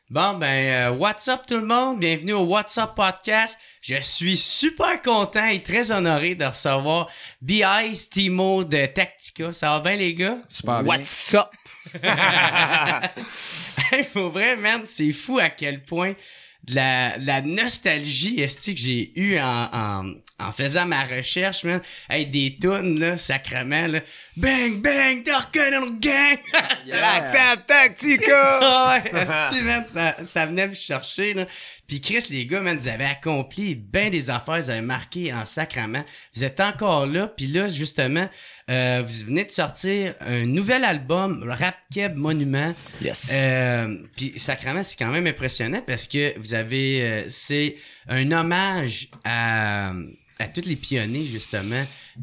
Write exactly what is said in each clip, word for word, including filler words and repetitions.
Bon, ben, euh, what's up tout le monde? Bienvenue au What's Up Podcast. Je suis super content et très honoré de recevoir B-Ice Timo de Tactica. Ça va bien, les gars? Super bien. What's up? Hey, pour vrai, man, c'est fou à quel point de la, de la nostalgie esti que j'ai eu en, en, en faisant ma recherche, man. Hey, des tunes, là, sacrement, là. Bang, bang, Dark Cannon Gang! La table Tactica! Ah ouais, esti, man, ça, ça venait me chercher, là. Puis Chris, les gars, man, vous avez accompli bien des affaires, vous avez marqué en sacrament. Vous êtes encore là, puis là, justement, euh, vous venez de sortir un nouvel album, Rap Keb Monument. Yes. Euh, puis sacrament, c'est quand même impressionnant parce que vous avez, euh, c'est un hommage à... à tous les pionniers, justement,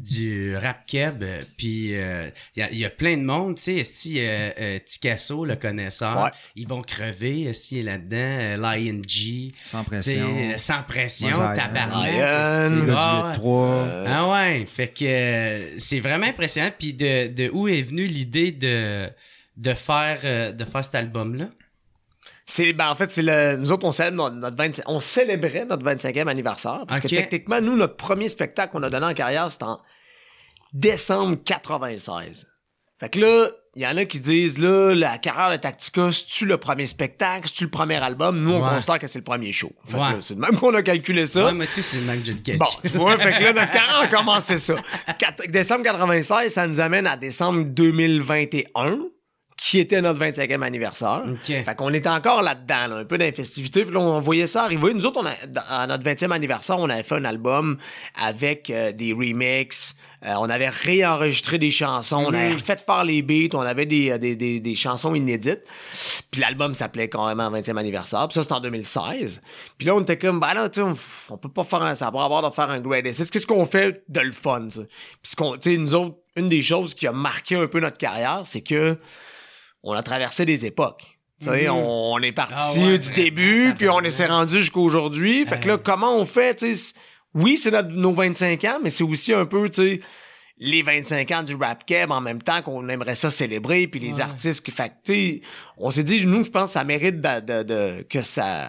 du rap keb. Euh, puis, il euh, y, a, y a plein de monde, tu sais, esti, euh, euh, Ticasso, le connaisseur, Ouais. ils vont crever, esti, là-dedans, euh, Lion G. Sans Tu sais, pression. euh, sans pression, Mosaïen. tabarnak. Lion, esti. Le Ah, huit trois. Euh, ah ouais, fait que euh, c'est vraiment impressionnant. Puis de, de où est venue l'idée de, de, faire, euh, de faire cet album-là? C'est, ben, en fait, c'est le, nous autres, on célèbre notre, notre vingt-cinq, on célébrait notre vingt-cinquième anniversaire. Parce Ok. que techniquement, nous, notre premier spectacle qu'on a donné en carrière, c'était en décembre quatre-vingt-seize. Fait que là, il y en a qui disent, là, la carrière de Tactica, c'est-tu le premier spectacle, c'est-tu le premier album? Nous, on Ouais. considère que c'est le premier show. Fait que Ouais. là, c'est de même qu'on a calculé ça. Ouais, mais tout, c'est le même que je le calcule. Bon, tu vois, fait que là, notre carrière a commencé ça. Quatre- décembre quatre-vingt-seize, ça nous amène à décembre deux mille vingt et un, qui était notre vingt-cinquième anniversaire. OK. Fait qu'on était encore là-dedans, là, un peu dans les festivités, puis là, on voyait ça arriver. Nous autres, on a, à notre vingtième anniversaire, on avait fait un album avec euh, des remixes, euh, on avait réenregistré des chansons, on avait fait faire les beats, on avait des, euh, des, des, des chansons inédites. Puis l'album s'appelait carrément vingtième anniversaire, puis ça, c'était en deux mille seize. Puis là, on était comme, ben là, tu sais, on, on peut pas faire un, ça va pas avoir de faire un greatest. Qu'est-ce qu'on fait de le fun, ça? Puis ce qu'on, tu sais, nous autres, une des choses qui a marqué un peu notre carrière, c'est que on a traversé des époques. Tu sais, Mhm. on, on est parti Ah ouais, du mais- début, puis on s'est rendu jusqu'à aujourd'hui. Fait que là, comment on fait, tu sais, oui, c'est notre, nos vingt-cinq ans, mais c'est aussi un peu, tu sais, les vingt-cinq ans du rap keb en même temps qu'on aimerait ça célébrer, puis les Ouais. artistes qui, fait que, tu sais, on s'est dit, nous, je pense que ça mérite de, de, de- que ça,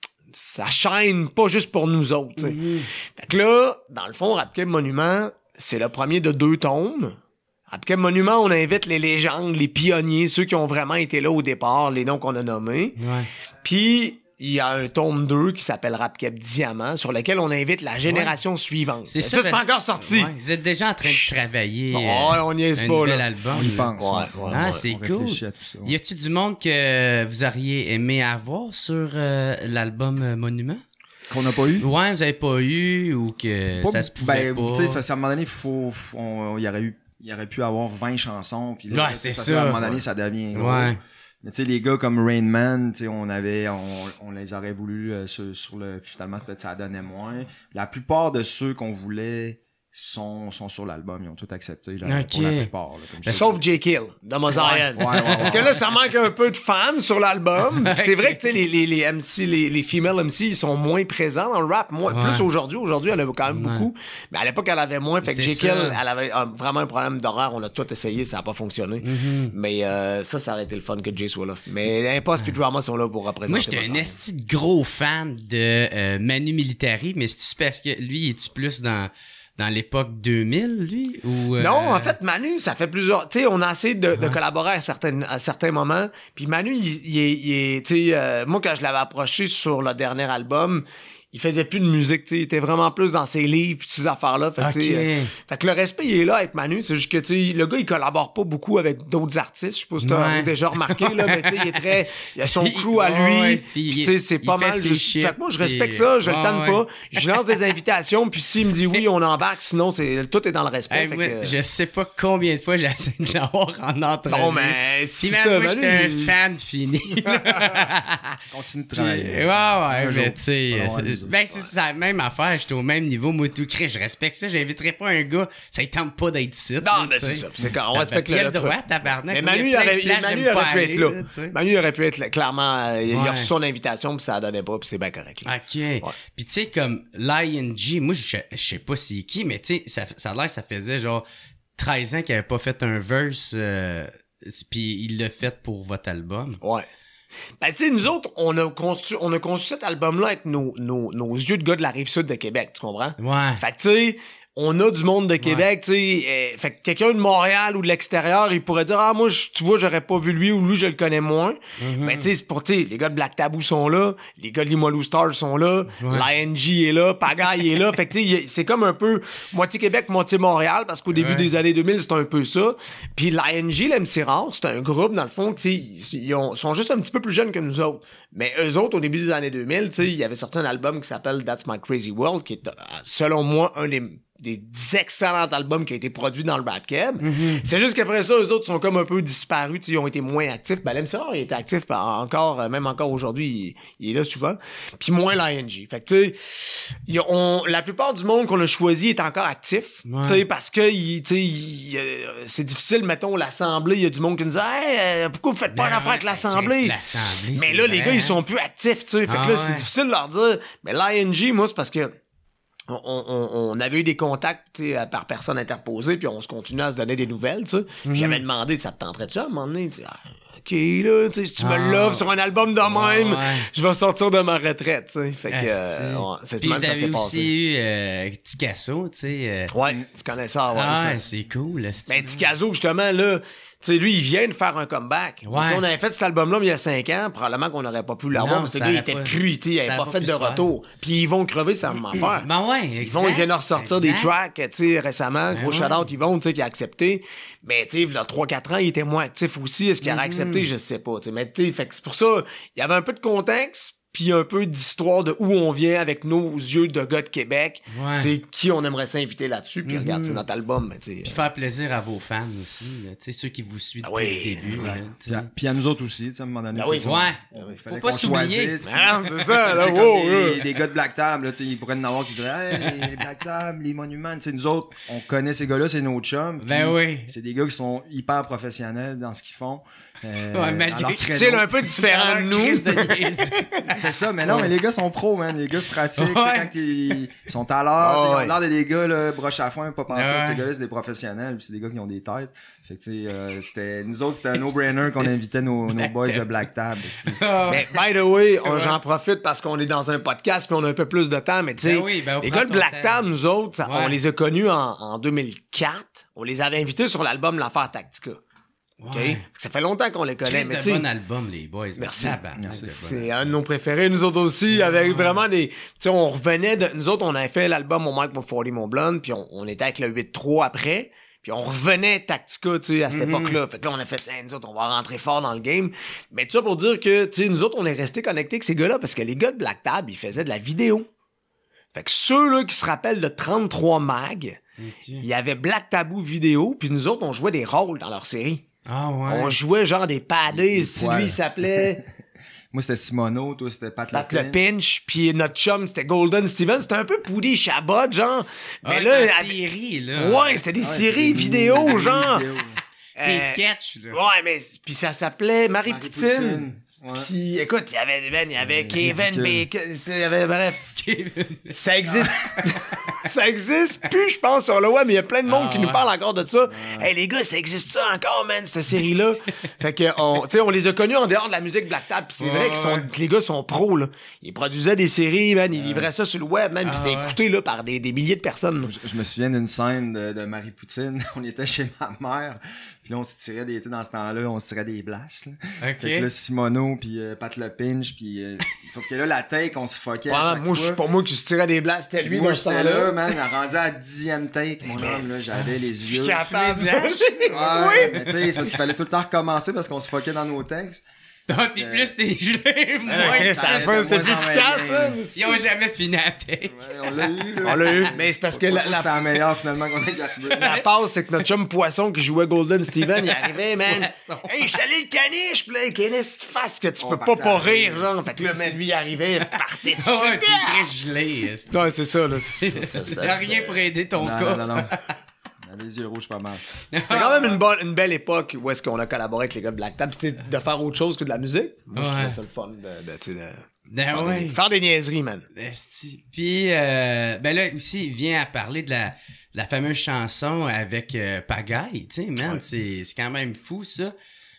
ça chaîne pas juste pour nous autres, tu sais. Mhm. Fait que là, dans le fond, Rap Keb Monument, c'est le premier de deux tomes. Rap Keb Monument, on invite les légendes, les pionniers, ceux qui ont vraiment été là au départ, les noms qu'on a nommés. Ouais. Puis, il y a un tome deux qui s'appelle Rap Keb Diamant, sur lequel on invite la génération suivante. C'est Mais ça, ça, c'est ben- pas encore sorti. Ouais, vous êtes déjà en train de travailler Ouais, euh, on niaise un pas, nouvel là. album. On y pense. Ouais, ouais. ouais, Ah, ouais. c'est On cool. réfléchit à tout ça. Y a-tu du monde que vous auriez aimé avoir sur euh, l'album euh, Monument? Qu'on n'a pas eu. Ouais, vous avez pas eu ou que Pas- ça se pouvait ben, pas? tu sais, c'est parce qu'à un moment donné, faut, faut- on- il y aurait eu, il y aurait pu avoir vingt chansons. Puis là, Ouais, c'est parce ça. qu'à un moment donné, ça devient gros. Ouais. Mais tu sais, les gars comme Rain Man, tu sais, on avait, on, on les aurait voulu euh, sur, sur le, puis finalement, peut-être ça donnait moins. La plupart de ceux qu'on voulait sont, sont sur l'album. Ils ont tout accepté, là, Ok. pour la plupart. Là, comme je dis. Sauf J. Kill, de Mosaïen. Ouais, ouais, ouais, Parce que là, ça manque un peu de femmes sur l'album. C'est vrai que, tu sais, les, les, les M C, les, les female M C, ils sont moins présents dans le rap. Moins, Ouais. Plus aujourd'hui. Aujourd'hui, elle en a quand même Ouais. beaucoup. Mais à l'époque, elle avait moins. Fait que C'est J. Kill, ça. elle avait un- vraiment un problème d'horaire. On a tout essayé, ça n'a pas fonctionné. Mhm. Mais euh, ça, ça aurait été le fun que Jay soit là. Mais Impost et Drama sont là pour représenter. Moi, j'étais un Mosaïen. esti de gros fan de euh, Manu Militari, mais c'est-tu parce que lui, est-tu plus dans, dans l'époque deux mille, lui? Ou, euh, Non, en fait, Manu, ça fait plusieurs... Tu sais, on a essayé de, de collaborer à certains, à certains moments. Puis Manu, il, il est... il est- tu sais, euh, moi, quand je l'avais approché sur le dernier album, il faisait plus de musique, tu sais. Il était vraiment plus dans ses livres et ces affaires-là. Fait, que, tu sais, Ok. euh, fait que le respect, il est là avec Manu. C'est juste que, tu sais, le gars, il collabore pas beaucoup avec d'autres artistes. Je sais pas si t'as Ouais. déjà remarqué, là, mais tu sais, il est très... Il a son crew à lui. Ouais, ouais, Puis, puis tu sais, c'est il pas fait mal... ses juste- shit, Fait que moi, je puis- respecte ça. Je le Ouais, tente ouais. pas. Je lance des invitations. Puis s'il me dit oui, on embarque. Sinon, c'est tout est dans le respect. Hey, Fait moi, que- je sais pas combien de fois j'ai essayé de l'avoir en entrevue. Bon, mais si Puis même, ça, moi, Manu, j'étais un il- fan fini. Continue de Puis, travailler. ouais, ouais, Un mais jour. tu sais, On va voir euh, les autres. ben c'est ça, la même affaire, j'étais au même niveau, moi tout crée, je respecte ça, j'inviterais pas un gars, ça il tente pas d'être ici. Non, mais c'est ça. C'est quand on respecte le, le le truc. droit, tabarnak. Mais Moi, Manu, il il y a plein aurait, de places, Manu j'aime aurait pas pu aller, être là. là, tu sais. Manu aurait pu être là. Clairement, euh, il Ouais. a reçu son invitation, puis ça donnait pas, puis c'est bien correct. là. OK. Puis tu sais, comme Lion G, moi, je je sais pas c'est qui, mais tu sais, ça, ça a l'air que ça faisait genre treize ans qu'il avait pas fait un verse, euh, puis il l'a fait pour votre album. Ouais. Ben, tu sais, nous autres, on a construit, on a construit cet album-là avec nos, nos, nos yeux de gars de la Rive-Sud de Québec, tu comprends? Ouais. Fait que, tu sais, on a du monde de Québec, tu sais, euh, fait que quelqu'un de Montréal ou de l'extérieur, il pourrait dire, ah, moi, je- tu vois, j'aurais pas vu lui ou lui, je le connais moins. Mm-hmm. Mais tu sais, c'est pour, tu sais, les gars de Black Taboo sont là, les gars de Limoilou Stars sont là, Ouais. l'I N G est là, Pagaille est là. Fait que, tu sais, y a- c'est comme un peu moitié Québec, moitié Montréal, parce qu'au début Ouais. des années deux mille, c'était un peu ça. Puis l'I N G, l'M C Rare, c'est un groupe, dans le fond, tu sais, ils, ils ont- sont juste un petit peu plus jeunes que nous autres. Mais eux autres, au début des années deux mille, tu sais, ils avaient sorti un album qui s'appelle That's My Crazy World, qui est, euh, selon moi, un des des excellents albums qui ont été produits dans le rap keb. Mm-hmm. C'est juste qu'après ça, eux autres sont comme un peu disparus, tu sais, ils ont été moins actifs. Ben, l'M C R, il était actif ben, encore, euh, même encore aujourd'hui, il, il est là souvent. Puis moins l'I N G. Fait que, tu sais, il y a- on- la plupart du monde qu'on a choisi est encore actif, Ouais. tu sais, parce que, il- tu sais, il- euh, c'est difficile, mettons, l'Assemblée, il y a du monde qui nous dit, hey, euh, pourquoi vous faites pas Ben une affaire avec ouais, l'Assemblée? l'Assemblée, Mais c'est là, les vrai, gars, ils hein? sont plus actifs, tu sais. Fait Ah que là, ouais. c'est difficile de leur dire. Mais l'I N G, moi, c'est parce que on, on, on avait eu des contacts, tu sais, par personne interposée, puis on se continuait à se donner des nouvelles, tu sais. Puis Mhm. j'avais demandé, ça te tenterait-tu à un moment donné? Tu sais, ah, OK, là, tu sais, si tu me Ah. l'offres sur un album de même, Ouais. je vais sortir de ma retraite, tu sais. Fait que, Asti. euh, ouais, c'est Puis même vous ça avez s'est aussi passé. eu euh, Ticasso, tu sais. euh, Ouais, tu connais ça, ouais. ah, ça. ouais, c'est cool. là, c'est- Ben, Ticazo, justement, là, tu sais, lui, il vient de faire un comeback. Ouais. Si on avait fait cet album-là il y a cinq ans, probablement qu'on n'aurait pas pu l'avoir Non, parce que ça le gars, il aurait était pas- plus, tu sais, il ça avait aurait pas pas fait pu de se faire. retour. Puis ils vont crever, ça va faire. Ben ouais, exact. Ils vont, ils viennent de ressortir des exact. tracks, tu sais, récemment. Ben Gros ouais. shout-out, ils vont, tu sais, qui a accepté. Mais, tu sais, il y a trois quatre ans, il était moins actif aussi. Est-ce qu'il Mm-hmm. aurait accepté? Je sais pas, tu sais. Mais, tu sais, fait que c'est pour ça, il y avait un peu de contexte, puis un peu d'histoire de où on vient avec nos yeux de gars de Québec. Ouais. Tu sais, qui on aimerait s'inviter là-dessus. Puis regarde, c'est notre album, mais, tu sais. Puis faire plaisir à vos fans aussi, là, tu sais, ceux qui vous suivent Ah depuis oui, le début. exact. là, tu sais. Puis à, puis à nous autres aussi, tu sais, à un moment donné. Ah c'est oui, ça. ouais. Il Faut fallait pas qu'on s'oublier. choisisse, puis- Ah, c'est ça, là, Tu sais, wow, comme ouais. des, des gars de Black Table, là, tu sais, ils pourraient en avoir qui diraient hey, les Black Table, les Monuments, tu sais, nous autres, on connaît ces gars-là, c'est nos chums. Ben puis oui. C'est des gars qui sont hyper professionnels dans ce qu'ils font. Euh, Ouais, malgré à leur que- créneau. Style un peu différent de nous. Crise de niaise. C'est ça, mais non, mais les gars sont pros, man. Les gars se pratiquent, tu sais, Ouais. quand ils, ils sont à l'heure, tu sais, Oh, ils ont ouais. l'air de des gars, là, broche à foin, pas partout. Ouais. Ces gars-là, c'est des professionnels, puis c'est des gars qui ont des têtes. Fait que, tu sais, euh, c'était, nous autres, c'était un no-brainer qu'on invitait nos, nos boys de Black Tab. c'est- Mais, by the way, on- Ouais. j'en profite parce qu'on est dans un podcast puis on a un peu plus de temps, mais tu sais, Ben oui, ben on les prend gars de ton Black temps. Tab, nous autres, ça- on Ouais. les a connus en, en deux mille quatre. On les avait invités sur l'album L'Affaire Tactica. OK? Ouais. Ça fait longtemps qu'on les connaît, Crise mais de tu sais, bon album, les boys. Merci. Tabarnak Merci. de bon c'est un de nos préférés, nous autres aussi, avec vraiment des... Tu sais, on revenait de... Nous autres, on avait fait l'album au Mike pour quarante Mon Blonde, puis on, on était avec le huit trois après, puis on revenait Tactica, tu sais, à cette Mhm. époque-là. Fait que là, on a fait, hey, nous autres, on va rentrer fort dans le game. Mais tout ça pour dire que, tu sais, nous autres, on est restés connectés avec ces gars-là, parce que les gars de Black Tab, ils faisaient de la vidéo. Fait que ceux-là qui se rappellent de trente-trois Mag, Ok. il y avait Black Taboo vidéo, puis nous autres, on jouait des rôles dans leur série. Ah ouais. On jouait genre des padés, Des- des si poils. lui, il s'appelait... Moi, c'était Simono, toi, c'était Pat Pat Lapin. le pinch, puis notre chum, c'était Golden Steven. C'était un peu Poudy Chabot, genre. Mais Ah, là, la avec- série, là. ouais, c'était des Ouais, séries c'est des vidéo, vidéos, genre. vidéos. Des Euh, sketchs, là. Ouais, mais puis ça s'appelait Marie, Marie Poutine. Poutine. Ouais. Puis écoute, il y avait ben, il y avait C'est Kevin ridicule. Bacon, il y avait bref, ça existe. ça existe plus, je pense, sur le web, mais il y a plein de monde Ah, qui nous ouais. parle encore de ça. Hey les gars, ça existe ça encore, man, cette série-là. Fait que on, tu sais, on les a connus en dehors de la musique Black Tab, puis c'est Ouais, vrai qu'ils sont ouais. les gars sont pros là. Ils produisaient des séries, man, ils livraient ça sur le web, man, puis Ah, c'était ouais. écouté là par des, des milliers de personnes. là. Je, je me souviens d'une scène de, de Marie Poutine. On était chez ma mère. Puis là, on se tirait des... Tu sais, dans ce temps-là, on se tirait des blasts. Là. Ok. Fait que là, Simono, puis euh, Pat Le Pinch, puis... euh, sauf que là, la take, on se fuckait à Ouais, chaque moi, fois. je pour moi qui se tirait des blasts, c'était Puis lui moi, dans ce j'étais là, temps-là. man, rendu à la dixième take, mon homme, là, j'avais les Je suis yeux. capable. Ouais, Oui. mais tu sais, c'est parce qu'il fallait tout le temps recommencer parce qu'on se fuckait dans nos textes. Ah, pis plus t'es gelé, moins. Ouais, Chris, ça à la allait fin, de c'était moins plus en moins efficace, bien. man. Ils ont jamais fini à tête. Ouais, on l'a eu, là. On l'a eu, mais c'est parce que Pas la, sûr la, c'était la meilleure, finalement, qu'on a gardé. la passe, c'est que notre chum Poisson qui jouait Golden Steven, il arrivait, man. Poisson. Hey, je suis allé le caniche, pis là, qu'est-ce que tu fasses que tu On peux pas partait pas à rire, rire. genre. Fait que là, man, lui, il arrivait, il partait dessus. Ah ouais, pis très gelé. c'est- Ouais, c'est ça, là. C'est ça, ça, Y'a c'est- rien pour aider ton Non, cas. non, non, non. On avait les yeux rouges pas mal. C'est quand même une, bonne, une belle époque où est-ce qu'on a collaboré avec les gars de Black Tab, c'était de faire autre chose que de la musique. Moi, je Ouais. trouvais ça le fun de, de, tu sais, de Ben faire, ouais. des, faire des niaiseries, man. Esti. Puis, euh, ben là aussi, il vient à parler de la, de la fameuse chanson avec euh, Pagaille, tu sais, man, Ouais. c'est, c'est quand même fou, ça.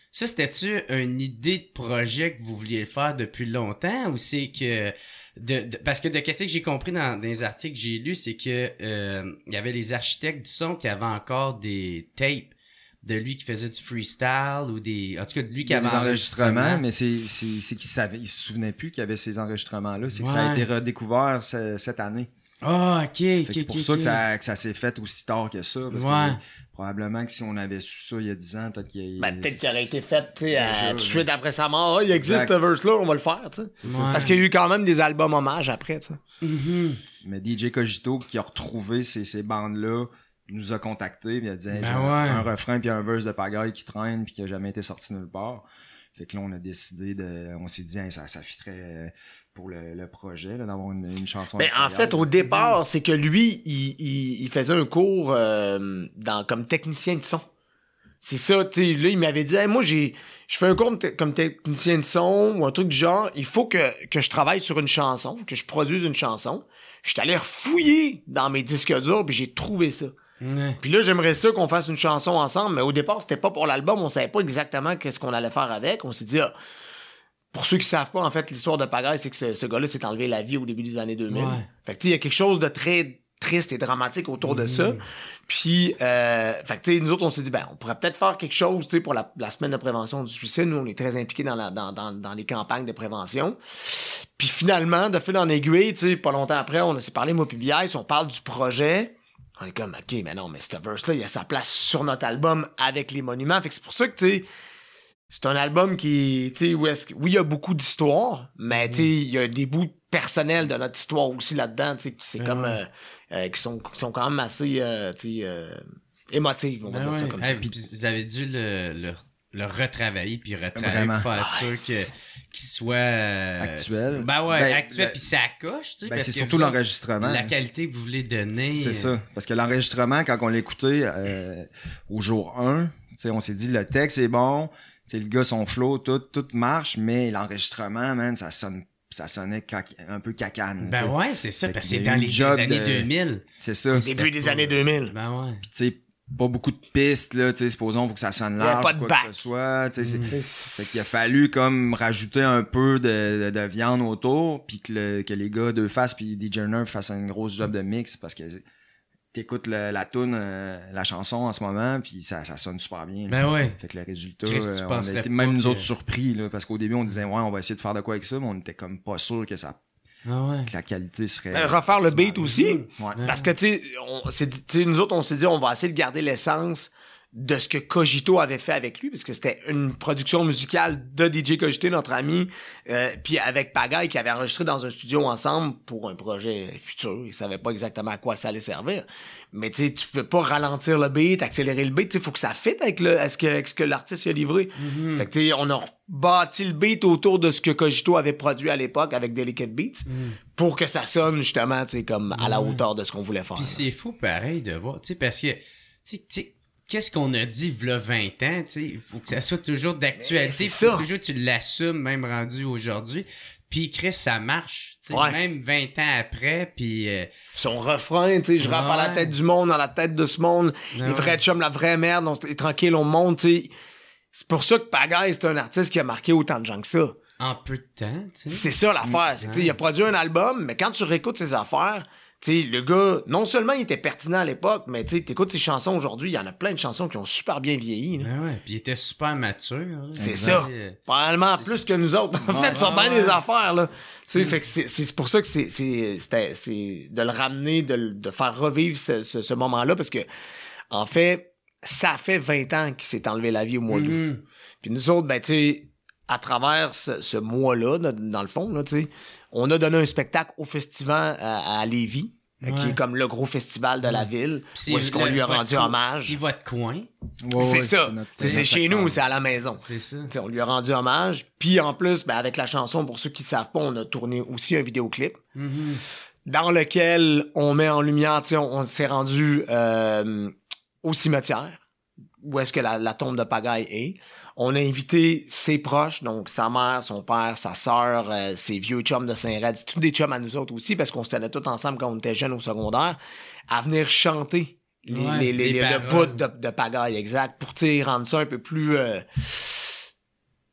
Ça, c'était-tu une idée de projet que vous vouliez faire depuis longtemps ou c'est que... De, de, parce que de qu'est-ce que j'ai compris dans, dans les articles que j'ai lus, c'est que euh, il y avait les architectes du son qui avaient encore des tapes de lui qui faisait du freestyle ou des... En tout cas, de lui qui avait des enregistrements, mais c'est, c'est, c'est qu'il savait, il se souvenait plus qu'il y avait ces enregistrements-là. C'est que ouais. ça a été redécouvert ce, cette année. Ah, oh, ok, ok, C'est pour okay, ça okay. que ça, que ça s'est fait aussi tard que ça. Parce ouais. que probablement que si on avait su ça il y a dix ans, peut-être qu'il y a... Ben, peut-être qu'il aurait été fait, tu sais, tout de suite après sa mort. Oh, il existe ce verse-là, on va le faire, tu sais. Ouais. Parce qu'il y a eu quand même des albums hommages après, tu sais. Mm-hmm. Mais D J Cogito, qui a retrouvé ces, ces bandes-là, nous a contactés, puis il a dit hey, ben j'ai ouais. un, un refrain puis un verse de pagaille qui traîne puis qui a jamais été sorti nulle part. Fait que là, on a décidé de... On s'est dit, hey, ça, ça fitterait pour le, le projet, là, d'avoir une, une chanson. Mais en fait, au départ, c'est que lui, il, il, il faisait un cours euh, dans, comme technicien de son. C'est ça, tu sais, là, il m'avait dit, hey, moi, j'ai, je fais un cours te- comme technicien de son ou un truc du genre, il faut que, que je travaille sur une chanson, que je produise une chanson. Je suis allé refouiller dans mes disques durs, puis j'ai trouvé ça. Ouais. Puis là, j'aimerais ça qu'on fasse une chanson ensemble, mais au départ, c'était pas pour l'album, on savait pas exactement qu'est-ce qu'on allait faire avec. On s'est dit, ah, pour ceux qui savent pas, en fait, l'histoire de Pagaille, c'est que ce, ce gars-là s'est enlevé la vie au début des années deux mille. Ouais. Fait que tu sais, il y a quelque chose de très triste et dramatique autour de ça. Puis, euh, fait que tu sais, nous autres, on s'est dit, ben, on pourrait peut-être faire quelque chose, tu sais, pour la, la semaine de prévention du suicide. Nous, on est très impliqués dans, la, dans, dans, dans les campagnes de prévention. Puis finalement, de fil en aiguille, tu sais, pas longtemps après, on s'est parlé, moi puis B I, on parle du projet. On est comme, OK, mais non, mais ce verse-là, il a sa place sur notre album avec les monuments. Fait que c'est pour ça que, tu sais, c'est un album qui, tu sais, où est-ce que, oui, il y a beaucoup d'histoires, mais, tu sais, il y a des bouts personnels de notre histoire aussi là-dedans, tu sais, c'est ben comme, ouais. euh, euh, qui sont, qui sont quand même assez, euh, tu sais, euh, émotives, on va Ben dire ouais. ça comme hey, ça. puis vous avez dû le, le, le retravailler puis retravailler Vraiment. pour faire Ouais, sûr que, qu'il soit euh, Actuel. Ben ouais, Ben, actuel ben, puis ça coche, tu sais. Ben, parce c'est que surtout vous autres, l'enregistrement. la qualité que vous voulez donner. C'est ça. Parce que l'enregistrement, quand on l'écoutait euh, au jour un, on s'est dit, le texte est bon, le gars, son flow, tout, tout marche, mais l'enregistrement, man, ça sonne ça sonnait cac- un peu cacane. Ben t'sais. ouais, c'est ça, Fait parce que qu'il c'est y a dans eu les, une job les années de- deux mille. C'est ça. C'est début des pas- années deux mille. Ben ouais. Puis tu sais, pas beaucoup de pistes, là, tu sais, supposons, pour que ça sonne Il y avait large, pas de quoi bac. que ce soit, tu sais, Mm. c'est... Fait qu'il a fallu comme rajouter un peu de, de, de viande autour, puis que, le, que les gars de face puis D J Nerve fassent une grosse job de mix, parce que t'écoutes le, la tune, euh, la chanson en ce moment, puis ça, ça sonne super bien. là. Ben ouais. Fait que le résultat, Chris, tu euh, on a penserais été pas même nous que- autres surpris, là, parce qu'au début, on disait, ouais, on va essayer de faire de quoi avec ça, mais on était comme pas sûr que ça, Ah ouais. que la qualité serait... Euh, refaire le beat optimale. aussi. Ouais. Parce que, tu sais, on s'est dit- tu sais, nous autres, on s'est dit, on va essayer de garder l'essence de ce que Cogito avait fait avec lui, parce que c'était une production musicale de D J Cogito, notre ami, euh, puis avec Pagaille, qui avait enregistré dans un studio ensemble pour un projet futur. Ils savaient pas exactement à quoi ça allait servir. Mais tu sais, tu peux pas ralentir le beat, accélérer le beat. Il faut que ça fitte avec, le, avec ce que, avec ce que l'artiste a livré. Mm-hmm. Fait que, tu sais, on a bâti le beat autour de ce que Cogito avait produit à l'époque avec Delicate Beats pour que ça sonne, justement, tu sais, comme à la Ouais. hauteur de ce qu'on voulait faire. Puis c'est fou pareil de voir, tu sais, parce que, tu sais, tu sais, qu'est-ce qu'on a dit v'là vingt ans, tu sais, il faut que ça soit toujours Mais d'actualité, c'est faut ça. toujours que tu l'assumes, même rendu aujourd'hui. Puis Chris, ça marche, tu sais, Ouais. même vingt ans après, puis euh, Son refrain, tu sais, je rappe à la Ouais. tête du monde, dans la tête de ce monde. Ouais. Les vrais chums, la vraie merde, on est tranquille, on monte, tu sais. C'est pour ça que Pagaille, c'est un artiste qui a marqué autant de gens que ça. en peu de temps, tu sais. C'est ça l'affaire. C'est que, tu sais, il a produit un album, mais quand tu réécoutes ses affaires, tu sais, le gars, non seulement il était pertinent à l'époque, mais tu sais, t'écoutes ses chansons aujourd'hui, il y en a plein de chansons qui ont super bien vieilli. là. Ben ouais, puis il était super mature. là. C'est Exact. ça. Euh, Probablement C'est plus que nous autres. En Ouais, fait, sur ouais, bien des ouais. affaires, là. Tu sais, fait que c'est, c'est pour ça que c'est, c'est, c'était- c'est de le ramener, de, le- de faire revivre ce, ce, ce moment-là, parce que, en fait, ça fait vingt ans qu'il s'est enlevé la vie au mois d'août. mhm. Puis nous autres, ben, tu sais, à travers ce, ce mois-là, dans, dans le fond, là, tu sais, on a donné un spectacle au festival à, à Lévis, euh, qui Ouais. est comme le gros festival de la ville, Puis où est-ce qu'on le- lui a votre rendu coin- hommage. Puis votre coin, Ouais, c'est ouais, ça. notre- C'est, c'est notre chez secteur. nous, c'est à la maison. c'est ça. T'sais, on lui a rendu hommage. Puis en plus, ben, avec la chanson, pour ceux qui savent pas, on a tourné aussi un vidéoclip Mhm. dans lequel on met en lumière, t'sais, on, on s'est rendu euh, au cimetière, où est-ce que la, la tombe de Pagaille est. On a invité ses proches, donc sa mère, son père, sa sœur, euh, ses vieux chums de Saint-Raid, c'est tous des chums à nous autres aussi, parce qu'on se tenait tous ensemble quand on était jeunes au secondaire, à venir chanter les, Ouais, les, les, les les- le paroles. bout de, de Pagaille, exact, pour t'sais, rendre ça un peu plus... euh,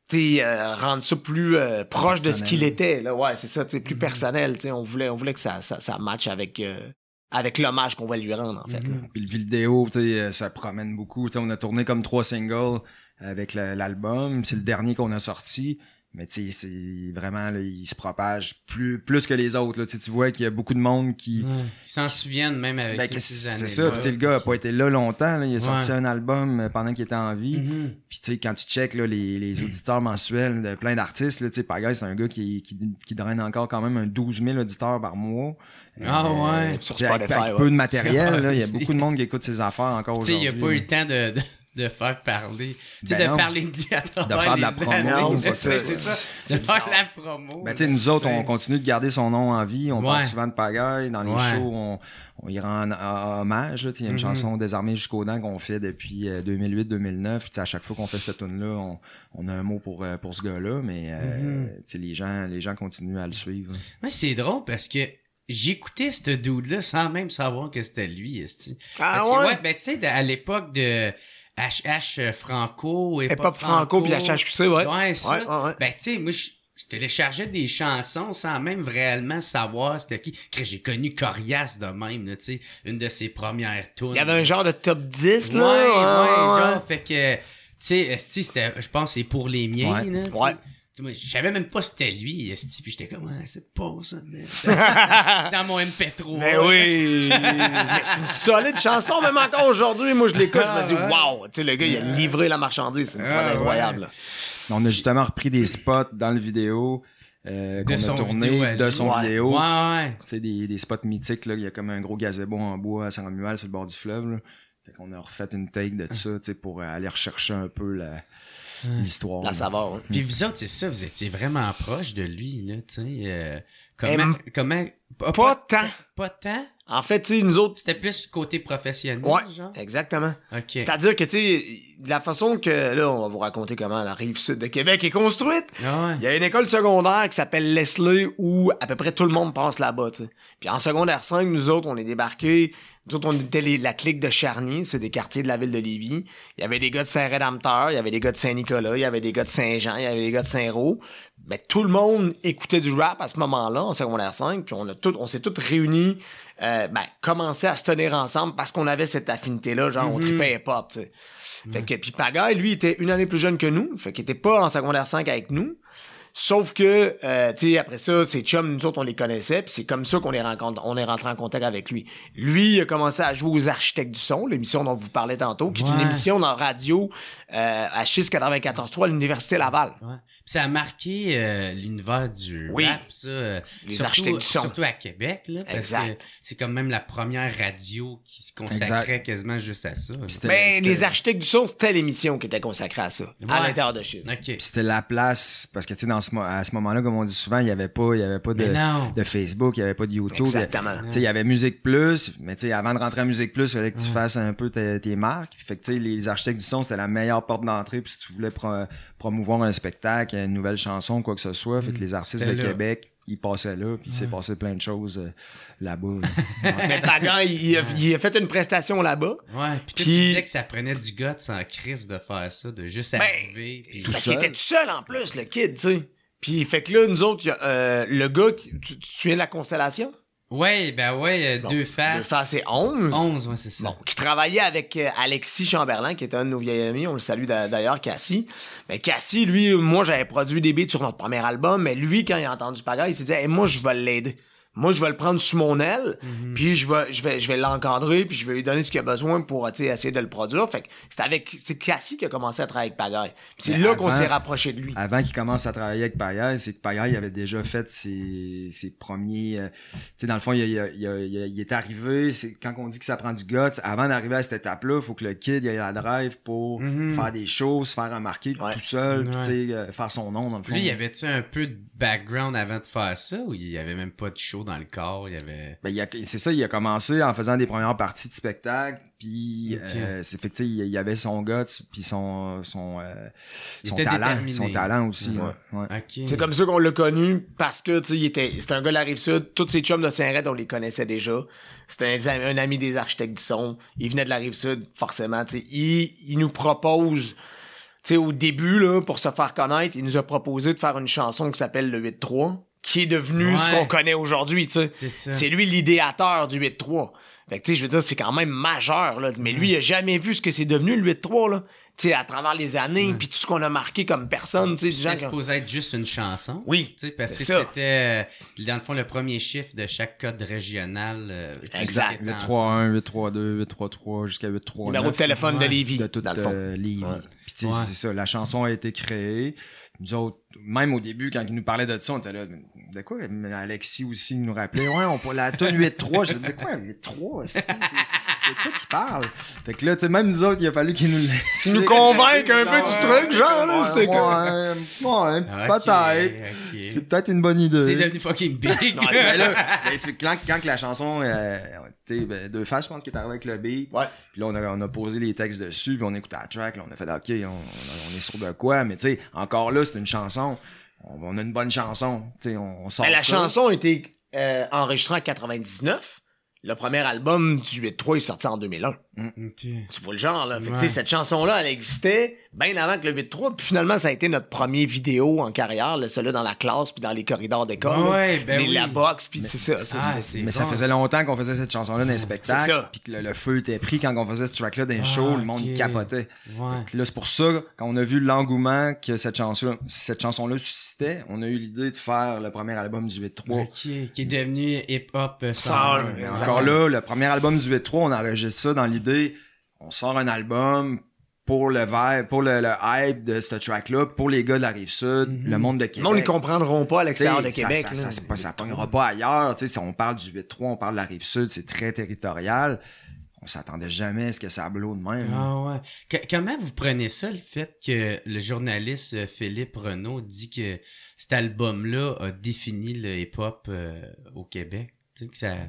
t'sais, euh, rendre ça plus euh, proche personnel. de ce qu'il était. Là. Ouais, c'est ça, t'sais, plus mm-hmm. personnel. T'sais, on voulait, on voulait que ça, ça, ça matche avec, euh, avec l'hommage qu'on va lui rendre, en fait. Mm-hmm. Là. Puis le vidéo, t'sais, ça promène beaucoup. T'sais, on a tourné comme trois singles avec le, l'album. C'est le dernier qu'on a sorti. Mais tu sais, c'est vraiment, là, il se propage plus, plus que les autres. Là. Tu vois qu'il y a beaucoup de monde qui... Mmh. Ils s'en souviennent même avec ben, toutes ces années. C'est ça. Puis le gars a pas été là longtemps. Là. Il a sorti ouais. un album pendant qu'il était en vie. Mmh. Puis tu sais, quand tu checkes là, les, les auditeurs mensuels de plein d'artistes, là, Pagaille, c'est un gars qui, qui, qui draine encore quand même un douze mille auditeurs par mois. Ah euh, ouais. Sur avec, Spotify, avec ouais. peu de matériel. Là, il y a beaucoup de monde qui écoute ses affaires encore t'sais, aujourd'hui. Il n'y a pas eu le temps de... de... de faire parler, tu sais, ben de non. parler de lui à travers de faire de la les promo, années. c'est c'est, ça. c'est ça, C'est de faire bizarre. la promo. Ben, tu sais, nous autres, on continue de garder son nom en vie. On Ouais. parle souvent de Pagaille. Dans les Ouais. shows, on, on y rend euh, hommage. Il y a une Mm-hmm. chanson Désarmé jusqu'aux dents qu'on fait depuis euh, deux mille huit deux mille neuf. À chaque fois qu'on fait cette tune-là, on, on a un mot pour, euh, pour ce gars-là. Mais euh, Mm-hmm. tu sais, les gens, les gens continuent à le suivre. Moi, c'est drôle parce que j'écoutais ce dude-là sans même savoir que c'était lui. Esti. Ah Parce que, ouais? ouais, ben tu sais, à l'époque de H H Franco, Hip Hop Franco, puis H H Q C, ouais. Ouais, ça. Ouais, ouais, ouais. Ben tu sais, moi, je je téléchargeais des chansons sans même réellement savoir c'était qui. Que j'ai connu Corias de même, là, tu sais, une de ses premières tunes. Il y avait un genre de top dix, Ouais, là. ouais, genre, fait que, tu sais, esti, c'était, je pense, c'est pour les miens, Ouais. là. Ouais. T'sais, moi, je savais même pas c'était lui, esti, puis j'étais comme, ouais, c'est pas ça, man. Dans mon M P trois. Mais oui! Mais c'est une solide chanson, même encore aujourd'hui. Moi, je l'écoute, je me dis, wow! Tu sais, le gars, il a livré la marchandise. C'est une prod Ah, incroyable. là. On a justement repris des spots dans le vidéo euh, qu'on De son a tourné vidéo à de lui. son Ouais. vidéo. Ouais, ouais. Tu sais, des, des spots mythiques, là. Il y a comme un gros gazebo en bois à Saint-Romuald sur le bord du fleuve, là. Fait qu'on a refait une take de ça, tu sais, pour euh, aller rechercher un peu la, l'histoire. La là. saveur. hein. Puis vous autres, c'est ça, vous étiez vraiment proche de lui, là, tu sais. Euh, comment, Em- comment, pas, Pas tant. Pas tant? En fait, tu sais, nous autres. C'était plus côté professionnel, Ouais, genre? exactement. Ok. C'est-à-dire que, tu sais, de la façon que, là, on va vous raconter comment la rive sud de Québec est construite. Ah ouais. Il y a une école secondaire qui s'appelle Leslie où à peu près tout le monde passe là-bas, tu sais. Puis en secondaire cinq, nous autres, on est débarqués. Nous autres, on était les- la clique de Charny, c'est des quartiers de la ville de Lévis. Il y avait des gars de Saint-Rédempteur, il y avait des gars de Saint-Nicolas, il y avait des gars de Saint-Jean, il y avait des gars de Saint-Roch. Ben, tout le monde écoutait du rap à ce moment-là, en secondaire cinq, puis on a tout, on s'est tous réunis, euh, ben, commencé à se tenir ensemble parce qu'on avait cette affinité-là, genre, on tripait hip-hop, tu sais. Fait que, puis Pagaille, lui, était une année plus jeune que nous, fait qu'il était pas en secondaire cinq avec nous. Sauf que, euh, tu sais, après ça, ses chums, nous autres, on les connaissait, puis c'est comme ça qu'on est, rencontre, on est rentré en contact avec lui. Lui, il a commencé à jouer aux Architectes du son, l'émission dont vous parlez tantôt, qui est une Ouais. émission dans radio euh, à Schiste quatre-vingt-quatorze trois à l'Université Laval. Ouais. Puis ça a marqué euh, l'univers du Oui. rap, ça. euh, Les surtout, architectes du son. Surtout à Québec, là. Parce Exact. que c'est comme même la première radio qui se consacrait quasiment juste à ça. Puis c'était- Ben, c'était- les Architectes du son, c'était l'émission qui était consacrée à ça, à Ouais. l'intérieur de Schiste. Ok. Puis c'était la place, parce que tu sais, dans ce, mo- à ce moment-là, comme on dit souvent, il n'y avait pas, il y avait pas de, Mais non. de Facebook, il n'y avait pas de YouTube. Exactement. Tu sais, il y avait Musique Plus, mais tu sais, avant de rentrer à Musique Plus, il fallait que tu fasses un peu tes, tes marques. Fait que tu sais, les architectes du son, c'était la meilleure porte d'entrée. Puis si tu voulais pro- promouvoir un spectacle, une nouvelle chanson, quoi que ce soit, fait que les artistes C'était de là. Québec, ils passaient là, puis il s'est passé plein de choses euh, là-bas. là. Mais Pagaille, il, a- il a fait une prestation là-bas. Ouais, puis toi, tu Puis- disais que ça prenait du guts en crise de faire ça, de juste Ben, arriver. Puis... tout Parce qu'il seul. était tout seul en plus, le kid, tu sais. Puis fait que là, nous autres, il y a, euh, le gars, qui, tu, tu te souviens de la constellation? Ouais, ben ouais, euh, Bon, deux Le faces. face, c'est onze. onze, ouais, c'est ça. Bon, qui travaillait avec euh, Alexis Chamberlain, qui était un de nos vieils amis. On le salue d'a- d'ailleurs, Cassie. Mais Cassie, lui, moi, j'avais produit des beats sur notre premier album, mais lui, quand il a entendu Pagaille, il s'est dit, hey, moi, je vais l'aider. Moi, je vais le prendre sous mon aile, Mhm. puis je vais, je vais, je vais l'encadrer, puis je vais lui donner ce qu'il a besoin pour, tu sais, essayer de le produire. Fait que c'est avec, c'est Cassie qui a commencé à travailler avec Pagaille. Puis c'est Mais là qu'on avant- s'est rapproché de lui. Avant qu'il commence à travailler avec Pagaille, c'est que Pagaille avait déjà fait ses, ses premiers... euh, tu sais, dans le fond, il, il, il, il, il est arrivé, c'est quand on dit que ça prend du guts, avant d'arriver à cette étape-là, il faut que le kid il ait la drive pour Mhm. faire des choses, se faire remarquer Ouais. tout seul, puis Ouais. tu sais, euh, faire son nom, dans le fond. Lui, y avait-tu un peu de background avant de faire ça, ou il y avait même pas de show dans le corps, il y avait... Ben, il a- c'est ça, il a commencé en faisant des premières parties de spectacle, puis Ok. euh, c'est fait que, tu sais, il il avait son guts, puis son, son, euh, Il son était talent, déterminé. son talent aussi. Ouais. Ouais. Ouais. Ok. C'est comme ça qu'on l'a connu parce que, tu sais, il était, c'était un gars de la Rive-Sud. Tous ses chums de Saint-Raid, on les connaissait déjà. C'était un, un ami des architectes du son. Il venait de la Rive-Sud, forcément, tu sais. Il, il nous propose, tu tu sais, au début, là, pour se faire connaître, il nous a proposé de faire une chanson qui s'appelle le huit trois, qui est devenue Ouais. ce qu'on connaît aujourd'hui, tu sais. C'est ça. C'est lui l'idéateur du huit trois. Fait que, tu sais, je veux dire, c'est quand même majeur, là. Mais lui, il a jamais vu ce que c'est devenu, le huit trois, là. Tu sais, à travers les années, puis tout ce qu'on a marqué comme personne, tu sais, C'était gens qui- supposé être juste une chanson. Oui, Tu sais, parce que c'est ça. c'était, euh, dans le fond, le premier chiffre de chaque code régional. euh, qui Exact. était huit ensemble. trois un, huit trois deux, huit trois trois jusqu'à huit trois neuf. Numéro de téléphone ouais, de Lévis, De tout dans le fond. euh, Lévis. Ouais. Puis tu sais, Ouais. c'est ça, la chanson a été créée. Nous autres, même au début, quand il nous parlait de ça, on était là, de quoi? Mais Alexis aussi nous rappelait, ouais, on la tune huit trois. J'ai dit, de quoi, huit trois? C'est, c'est, c'est quoi qui parle? Fait que là, tu sais, même nous autres, il a fallu qu'ils nous Tu nous convainques un peu du truc, genre, là, ouais, c'était ouais, comme... ouais, Ok, peut-être. ok. C'est peut-être une bonne idée. C'est devenu fucking big. Mais là, ben, c'est quand, quand que la chanson, euh, tu sais, ben, Deux Faces, je pense qu'il est arrivé avec le beat. Ouais. Puis là, on a, on a posé les textes dessus, puis on écoutait la track, là, on a fait, OK, on, on, on est sur de quoi, mais tu sais, encore là, c'est une chanson. On, on a une bonne chanson, tu sais, on, on sort Ben, la ça. chanson a été euh, enregistrée en quatre-vingt-dix-neuf. Le premier album du huit trois est sorti en deux mille un. Ok. Tu vois le genre, là. Fait que, Ouais. tu sais, cette chanson-là, elle existait bien avant que le huit trois. Puis finalement, ça a été notre premier vidéo en carrière, là, celui dans la classe, puis dans les corridors d'école. là. Ouais, ben Les- oui. La boxe, puis c'est ça. ça, Ah, c'est- c'est Mais bon. ça faisait longtemps qu'on faisait cette chanson-là dans les spectacles, C'est ça. puis que le, le feu était pris quand on faisait ce track-là dans les Ah, shows, le monde ok. capotait. Ouais. Fait que là, c'est pour ça, quand on a vu l'engouement que cette chanson cette chanson-là suscitait, on a eu l'idée de faire le premier album du huit trois. Ok, qui est devenu hip-hop euh, cent cent un, un. exactement. Encore là, le premier album du huit trois, on enregistre ça dans l'idée, on sort un album pour le vibe, pour le, le hype de ce track-là, pour les gars de la Rive-Sud, Mhm. le monde de Le Québec. monde, ils comprendront pas à T'sais, l'extérieur de ça- Québec. Ça, là. ça, ça, ça pognera pas ailleurs. T'sais, si on parle du huit trois, on parle de la Rive-Sud, c'est très territorial. On s'attendait jamais à ce que ça blow de même. Ah ouais. Que- comment vous prenez ça, le fait que le journaliste euh, Philippe Renaud dit que cet album-là a défini le hip-hop euh, au Québec? Tu sais, que ça...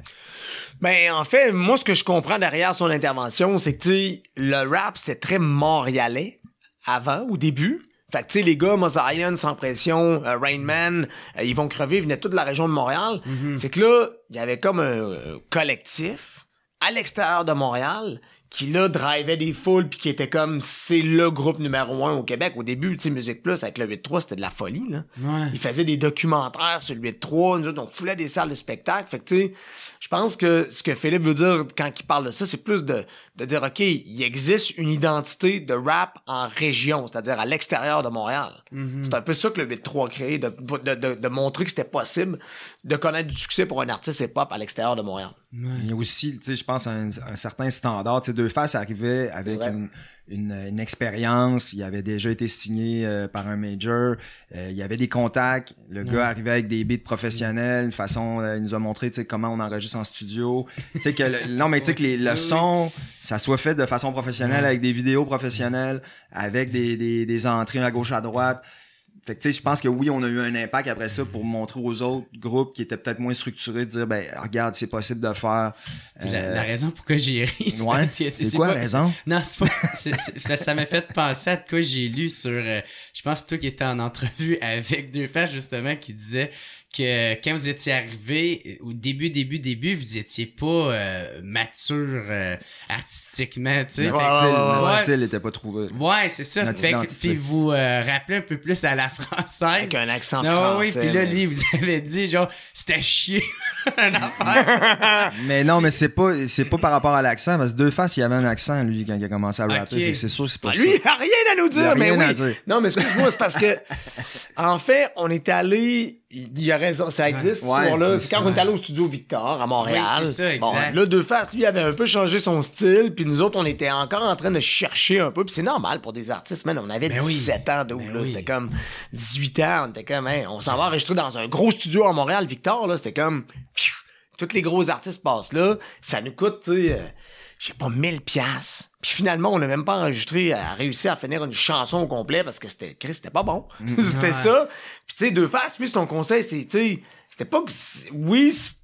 Ben, en fait, moi, ce que je comprends derrière son intervention, c'est que, tu sais, le rap, c'était très montréalais avant, au début. Fait que, tu sais, les gars, Mosaïen, Sans Pression, euh, Rain Man, euh, ils vont crever, ils venaient tous de la région de Montréal. Mhm. C'est que là, il y avait comme un, un collectif à l'extérieur de Montréal qui, là, drivait des foules puis qui était comme, c'est le groupe numéro un au Québec. Au début, tu sais, Musique Plus, avec le huit trois, c'était de la folie, là. Ouais. Ils faisaient des documentaires sur le huit trois, nous autres, on foulait des salles de spectacle. Fait que, tu sais, je pense que ce que Philippe veut dire quand il parle de ça, c'est plus de, de dire, OK, il existe une identité de rap en région, c'est-à-dire à l'extérieur de Montréal. Mhm. C'est un peu ça que le huit trois a créé, de, de, de, de montrer que c'était possible de connaître du succès pour un artiste hip-hop à l'extérieur de Montréal. Il y a aussi, tu sais, je pense, un, un certain standard. Tu sais, Deux Faces arrivait avec Ouais. une, une, une expérience. Il avait déjà été signé euh, par un major. Euh, il y avait des contacts. Le Ouais. gars arrivait avec des beats professionnels. Une façon, euh, il nous a montré, tu sais, comment on enregistre en studio. Tu sais que, le- non, mais tu sais que les, le son, ça soit fait de façon professionnelle, Ouais. avec des vidéos professionnelles, avec des, des, des entrées à gauche à droite. Fait que tu sais, je pense que oui, on a eu un impact après ça pour montrer aux autres groupes qui étaient peut-être moins structurés de dire, ben, regarde, c'est possible de faire. Puis la, euh, la raison pourquoi j'ai ri, c'est Ouais. parce que C'est quoi la pas- raison? Non, c'est pas. c'est- c'est- ça ça m'a fait penser à de quoi j'ai lu sur. euh, je pense que toi qui étais en entrevue avec Deux Faces, justement, qui disait que quand vous étiez arrivé, au début, début, début, vous étiez pas euh, mature euh, artistiquement, tu sais. Notre Ouais, style, ouais, notre ouais. style était pas trouvé. Ouais, c'est ça. Notre Fait que, identité. puis vous euh, rappelez un peu plus à la française. Avec un accent Non, oui, français. puis là, mais- lui, vous avez dit, genre, c'était chier. Une affaire. Mais non, mais c'est pas, c'est pas par rapport à l'accent, parce que Deux Faces, il avait un accent, lui, quand il a commencé à rapper. Ok. Fait que c'est sûr que c'est pas Ah, ça. lui, il a rien à nous Il a dire, mais rien à oui. dire. Non, mais excuse-moi, c'est parce que, en fait, on est allé, il y a raison, ça existe, Ouais, ce là ouais, C'est quand c'est on est vrai. allé au studio Victor, à Montréal. Oui, c'est ça, exact. Bon, là, Deux Faces, lui, avait un peu changé son style, puis nous autres, on était encore en train de chercher un peu, puis c'est normal pour des artistes, man, on avait Ben oui. dix-sept ans, d'où, Ben là, oui. c'était comme dix-huit ans, on était comme, hein, on s'en va enregistrer dans un gros studio à Montréal, Victor, là, c'était comme, pfiou, tous les gros artistes passent là, ça nous coûte, tu sais, euh, je sais pas, mille piastres. Puis finalement, on n'a même pas enregistré, à réussir à finir une chanson au complet parce que c'était, Chris, c'était pas bon. c'était Ouais. ça. Puis tu sais, Deux Faces, puis ton conseil, c'est, tu sais, c'était pas que, c'est- oui, c'est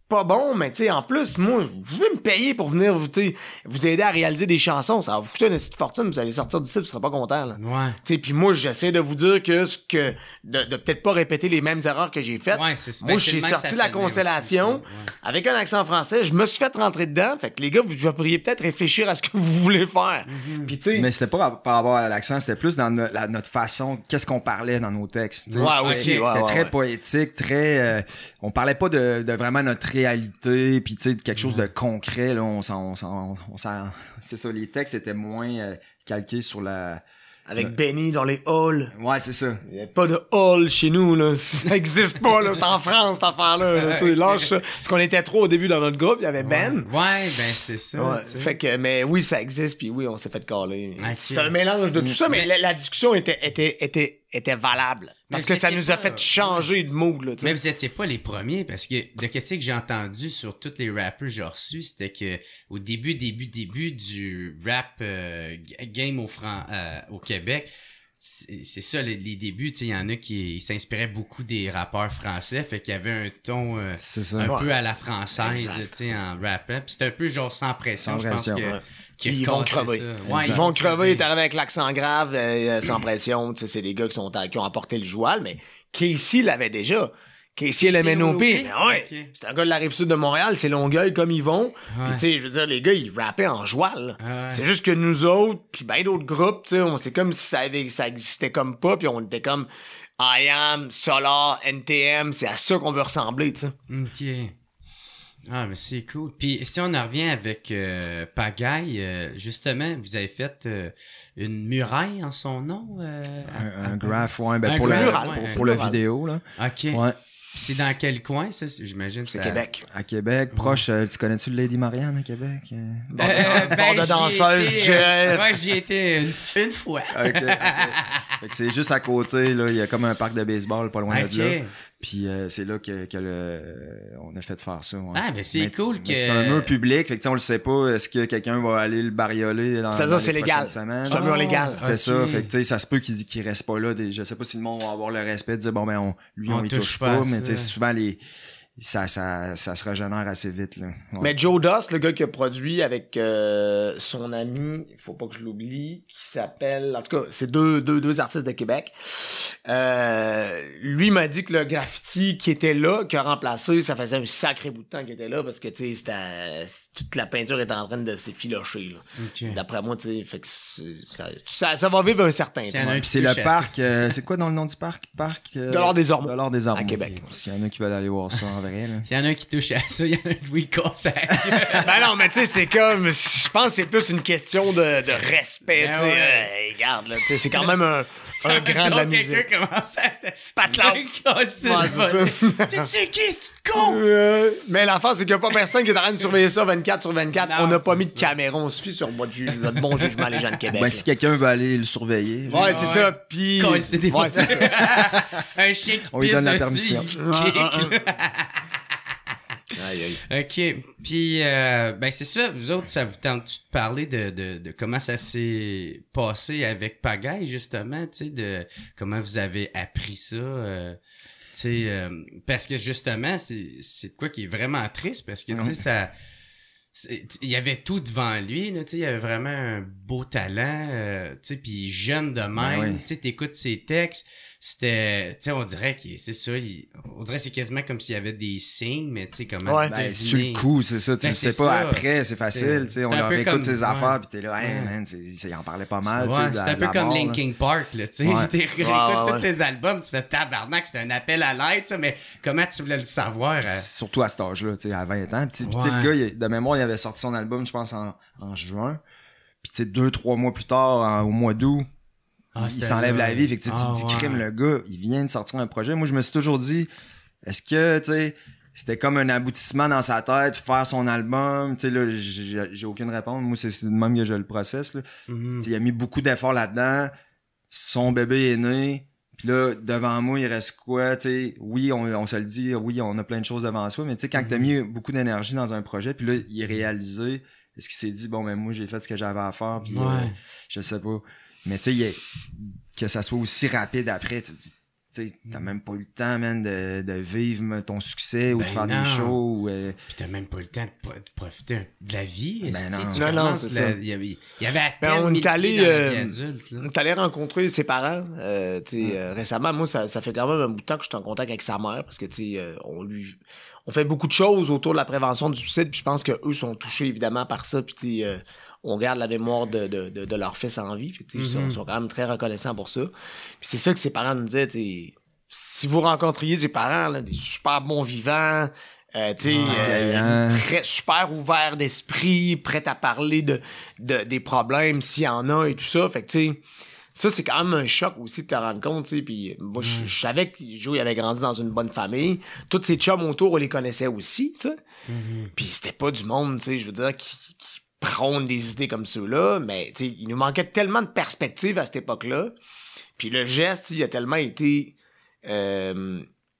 pas bon, mais tu sais, en plus, moi, vous pouvez me payer pour venir vous, vous aider à réaliser des chansons. Ça va vous coûter une petite fortune, vous allez sortir d'ici, vous serez pas content, là. Ouais. Tu sais, puis moi, j'essaie de vous dire que ce que, de, de peut-être pas répéter les mêmes erreurs que j'ai faites. Ouais, c'est moi, ben, j'ai c'est sorti ça la sonnait Constellation aussi, ouais. avec un accent français. Je me suis fait rentrer dedans. Fait que les gars, vous devriez peut-être réfléchir à ce que vous voulez faire. Mm-hmm. Puis tu sais. Mais c'était pas par rapport à l'accent, c'était plus dans no- la- notre façon, qu'est-ce qu'on parlait dans nos textes. T'sais, Ouais, c'était, aussi, C'était ouais, ouais, très ouais. poétique, très. Euh, on parlait pas de, de vraiment notre réalité, puis tu sais, de quelque chose de concret. Là, on s'en, on s'en, on s'en- c'est ça. Les textes étaient moins euh, calqués sur la. Avec Ouais. Benny dans les halls. Ouais, c'est ça. Il n'y a pas de hall chez nous, là. Ça existe pas, là. C'est en France, cette affaire-là. Là. Tu sais, lâche ça. Parce qu'on était trop au début dans notre groupe. Il y avait Ben. Ouais, ben c'est ça. Ouais. tu sais. Fait que, mais oui, ça existe, puis oui, on s'est fait caler. Ok. C'est un mélange de tout ça, mais la, la discussion était, était, était, était valable. Parce Mais que ça c'était nous a pas- fait changer de mood, là, tu sais. Mais vous étiez pas les premiers parce que de qu'est-ce que j'ai entendu sur tous les rappers que j'ai reçus, c'était que au début, début, début du rap euh, g- game au, Fran- euh, au Québec, c'est c'est ça les, les débuts. Tu sais, il y en a qui ils s'inspiraient beaucoup des rappeurs français, fait qu'il y avait un ton euh, C'est ça. un Ouais. peu à la française, Exact. tu sais, en rap. Puis c'était un peu genre sans pression, Sans je pense pression, que. ouais. qui a Puis ils vont cassé crever. ça. Ils Ouais, vont crever, t'arrives avec l'accent grave, euh, sans pression, tu sais, c'est des gars qui sont qui ont apporté le joual, mais Casey l'avait déjà. Casey et le Casey M N O P, L O P? mais ouais, Ok. c'est un gars de la Rive-Sud de Montréal, c'est Longueuil comme ils vont. Ouais. Puis tu sais, je veux dire, les gars, ils rappaient en joual. là. Ah ouais. C'est juste que nous autres, puis ben d'autres groupes, tu sais, on c'est comme si ça, avait, ça existait comme pas, puis on était comme I Am, Solar, N T M, c'est à ça qu'on veut ressembler, tu sais. Ok. Ah, mais c'est cool. Puis si on en revient avec euh, Pagaille, euh, justement, vous avez fait euh, une muraille en son nom. euh, Un, à- un graph, ouais, ben Un pour, graph, le, mural, ouais, pour, un pour le mural. vidéo, là. Ok. Ouais. Puis c'est dans quel coin, ça, c'est- j'imagine? C'est ça- Québec. À Québec, proche, euh, tu connais-tu le Lady Marianne à Québec? Euh? Euh, Bord de j'y danseuse, étais, Jer. euh, Ouais, j'y étais une, une fois. Ok, ok. Fait que c'est juste à côté, là, il y a comme un parc de baseball pas loin Ok. de là. Puis euh, c'est là que, que le, on a fait faire ça. Ouais. Ah, ben c'est Mais- cool mais que. c'est un mur public, fait que tu sais, on le sait pas. Est-ce que quelqu'un va aller le barioler dans, C'est-à-dire, dans c'est les légal. prochaines semaines? C'est un mur légal. C'est Ok. ça, fait que tu sais, ça se peut qu'il qu'il reste pas là. Des, je sais pas si le monde va avoir le respect de dire bon ben on, lui on, On y touche touche pas pas, à mais tu sais ça. souvent les ça, ça, ça se régénère assez vite là. Ouais. Mais Joe Doss, le gars qui a produit avec euh, son ami, il faut pas que je l'oublie, qui s'appelle, en tout cas, c'est deux, deux, deux artistes de Québec. Euh, lui m'a dit que le graffiti qui était là, qui a remplacé, ça faisait un sacré bout de temps qu'il était là parce que tu sais, c'était toute la peinture était en train de s'effilocher. Là. Ok. D'après moi, tu sais, fait que c'est- ça, ça, ça va vivre un certain S'il y temps. en a un Puis c'est touche le à parc, euh, c'est quoi dans le nom du parc? Parc euh, De l'Or des Ormeaux. De l'Or des Ormeaux. À Québec. S'il y en a qui veulent aller voir ça en vrai, là. S'il y en a un qui touche à ça, il y en a un qui lui casse à la gueule. Ben non, mais tu sais, c'est comme, je pense que c'est plus une question de, de respect, Ben tu sais. ouais. Euh, regarde, là, tu sais, c'est quand même un, un grand de la Donc, musique. quelqu'un commence à te... Passe là. Ouais, c'est Ouais, le c'est fun. Tu sais qui, c'est con? Euh, mais l'affaire, c'est qu'il n'y a pas personne qui est en train de surveiller ça vingt-quatre sur vingt-quatre. Non, On n'a pas c'est mis de ça. caméra. On se fie sur votre, ju- votre bon jugement, les gens de Québec. Ben, si quelqu'un veut aller le surveiller. là. ouais, c'est Ouais. ça. Puis. Colle, c'est des Ouais, c'est ça. Un chien qui On lui pisse donne la dessus, permission. il Ah, kick. ah, Aïe, aïe. OK. Puis, euh, ben c'est ça, vous autres, ça vous tente de parler de, de, de comment ça s'est passé avec Pagaille, justement, tu sais, de comment vous avez appris ça, euh, tu sais, euh, parce que justement, c'est c'est de quoi qui est vraiment triste, parce que, tu sais, ça... c'est- Il y avait tout devant lui, là, tu sais, il y avait vraiment un beau talent, euh, tu sais, puis jeune de même, Ben oui. tu sais, t'écoutes ses textes, c'était, tu sais, on dirait que c'est ça, il- on dirait que c'est quasiment comme s'il y avait des signes, mais tu sais, comment Ouais. Ben, sur deviner. le coup, c'est ça. Tu Ben, le sais c'est pas ça. après, c'est facile. tu sais, C'est On un leur peu écoute comme- ses ouais. affaires, puis t'es là, hey Ouais. man, c'est- c'est- il en parlait pas mal. tu Ouais, sais, de c'est la- un peu de la comme mort, là. Linkin Park, là, tu sais. Ouais. Tu réécoutes Ouais, ouais, tous ouais. ces albums, tu fais tabarnak, c'est un appel à l'aide, ça, mais comment tu voulais le savoir? euh? Surtout à cet âge-là, tu sais, à vingt ans. Puis, tu sais, Ouais. le gars, il- de mémoire, il avait sorti son album, je pense, en, en juin. Puis, tu sais, deux, trois mois plus tard, en- au mois d'août, Ah, il c'était s'enlève là. la vie. Fait que tu sais, tu Ah, te dis, ouais. crime, le gars, il vient de sortir un projet. Moi, je me suis toujours dit, est-ce que, tu sais, c'était comme un aboutissement dans sa tête, faire son album. Tu sais, là, j'ai j'ai aucune réponse. Moi, c'est c'est de même que je le processe, là. Mhm. Tu sais, il a mis beaucoup d'efforts là-dedans. Son bébé est né. Puis là, devant moi, il reste quoi? Tu sais, oui, on, on se le dit, oui, on a plein de choses devant soi, mais tu sais, quand t'as mis beaucoup d'énergie dans un projet, puis là, il est réalisé, est-ce qu'il s'est dit, bon, ben moi, j'ai fait ce que j'avais à faire, puis Ouais. euh, je sais pas. Mais tu sais, il est- que ça soit aussi rapide après, tu te dis, tu sais, t'as même pas eu le temps, man, de, de vivre ton succès ou Ben de faire non. des shows. Ou, euh, Puis t'as même pas eu le temps de, pro- de profiter de la vie. Ben esti. non. Tu Non, non, commences c'est la- ça. Il y avait, il y avait à Ben, peine on mis est le allé, pied dans la vie euh, adulte, là. On est allé rencontrer ses parents. Euh, tu sais, euh, récemment, moi, ça, ça fait quand même un bout de temps que je suis en contact avec sa mère parce que tu sais, euh, on lui, on fait beaucoup de choses autour de la prévention du suicide. Puis je pense que eux sont touchés évidemment par ça. Puis tu sais, euh, on garde la mémoire de, de, de, de leur fils en vie. Fait que, tu sais, ils sont, Mhm. sont quand même très reconnaissants pour ça. Puis c'est ça que ses parents nous disaient. Tu sais, si vous rencontriez ses parents, là, des super bons vivants. Euh, tu sais, Accueillants. euh, très super ouvert d'esprit, prêt à parler de, de des problèmes s'il y en a et tout ça. Fait que tu sais, ça c'est quand même un choc aussi de te rendre compte, tu sais. Puis moi, je je savais que Joe il avait grandi dans une bonne famille. Tous ses chums autour, on les connaissait aussi, tu sais. Mhm. Puis c'était pas du monde, tu sais, je veux dire, qui, qui prône des idées comme ceux-là. Mais tu sais, il nous manquait tellement de perspectives à cette époque-là. Puis le geste, il a tellement été euh,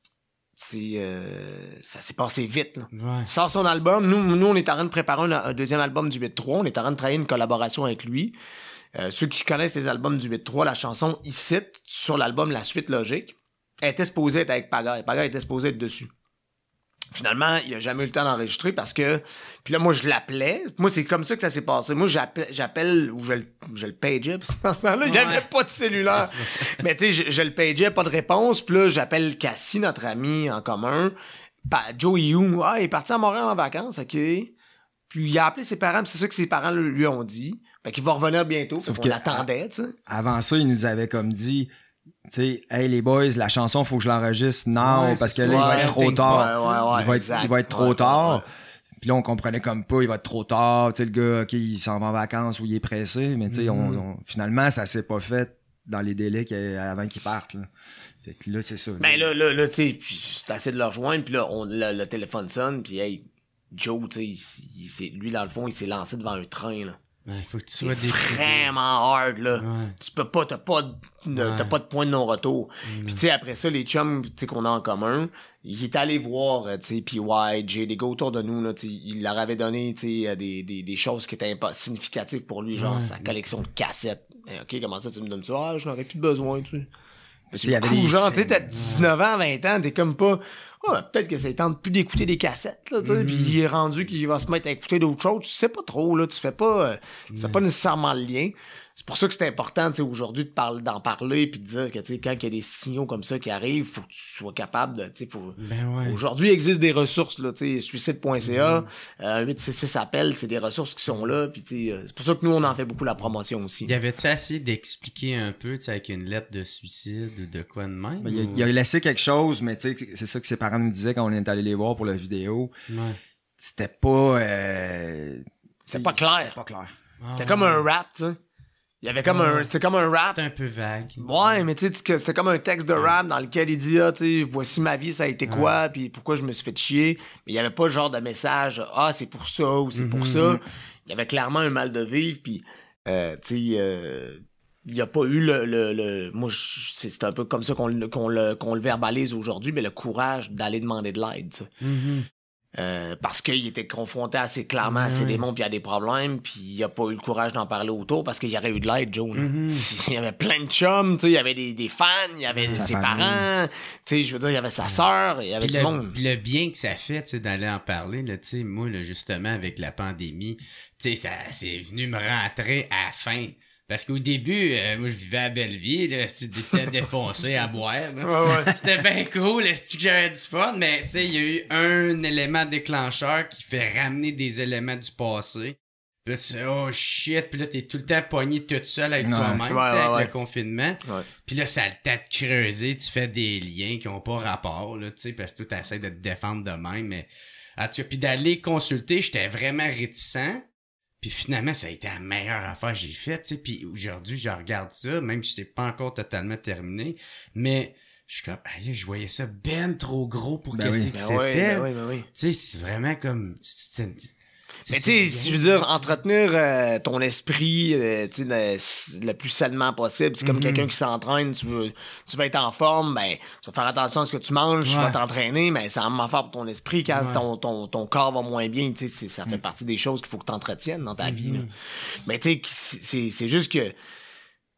c'est euh, ça s'est passé vite là. Ouais. Il sort son album, nous, nous on est en train de préparer un, un deuxième album du huit trois, on est en train de travailler une collaboration avec lui. Euh, ceux qui connaissent les albums du huit trois, la chanson Ici sur l'album La Suite Logique, elle était supposée être avec Pagaille, Pagaille était supposé être dessus. Finalement, il a jamais eu le temps d'enregistrer parce que... Puis là, moi, je l'appelais. Moi, c'est comme ça que ça s'est passé. Moi, j'appelle, j'appelle ou je, le- je le pageais. Parce que dans ce temps-là, il n'y avait Ouais. pas de cellulaire. Mais tu sais, je, je le pageais, pas de réponse. Puis là, j'appelle Cassie, notre ami en commun. Pa- Joe Young, ah, il est parti à Montréal en vacances, OK. Puis il a appelé ses parents, puis c'est ça que ses parents lui ont dit. Fait qu'il va revenir bientôt. Sauf Sauf qu'on que- l'attendait, tu sais. Avant ça, il nous avait comme dit, tu sais, hey les boys, la chanson, faut que je l'enregistre now Ouais, parce que c'est là, ça. il va Ouais, être trop think tard. Ouais, ouais, ouais, il, va être, exact. il va être trop Ouais, tard. ouais, ouais. Puis là, on comprenait comme pas, il va être trop tard. Tu sais, le gars, OK, il s'en va en vacances ou il est pressé. Mais tu sais, on- Mhm. on- finalement, ça s'est pas fait dans les délais qu'il- avant qu'il parte. Là. Fait que là, c'est ça. Ben là, là, là, tu sais, puis c'est assez de le rejoindre, puis là, on, le, le téléphone sonne, puis hey, Joe, tu sais, il, s- il s'est- lui, dans le fond, il s'est lancé devant un train, là. Ouais, faut que tu C'est sois décidé. vraiment hard, là. Ouais. Tu peux pas, t'as pas, de- Ouais. t'as pas de point de non-retour. Mm. Puis tu sais, après ça, les chums, tu sais, qu'on a en commun, il est allé voir, euh, tu sais, P Y, J, des gars autour de nous, là, tu sais, il leur avait donné, tu sais, des, des, des choses qui étaient impa- significatives pour lui, genre Ouais. sa collection de cassettes. Eh, OK, comment ça, tu me donnes ça? Ah, je n'aurais plus de besoin, tu sais. Tu sais, il y avait Cool, des genre, scènes. tu t'as dix-neuf ans, vingt ans, t'es comme pas... Ah, ben, peut-être que ça ne tente plus d'écouter des cassettes, là, tu sais, Mhm. puis il est rendu qu'il va se mettre à écouter d'autres choses. Tu sais pas trop, là, tu fais pas, euh, tu fais pas nécessairement le lien. C'est pour ça que c'est important, tu sais, aujourd'hui, de parler, d'en parler, puis de dire que, tu sais, quand il y a des signaux comme ça qui arrivent, faut que tu sois capable de, tu sais, faut... Ben ouais. Aujourd'hui, il existe des ressources, là, tu sais, suicide point c a, Mhm. euh, huit six six appel, c'est des ressources qui sont là, puis tu sais, euh, c'est pour ça que nous, on en fait beaucoup la promotion aussi. Y avait-tu essayé d'expliquer un peu, tu sais, avec une lettre de suicide ou de quoi de même? Ben, il, a, ou- il a laissé quelque chose, mais tu sais, c'est ça que ses parents nous disaient quand on est allé les voir pour la vidéo. Ouais. C'était pas... Euh, C'était pas clair. C'était pas clair. C'était Ah, comme un rap, tu sais. Il y avait comme Ouais. un, c'était comme un rap. C'était un peu vague. Ouais, mais tu sais, que c'était comme un texte de rap dans lequel il dit, ah, tu sais, voici ma vie, ça a été quoi, puis pourquoi je me suis fait chier. Mais il y avait pas le genre de message, ah, c'est pour ça ou c'est pour Mhm. ça. Il y avait clairement un mal de vivre, puis, euh, tu sais, euh, il y a pas eu le, le, le moi, je- c'est c'est un peu comme ça qu'on le, qu'on le, qu'on le verbalise aujourd'hui, mais le courage d'aller demander de l'aide, tu sais. Mhm. Euh, parce qu'il était confronté assez clairement à ses Ouais. démons puis à des problèmes, puis il a pas eu le courage d'en parler autour parce qu'il y aurait eu de l'aide, Joe. là. Mhm. Il y avait plein de chums, tu sais, il y avait des, des fans, il y avait Sa ses famille. parents, tu sais, je veux dire, il y avait sa sœur, il y avait Puis du le, monde. puis le bien que ça fait, tu sais, d'aller en parler, là, tu sais, moi, là, justement, avec la pandémie, tu sais, ça, c'est venu me rentrer à la fin. Parce qu'au début, euh, moi, je vivais à Belleville, là, c'était défoncé à boire, là. Ouais, ouais. C'était bien cool, c'est que j'avais du fun, mais tu sais, il y a eu un élément déclencheur qui fait ramener des éléments du passé. Puis là, tu sais, oh shit, puis là, t'es tout le temps pogné toute seule avec Ouais. toi-même, Ouais, tu sais, ouais, avec ouais. le confinement. Ouais. Puis là, ça a le temps de creuser, tu fais des liens qui ont pas rapport, là, tu sais, parce que toi, t'essaies de te défendre de même, mais... Ah, tu vois, puis d'aller consulter, j'étais vraiment réticent. Puis finalement, ça a été la meilleure affaire que j'ai faite, tu sais. Puis aujourd'hui, je regarde ça, même si c'est pas encore totalement terminé. Mais je suis comme, aïe, je voyais ça ben trop gros pour Ben que oui. c'est que Ben c'était. oui, ben oui, ben oui. Tu sais, c'est vraiment comme... c'était- Mais c'est- tu sais, c'est si bien. je veux dire, entretenir euh, ton esprit euh, tu sais, le, le plus sainement possible, c'est comme Mhm. quelqu'un qui s'entraîne, tu veux, tu vas être en forme, ben, tu vas faire attention à ce que tu manges, tu Ouais. vas t'entraîner, mais c'est la même affaire pour ton esprit. Quand Ouais. ton, ton, ton corps va moins bien, tu sais, c'est- ça fait partie des choses qu'il faut que tu entretiennes dans ta vie. Là. Mhm. Mais tu sais, c'est c'est juste que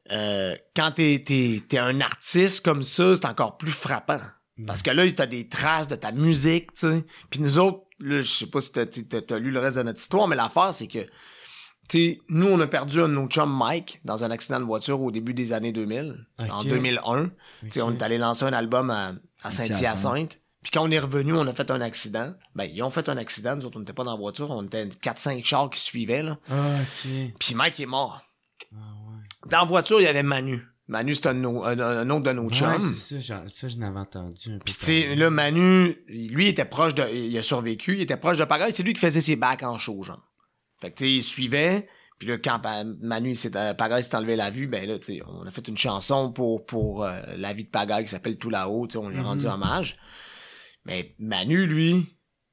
euh, quand t'es, t'es, t'es un artiste comme ça, c'est encore plus frappant. Mm. Parce que là, t'as des traces de ta musique, tu sais. Puis nous autres, là, je sais pas si t'as, t'as, t'as lu le reste de notre histoire, mais l'affaire, c'est que, tu nous, on a perdu un de nos chums, Mike, dans un accident de voiture au début des années deux mille, okay. En deux mille un. Okay. Tu on est allé lancer un album à, à Saint-Hyacinthe. Puis quand on est revenu, on a fait un accident. Ben, ils ont fait un accident. Nous autres, on n'était pas dans la voiture. On était quatre cinq chars qui suivaient, là. Ah, OK. Puis Mike est mort. Ah, ouais. Dans la voiture, il y avait Manu. Manu, c'est un, un, un autre de nos chums. Ouais, c'est ça. Ça, je n'avais entendu. Puis, tu sais, là, Manu, lui, il était proche de... Il a survécu. Il était proche de Pagaille. C'est lui qui faisait ses bacs en show, genre. Fait que, tu sais, il suivait... Puis là, quand Manu s'est, Pagaille s'est enlevé la vue, ben là, tu sais, on a fait une chanson pour, pour euh, la vie de Pagaille qui s'appelle Tout là-haut, tu sais, on lui a mm-hmm. rendu hommage. Mais Manu, lui,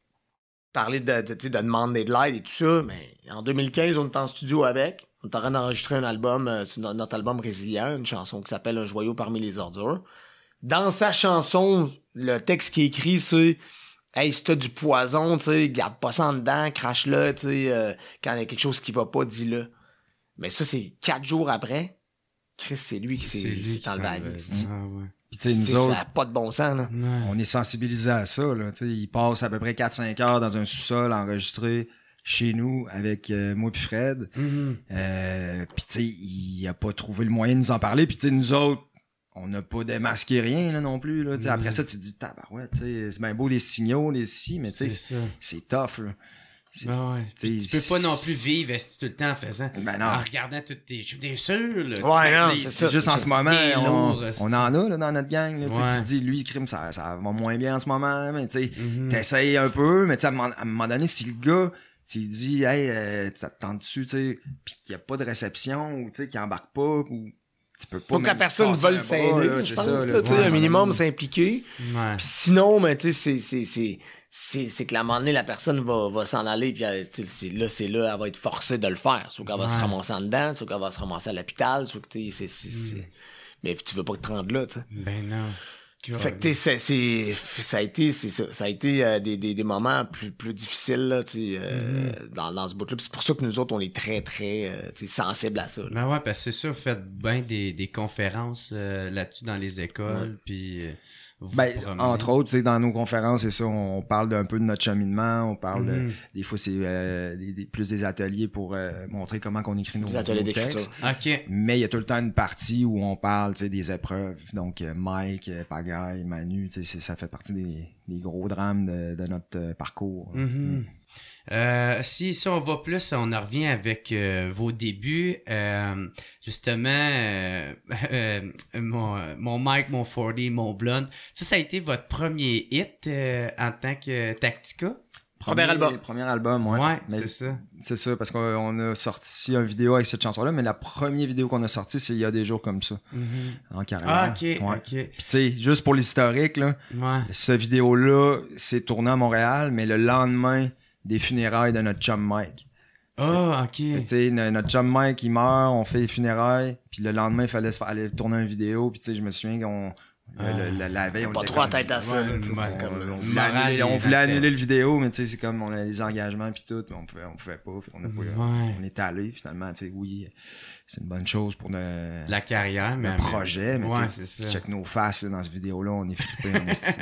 parlait de, de, de demander de l'aide et tout ça, mais en deux mille quinze, on était en studio avec, on était en train d'enregistrer un album, euh, notre album Résilient, une chanson qui s'appelle Un joyau parmi les ordures. Dans sa chanson, le texte qui est écrit, c'est... Hey, si t'as du poison, tu sais, garde pas ça en dedans, crache-le, tu sais, euh, quand il y a quelque chose qui va pas, dis-le. Mais ça, c'est quatre jours après. Chris, c'est lui qui s'est, s'est enlevé à la vie. Ah, ouais. Puis, tu sais, nous autres, ça n'a pas de bon sens, là. Ouais. On est sensibilisés à ça, là. Tu sais, il passe à peu près quatre cinq heures dans un sous-sol enregistré chez nous avec euh, moi puis Fred. Mm-hmm. Euh, puis, tu sais, il a pas trouvé le moyen de nous en parler. Puis, tu sais, nous autres, on n'a pas démasqué rien là non plus là, mmh. Après ça tu te dis tabarouette, ouais, c'est bien beau les signaux les si mais tu sais c'est tough là. C'est, ben ouais. Tu peux pas non plus vivre tout le temps en faisant ben non. en regardant toutes tes choses bien sûr là, ouais, non, c'est, c'est ça, juste c'est en ça, ce moment on, lourd, on en a là, dans notre gang là, ouais. Tu te dis lui le crime ça, ça va moins bien en ce moment mais tu sais mmh. t'essayes un peu mais tu sais à un moment donné si le gars tu dis hey euh, ça te tente dessus tu sais puis qu'il y a pas de réception ou tu sais qu'il embarque pas ou tu peux pas faut que la personne veuille s'aider, là, je pense, ça, là, ouais, un minimum ouais. s'impliquer. Ouais. Puis sinon, ben, tu sais, c'est, c'est, c'est, c'est, c'est que à un moment donné, la personne va, va s'en aller, puis c'est là, c'est là, elle va être forcée de le faire. Soit qu'elle va ouais. se ramasser en dedans, soit qu'elle va se ramasser à l'hôpital, soit que, tu sais, c'est, c'est, c'est, c'est... Mais tu veux pas te rendre là, tu sais. Ben non. Fait que, tu sais, c'est, c'est, ça a été, c'est ça, ça a été euh, des, des, des moments plus, plus difficiles, là, tu sais, euh, mm-hmm. dans, dans ce bout-là. Puis c'est pour ça que nous autres, on est très, très, euh, tu sais, sensibles à ça. Là. Ben ouais, parce que c'est sûr, vous faites bien des, des conférences euh, là-dessus dans les écoles, ouais. puis... Euh, ben, entre autres, tu sais, dans nos conférences, c'est ça, on parle d'un peu de notre cheminement, on parle mm-hmm. de, des fois, c'est euh, des, des, plus des ateliers pour euh, montrer comment qu'on écrit nos, des ateliers nos textes. OK. Mais il y a tout le temps une partie où on parle, tu sais, des épreuves. Donc, euh, Mike, euh, Pagaille, Manu, tu sais, ça fait partie des, des gros drames de, de notre euh, parcours. Mm-hmm. Mm. Euh, si, si on va plus, on en revient avec euh, vos débuts. Euh, justement, euh, euh, mon, mon Mike, mon quarante, mon Blonde. Ça, ça a été votre premier hit euh, en tant que Tactica? Premier, premier album. Premier album, ouais. Ouais, mais c'est ça. C'est ça, parce qu'on a sorti une vidéo avec cette chanson-là, mais la première vidéo qu'on a sortie, c'est il y a des jours comme ça. Mm-hmm. En carrière. Ah, ok, ouais. ok. Puis tu sais, juste pour l'historique, là, ouais. cette vidéo-là, c'est tourné à Montréal, mais le lendemain des funérailles de notre chum Mike. Ah, oh, ok. Tu sais, notre chum Mike, il meurt, on fait les funérailles, puis le lendemain, il fallait aller tourner une vidéo, puis tu sais, je me souviens qu'on... Ah. Le, le, la veille, on pas était trop en comme, tête à ça. Ouais, là, ouais, c'est on, comme, on, on voulait annuler, on voulait annuler le vidéo, mais tu sais, c'est comme on a les engagements puis tout, mais on pouvait, on pouvait pas. On, a pas ouais. on est allé finalement. Tu sais, oui, c'est une bonne chose pour le, la carrière, mais le projet, mais, ouais, tu sais, check nos faces là, dans cette vidéo-là, on est frippés en estime.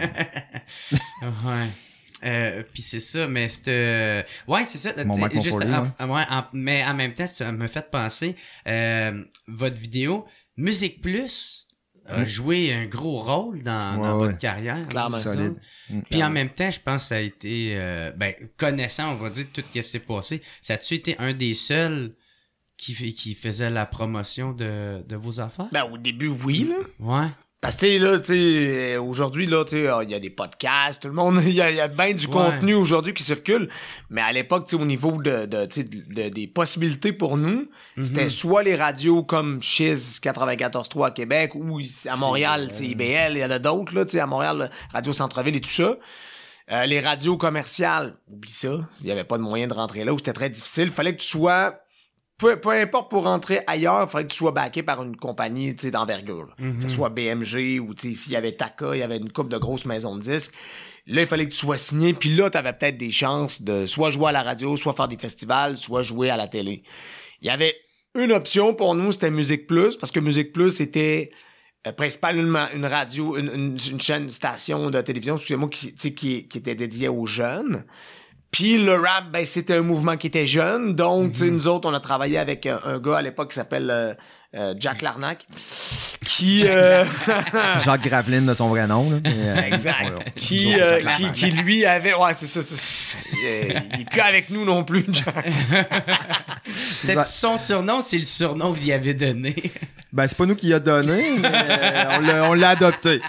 Ouais. Euh, puis c'est ça, mais c'est euh... ouais, c'est ça. Mon Mike juste, en, en, en, ouais, en, mais en même temps, ça me fait penser euh, votre vidéo Musique Plus a joué un gros rôle dans, ouais, dans ouais. votre carrière. Clairement. Solide. Puis en même temps, je pense que ça a été, euh, ben, connaissant, on va dire, tout ce qui s'est passé, ça a-tu été un des seuls qui, qui faisait la promotion de, de vos affaires? Ben, au début, oui, là. Ouais. Parce que, tu sais, là, tu sais, aujourd'hui, là, tu sais, il y a des podcasts, tout le monde, il y a, y a bien du ouais. contenu aujourd'hui qui circule. Mais à l'époque, tu sais, au niveau de, de, tu sais, de, de, des possibilités pour nous, mm-hmm. c'était soit les radios comme Chiz quatre-vingt-quatorze trois à Québec, ou à Montréal, c'est I B L, il y en a d'autres, là, tu sais, à Montréal, Radio Centre-Ville et tout ça. Euh, les radios commerciales, oublie ça, il y avait pas de moyen de rentrer là, où c'était très difficile. Il fallait que tu sois... Peu, peu importe pour rentrer ailleurs, il fallait que tu sois backé par une compagnie d'envergure. Mm-hmm. Que ce soit B M G ou s'il y avait Taka, il y avait une couple de grosses maisons de disques. Là, il fallait que tu sois signé. Puis là, tu avais peut-être des chances de soit jouer à la radio, soit faire des festivals, soit jouer à la télé. Il y avait une option pour nous, c'était Musique Plus, parce que Musique Plus était euh, principalement une radio, une, une, une chaîne, une station de télévision, excusez-moi, qui, qui, qui était dédiée aux jeunes. Puis le rap, ben c'était un mouvement qui était jeune, donc mm-hmm. tu sais, nous autres, on a travaillé avec un, un gars à l'époque qui s'appelle euh, euh, Jack Larnac, qui euh... Jacques Graveline de son vrai nom, là. Mais, euh, exact. On, qui, euh, qui, qui lui avait, ouais, c'est ça, c'est... Il, est, il est plus avec nous non plus, Jack. C'était son surnom, c'est le surnom que vous y avez donné. Ben c'est pas nous qui y a donné, mais euh, on, l'a, on l'a adopté.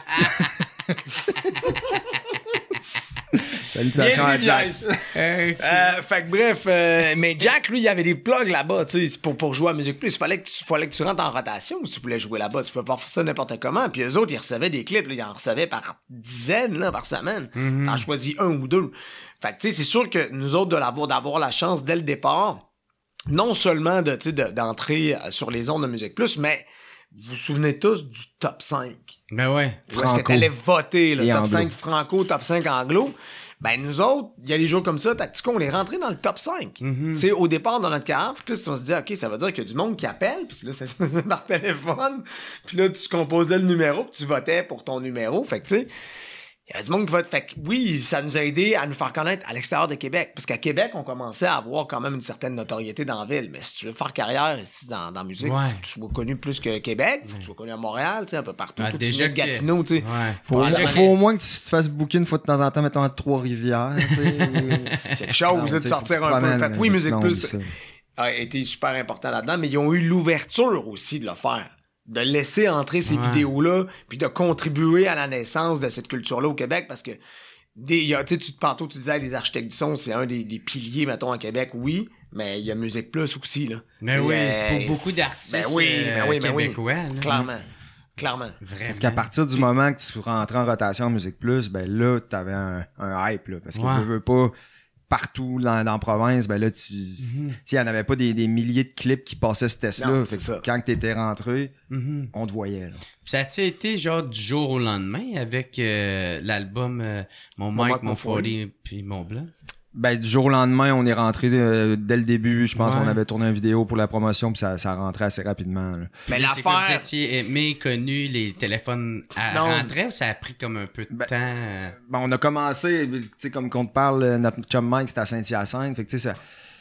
Salutations à Jack. euh, fait que bref, euh, mais Jack, lui, il y avait des plugs là-bas, tu sais, pour, pour jouer à Musique Plus. Il fallait que tu, fallait que tu rentres en rotation si tu voulais jouer là-bas. Tu peux pas faire ça n'importe comment. Puis eux autres, ils recevaient des clips, là, ils en recevaient par dizaines, là, par semaine. Mm-hmm. T'en choisis un ou deux. Fait que, tu sais, c'est sûr que nous autres, de l'avoir, d'avoir la chance dès le départ, non seulement de, tu sais, de, d'entrer sur les ondes de Musique Plus, mais vous vous souvenez tous du top cinq. Ben ouais. Où est-ce que t'allais voter, le top cinq franco, top cinq anglo? Ben, nous autres, il y a des jours comme ça, tactico, on est rentré dans le top cinq. Mm-hmm. Tu sais, au départ, dans notre carrière, puis là, on se dit, OK, ça veut dire qu'il y a du monde qui appelle, puis là, ça se faisait par téléphone, puis là, tu composais le numéro, puis tu votais pour ton numéro. Fait que, tu sais, il y a du monde qui vote. Fait que, oui, ça nous a aidé à nous faire connaître à l'extérieur de Québec. Parce qu'à Québec, on commençait à avoir quand même une certaine notoriété dans la ville. Mais si tu veux faire carrière ici dans, dans la musique, ouais. faut que tu sois connu plus que Québec, faut que tu sois connu à Montréal, tu sais, un peu partout. Ah, déjà que... Gatineau, tu sais. Ouais. Faut, faut, faut au moins que tu te fasses booker une fois de temps en temps, mettons, à Trois-Rivières, tu sais. C'est quelque chose, non, de sortir un peu. Fait que oui, Musique Plus a été super important là-dedans, mais ils ont eu l'ouverture aussi de le faire. De laisser entrer ces ouais. vidéos-là, puis de contribuer à la naissance de cette culture-là au Québec, parce que des, y a, tu sais, tantôt tu disais les architectes du son, c'est un des, des piliers, mettons, à Québec, oui, mais il y a Musique Plus aussi, là. Mais oui, euh, pour beaucoup d'artistes ben oui, ben oui, ben québécois. Oui. Clairement. Clairement. Vraiment. Parce qu'à partir du moment que tu rentrais en rotation en Musique Plus, ben là, t'avais un, un hype, là, parce que ouais. je veux pas... partout dans, dans la province, ben là, tu mm-hmm. il y en avait pas des, des milliers de clips qui passaient ce test-là. Fait que quand t'étais rentré, mm-hmm. on te voyait. Là. Ça a-tu été genre du jour au lendemain avec euh, l'album euh, Mon Mike, Mon Forty puis Mon Blanc? Ben, du jour au lendemain, on est rentré euh, dès le début. Je pense ouais. qu'on avait tourné une vidéo pour la promotion, puis ça, ça rentrait assez rapidement. Là. Mais l'affaire... Vous étiez aimé, connu, les téléphones à rentrer ou ça a pris comme un peu de ben, temps? Euh... Ben, on a commencé, tu sais, comme qu'on te parle, notre chum Mike, c'était à Saint-Hyacinthe. Fait que, tu sais, ça...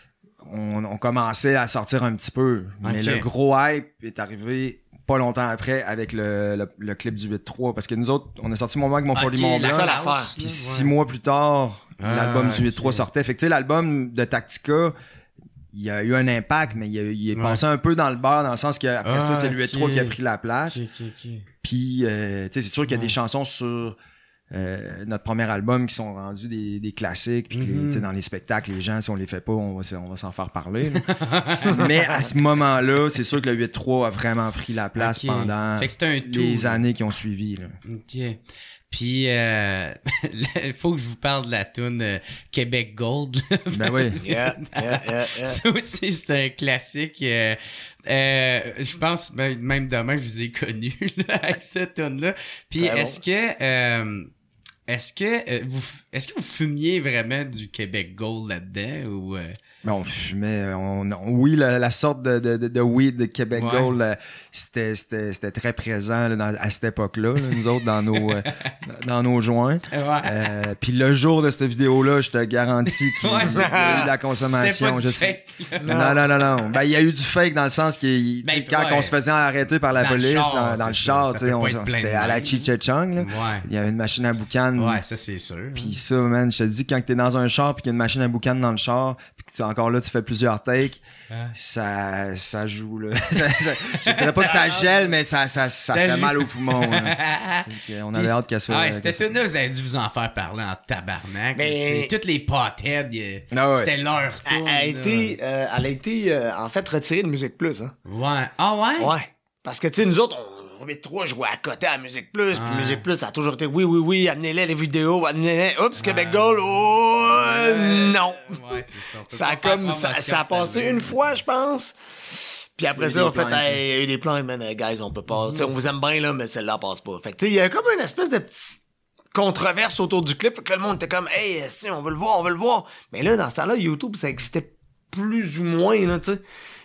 on, on commençait à sortir un petit peu. Okay. Mais le gros hype est arrivé pas longtemps après avec le, le, le clip du huit trois. Parce que nous autres, on a sorti Mon Mike, Mon Forty, Mon Blanc. Puis six ouais. mois plus tard... Ah, l'album du huit trois okay. sortait. Fait que tu sais, l'album de Tactica, il y a eu un impact, mais il, a, il est ouais. passé un peu dans le beurre, dans le sens qu'après ah, ça, c'est le huit trois okay. qui a pris la place. Okay, okay, okay. Puis, euh, tu sais, c'est sûr qu'il y a ouais. des chansons sur euh, notre premier album qui sont rendus des, des classiques. Puis, mm-hmm. tu sais, dans les spectacles, les gens, si on les fait pas, on va, on va s'en faire parler. Mais à ce moment-là, c'est sûr que le huit trois a vraiment pris la place okay. pendant fait que c'est un tout, les là. années qui ont suivi. Là. OK. Puis, euh, il faut que je vous parle de la tune euh, Québec Gold. Ben oui. Yeah, yeah, yeah, yeah. Ça aussi, c'est un classique. Euh, euh, je pense, ben, même demain, je vous ai connu là, avec cette tune-là. Puis, ben est-ce bon. que... Euh, est-ce que euh, vous est-ce que vous fumiez vraiment du Québec Gold là-dedans ou euh... Ben, on fumait on, on oui la, la sorte de de de weed de Québec ouais. Gold là, c'était c'était c'était très présent là, dans, à cette époque-là là, nous autres dans nos euh, dans nos joints. Ouais. Euh, puis le jour de cette vidéo-là, je te garantis qu'il ouais, y a eu de la consommation. C'était pas du fake, non non non non. Ben il y a eu du fake dans le sens que ben, quand ouais. on se faisait arrêter par la dans police le char, dans, dans le char, tu sais, on, c'était à la Cheech-Chong là. Il y avait une machine à boucan. Ouais, ça c'est sûr. Puis ça, man, je te dis, quand t'es dans un char puis qu'il y a une machine à boucan dans le char, puis que tu, encore là, tu fais plusieurs takes, ah. ça, ça joue, là. ça, ça, je dirais pas que ça gèle, mais ça, ça, ça fait mal aux poumons. Hein. Donc, on avait hâte qu'elle soit... Ouais, c'était tout là, vous avez dû vous en faire parler en tabarnak. Mais... Toutes les potheads, ah ouais. c'était leur tour. Elle a été, euh, elle a été euh, en fait, retirée de Musique Plus. Hein. Ouais. Ah ouais? Ouais. Parce que, tu sais, nous autres, on... huit trois, je jouais à côté à Musique Plus, puis Musique Plus, ça a toujours été oui, oui, oui, amenez-les les vidéos, amenez-les, oups, ouais. Québec Gold, oh, euh, non. Ouais, c'est ça. Ça a comme, ça, ça a passé une fois, je pense. Puis après ça, on fait, hey, il y a eu des plans, man, guys, on peut pas, mm-hmm. on vous aime bien, là, mais celle-là passe pas. Fait que, tu sais, il y a comme une espèce de petite controverse autour du clip, fait que là, le monde était comme, hey, si, on veut le voir, on veut le voir. Mais là, dans ce temps-là, YouTube, ça existait plus ou moins, là, tu sais.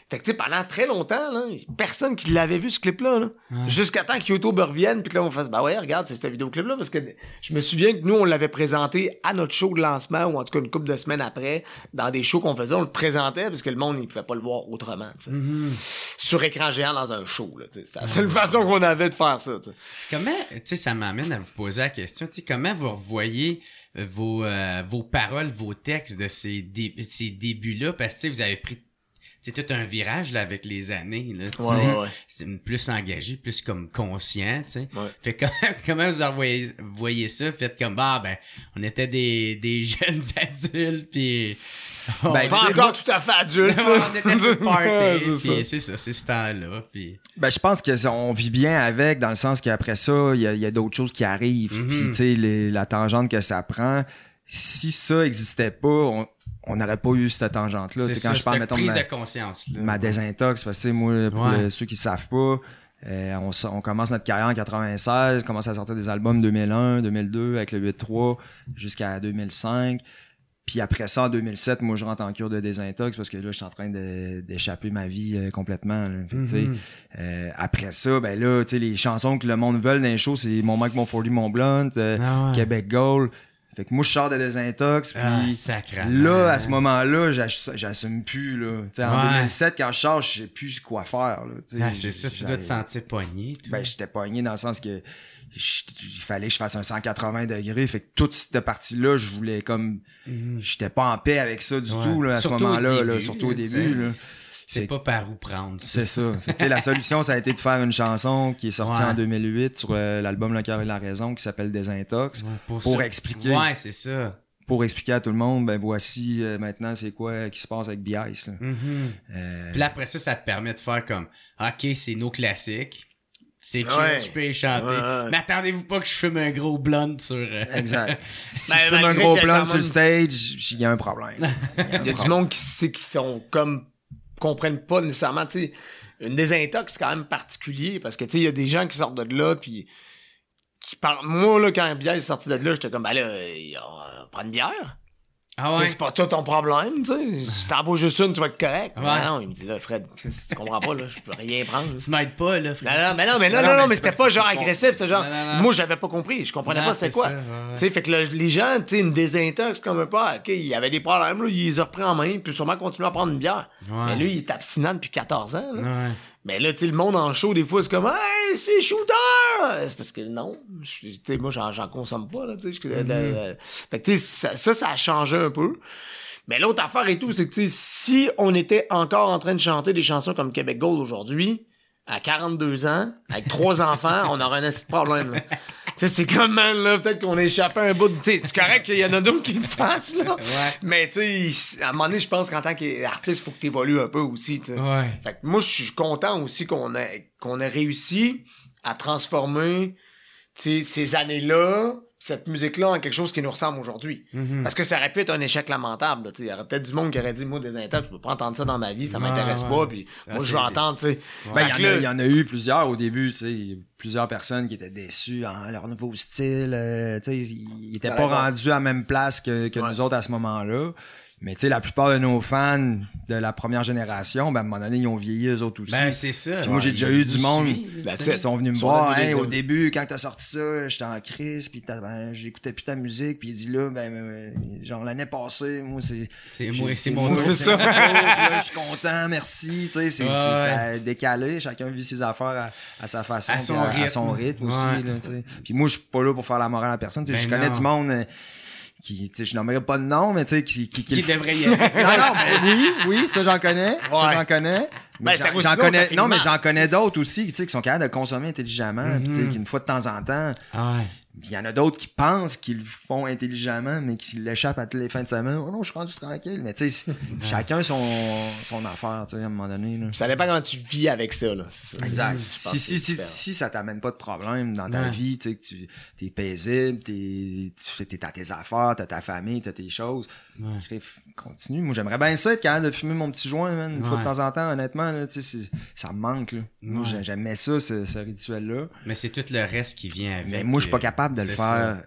Fait que, tu sais, pendant très longtemps, là, personne qui l'avait vu, ce clip-là, là. Ouais. Jusqu'à temps que YouTube revienne, puis que là, on fasse, bah ouais, regarde, c'est cette vidéoclip-là, parce que je me souviens que nous, on l'avait présenté à notre show de lancement, ou en tout cas une couple de semaines après, dans des shows qu'on faisait, on le présentait, parce que le monde, il pouvait pas le voir autrement, tu sais. Mm-hmm. Sur écran géant dans un show, là, tu sais. C'était la seule façon qu'on avait de faire ça, tu sais. Comment, tu sais, ça m'amène à vous poser la question, tu sais, comment vous revoyez vos, euh, vos paroles, vos textes de ces, dé- ces débuts-là, parce que, tu sais, vous avez pris c'est tout un virage là avec les années là, tu sais, Ouais, ouais, ouais. c'est plus engagé, plus comme conscient, tu sais. Ouais. Fait que comment, comment vous voyez, voyez ça, faites comme bah ben on était des, des jeunes adultes puis on, Ben, Pas tu sais, encore moi- tout à fait adulte, là. on était sur le party, Ouais, c'est puis ça. c'est ça, c'est ce temps-là, puis Ben, je pense que ça, on vit bien avec, dans le sens qu'après ça, il y a, il y a d'autres choses qui arrivent. Mhm. Puis, tu sais, les- la tangente que ça prend, si ça existait pas, on on n'aurait pas eu cette tangente-là. c'est Tu sais, ça, quand je parle, cette mettons, prise de ma, de conscience là. ma désintox, parce que, tu sais, moi, pour Ouais. le- ceux qui ne savent pas, euh, on, s- on commence notre carrière en quatre-vingt-seize, on commence à sortir des albums deux mille un, deux mille deux, avec le huit trois, jusqu'à deux mille cinq. Puis après ça, en deux mille sept, moi, je rentre en cure de désintox parce que là, je suis en train de- d'échapper ma vie euh, complètement. Là. Fait que, tu sais, Mhm. euh, après ça, ben là, tu sais, les chansons que le monde veut dans les shows, c'est Mon Mike, Mon Forty, Mon Blunt, euh, Ah ouais. Québec Gold. Fait que moi, je sors de désintox, puis Ah, sacrément. là, à ce moment-là, j'ass- j'assume plus, là. Tu sais, en Ouais. deux mille sept, quand je sors, je sais plus quoi faire, là. Tu sais, Ah, c'est ça, tu dois te j'ai- sentir pogné, toi. Ben, j'étais pogné dans le sens que j- il fallait que je fasse un cent quatre-vingts degrés. Fait que toute cette partie-là, je voulais comme... Mhm. J'étais pas en paix avec ça du Ouais. tout, là, à Surtout au ce moment-là, début, là, surtout au tu sais. début, là. C'est Fait- pas par où prendre. ça. C'est ça. Fait que, tu sais, la solution, ça a été de faire une chanson qui est sortie Ouais. en deux mille huit sur euh, l'album Le Cœur et la Raison, qui s'appelle Désintox. Ouais, Pour ça. expliquer. Ouais, c'est ça. Pour expliquer à tout le monde, ben voici euh, maintenant c'est quoi qui se passe avec B-Ice. là. Mhm. Euh, Puis là, après ça, ça te permet de faire comme, OK, c'est nos classiques. C'est chill, Ouais. je peux y chanter. Ouais, ouais. Mais attendez-vous pas que je fume un gros blunt sur... euh, Exact. Si Ben, je fume un malgré gros qu'il y a plan quand sur le même- stage, il y a un problème. Il y a du monde qui, sait- qui sont comme comprennent pas nécessairement, tu sais, une désintox, c'est quand même particulier parce que, tu sais, il y a des gens qui sortent de là, puis qui parlent. Moi, là, quand un bière est sorti de là, j'étais comme, ben là, euh, on prend une bière. Ah Tu ouais? sais, c'est pas toi ton problème, tu sais. Si t'en bois juste une, tu vas être correct. Ouais. Ben non, il me dit, là, Fred, tu comprends pas, là, je peux rien prendre. Tu m'aides pas, là, frère. Non, non, mais non, mais non, Non, non, non, non, mais mais c'est c'était parce pas que genre c'est pas- agressif, c'était genre, Non, non, non. moi, j'avais pas compris, je comprenais Non, pas c'était c'est quoi. ça, ouais, ouais. Tu sais, fait que là, les gens, tu sais, une désintox, comme un pas, ok, il y avait des problèmes, là, il les a repris en main, puis sûrement continuer à prendre une bière. Ouais. Mais lui, il est abstinent depuis quatorze ans, là. Ouais. Mais là, tu sais, le monde en show, des fois, c'est comme, hey, c'est shooter! C'est parce que non, je- tu sais, moi, j'en, j'en consomme pas, là, tu sais. je- Mm-hmm. la- la- Fait que, tu sais, ça, ça, ça a changé un peu. Mais l'autre affaire et tout, c'est que, tu sais, si on était encore en train de chanter des chansons comme Québec Gold aujourd'hui, à quarante-deux ans, avec trois enfants, on aurait un assez de problème, là. Tu sais, c'est comme, man, là, peut-être qu'on a échappé un bout de... Tu sais, c'est correct qu'il y en a d'autres qui le fassent, là. Ouais. Mais, tu sais, à un moment donné, je pense qu'en tant qu'artiste, il faut que tu évolues un peu aussi, tu sais. Ouais. Fait que moi, je suis content aussi qu'on a, qu'on a réussi à transformer, tu sais, ces années-là, cette musique-là en quelque chose qui nous ressemble aujourd'hui. Mhm. Parce que ça aurait pu être un échec lamentable, là, tu sais. Il y aurait peut-être du monde qui aurait dit, moi, des intox, je peux pas entendre ça dans ma vie, ça Ouais, m'intéresse ouais. pas, puis Ah, moi, je c'est veux des- entendre, tu sais. Ben, Fait il que y, en a- là- il y en a eu plusieurs au début, tu sais, plusieurs personnes qui étaient déçues en leur nouveau style, euh, tu sais, ils étaient T'as pas raison. rendus à la même place que, que Ouais. nous autres à ce moment-là. Mais tu sais, la plupart de nos fans de la première génération, ben à un moment donné, ils ont vieilli eux autres aussi. Ben, c'est ça. Puis moi, j'ai déjà eu du monde That's qui it. sont venus me Sur voir. la Hey, vidéo. au début, quand t'as sorti ça, j'étais en crise, puis t'as- ben, j'écoutais plus ta musique, puis il dit là, ben, ben, genre l'année passée, moi c'est C'est j'ai- moi, c'est mon tour. c'est ça. mon tour, puis là, je suis content, merci. Tu sais, c'est, Ouais, c'est- ouais. ça a décalé. Chacun vit ses affaires à, à sa façon, À puis son à, à rythme. son rythme aussi. Ouais. Là, tu sais. Puis moi, je suis pas là pour faire la morale à personne. Tu sais, Ben je connais non. du monde. euh, qui, tu sais, je nommerai pas de nom, mais tu sais, qui, qui, qui, Qui le fait- devrait y aller. non, non, mais oui, oui, ça j'en connais, ça Ouais. j'en connais. Mais Ben, j'en, c'est- j'en sinon, ça connais, finit non, mais mal. j'en connais d'autres aussi, tu sais, qui sont capables de consommer intelligemment, puis tu sais, qu'une fois de temps en temps, Ah ouais. puis il y en a d'autres qui pensent qu'ils le font intelligemment, mais qui l'échappent à toutes les fins de semaine. Oh non, je suis rendu tranquille. Mais tu sais, c'est- chacun son, son affaire, tu sais, à un moment donné. Là. Ça dépend comment tu vis avec ça, là. C'est ça. Exact. Je pense Si, que si, c'est si, différent. si ça t'amène pas de problème dans ta Ouais. vie, tu sais, que tu es paisible, t'es, tu t'es à tes affaires, t'as ta famille, t'as tes choses, Ouais. Crif, continue. Moi, j'aimerais bien ça, être capable de fumer mon petit joint, man, une fois Ouais. de temps en temps, honnêtement, là, tu sais, c'est- ça me manque, là. Moi, Ouais. j'ai- j'aimais ça, ce, ce rituel-là. Mais c'est tout le reste qui vient avec. Mais moi, je suis pas capable de le c'est faire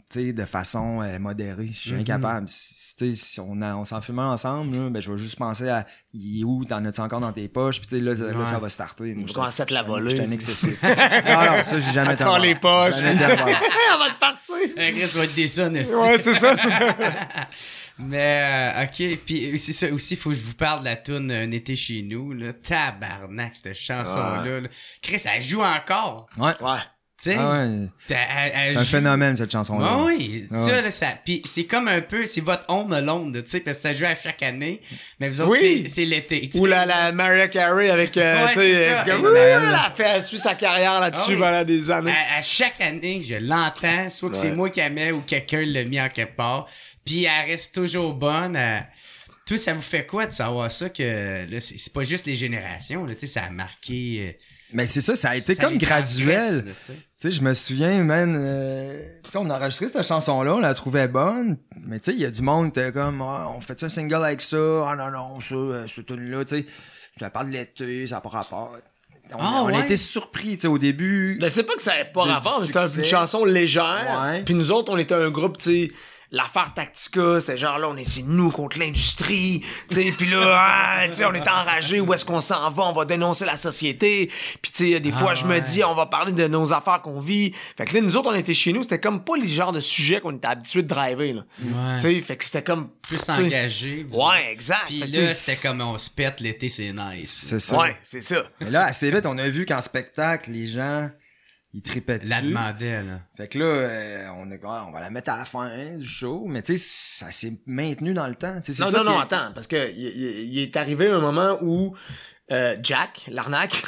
tu sais, de façon euh, modérée. Je suis Mhm. incapable. Si, tu sais, si on, a- on s'en fume un ensemble, là, ben, je vais juste penser à il est où, t'en as-tu encore dans tes poches, puis tu sais, là, là, Ouais. ça va starter. Moi, Je je commence à te la voler. J'étais un excessif. non, non, ça, j'ai jamais été Faire un les voleur. poches. Jamais été un voleur. On va te partir. Euh, Chris va être déçu, en esti. Ouais, c'est ça. Mais, euh, ok. Puis, c'est ça aussi, faut que je vous parle de la tune Un été chez nous, là. Tabarnak, cette chanson-là. Là. Chris, elle joue encore. Ouais. Ouais. Tu sais. Ah ouais. Elle- elle- elle C'est un joue- phénomène, cette chanson-là. Ouais, oui, Ouais. ça, là, ça. Puis c'est comme un peu, c'est votre Home Alone, tu sais, parce que ça joue à chaque année. Mais vous autres, Oui. c'est- c'est l'été. tu sais. Ou la, la Mariah Carey avec, euh, Ouais, tu sais, c'est ça. c'est comme, Et ouh, Noël. elle a fait, elle suit sa carrière là-dessus Ah oui. pendant des années. À, à chaque année, je l'entends, soit que c'est Ouais. moi qui la mets ou quelqu'un l'a mis en quelque part. Puis elle reste toujours bonne. elle- Tout ça vous fait quoi de savoir ça que là, c'est c'est pas juste les générations, là, tu sais, ça a marqué. euh, Mais c'est ça, ça a été ça comme les graduel. transgresse, là, tu sais. Tu sais, je me souviens, man, euh, tu sais, on a enregistré cette chanson-là, on la trouvait bonne, mais tu sais, il y a du monde qui était comme, ah, on fait un single avec ça, ah non, non, ça, euh, ce tune-là, tu sais, je la parle de l'été, ça n'a pas rapport. On, Ah, on a ouais? été surpris, tu sais, au début. Je sais pas que ça n'avait pas de- rapport, du mais c'était succès. une chanson légère. Ouais. Puis nous autres, on était un groupe, tu sais, l'affaire Tactica, c'était genre là, on est c'est nous contre l'industrie, tu sais, puis là, ah, tu sais, on est enragé, où est-ce qu'on s'en va, on va dénoncer la société. Puis tu sais, des fois, Ah, je me ouais. dis, on va parler de nos affaires qu'on vit. Fait que là, nous autres, on était chez nous, c'était comme pas les genres de sujets qu'on était habitués de driver, là. Ouais. Tu sais, fait que c'était comme Plus tu sais, engagé. vous autres. Ouais, exact. Puis Fait que, là, tu sais, c'était comme on se pète l'été, c'est nice. C'est ça. Ouais, c'est ça. Mais là, assez vite, on a vu qu'en spectacle, les gens, ils tripaient dessus. La demandait, là. Fait que là, euh, on est comme, ah, on va la mettre à la fin hein, du show, mais tu sais, ça s'est maintenu dans le temps. Tu sais, c'est Non, ça non, qui non, est- attends, parce que il, il- il est arrivé un moment où euh, Jack, l'arnaque,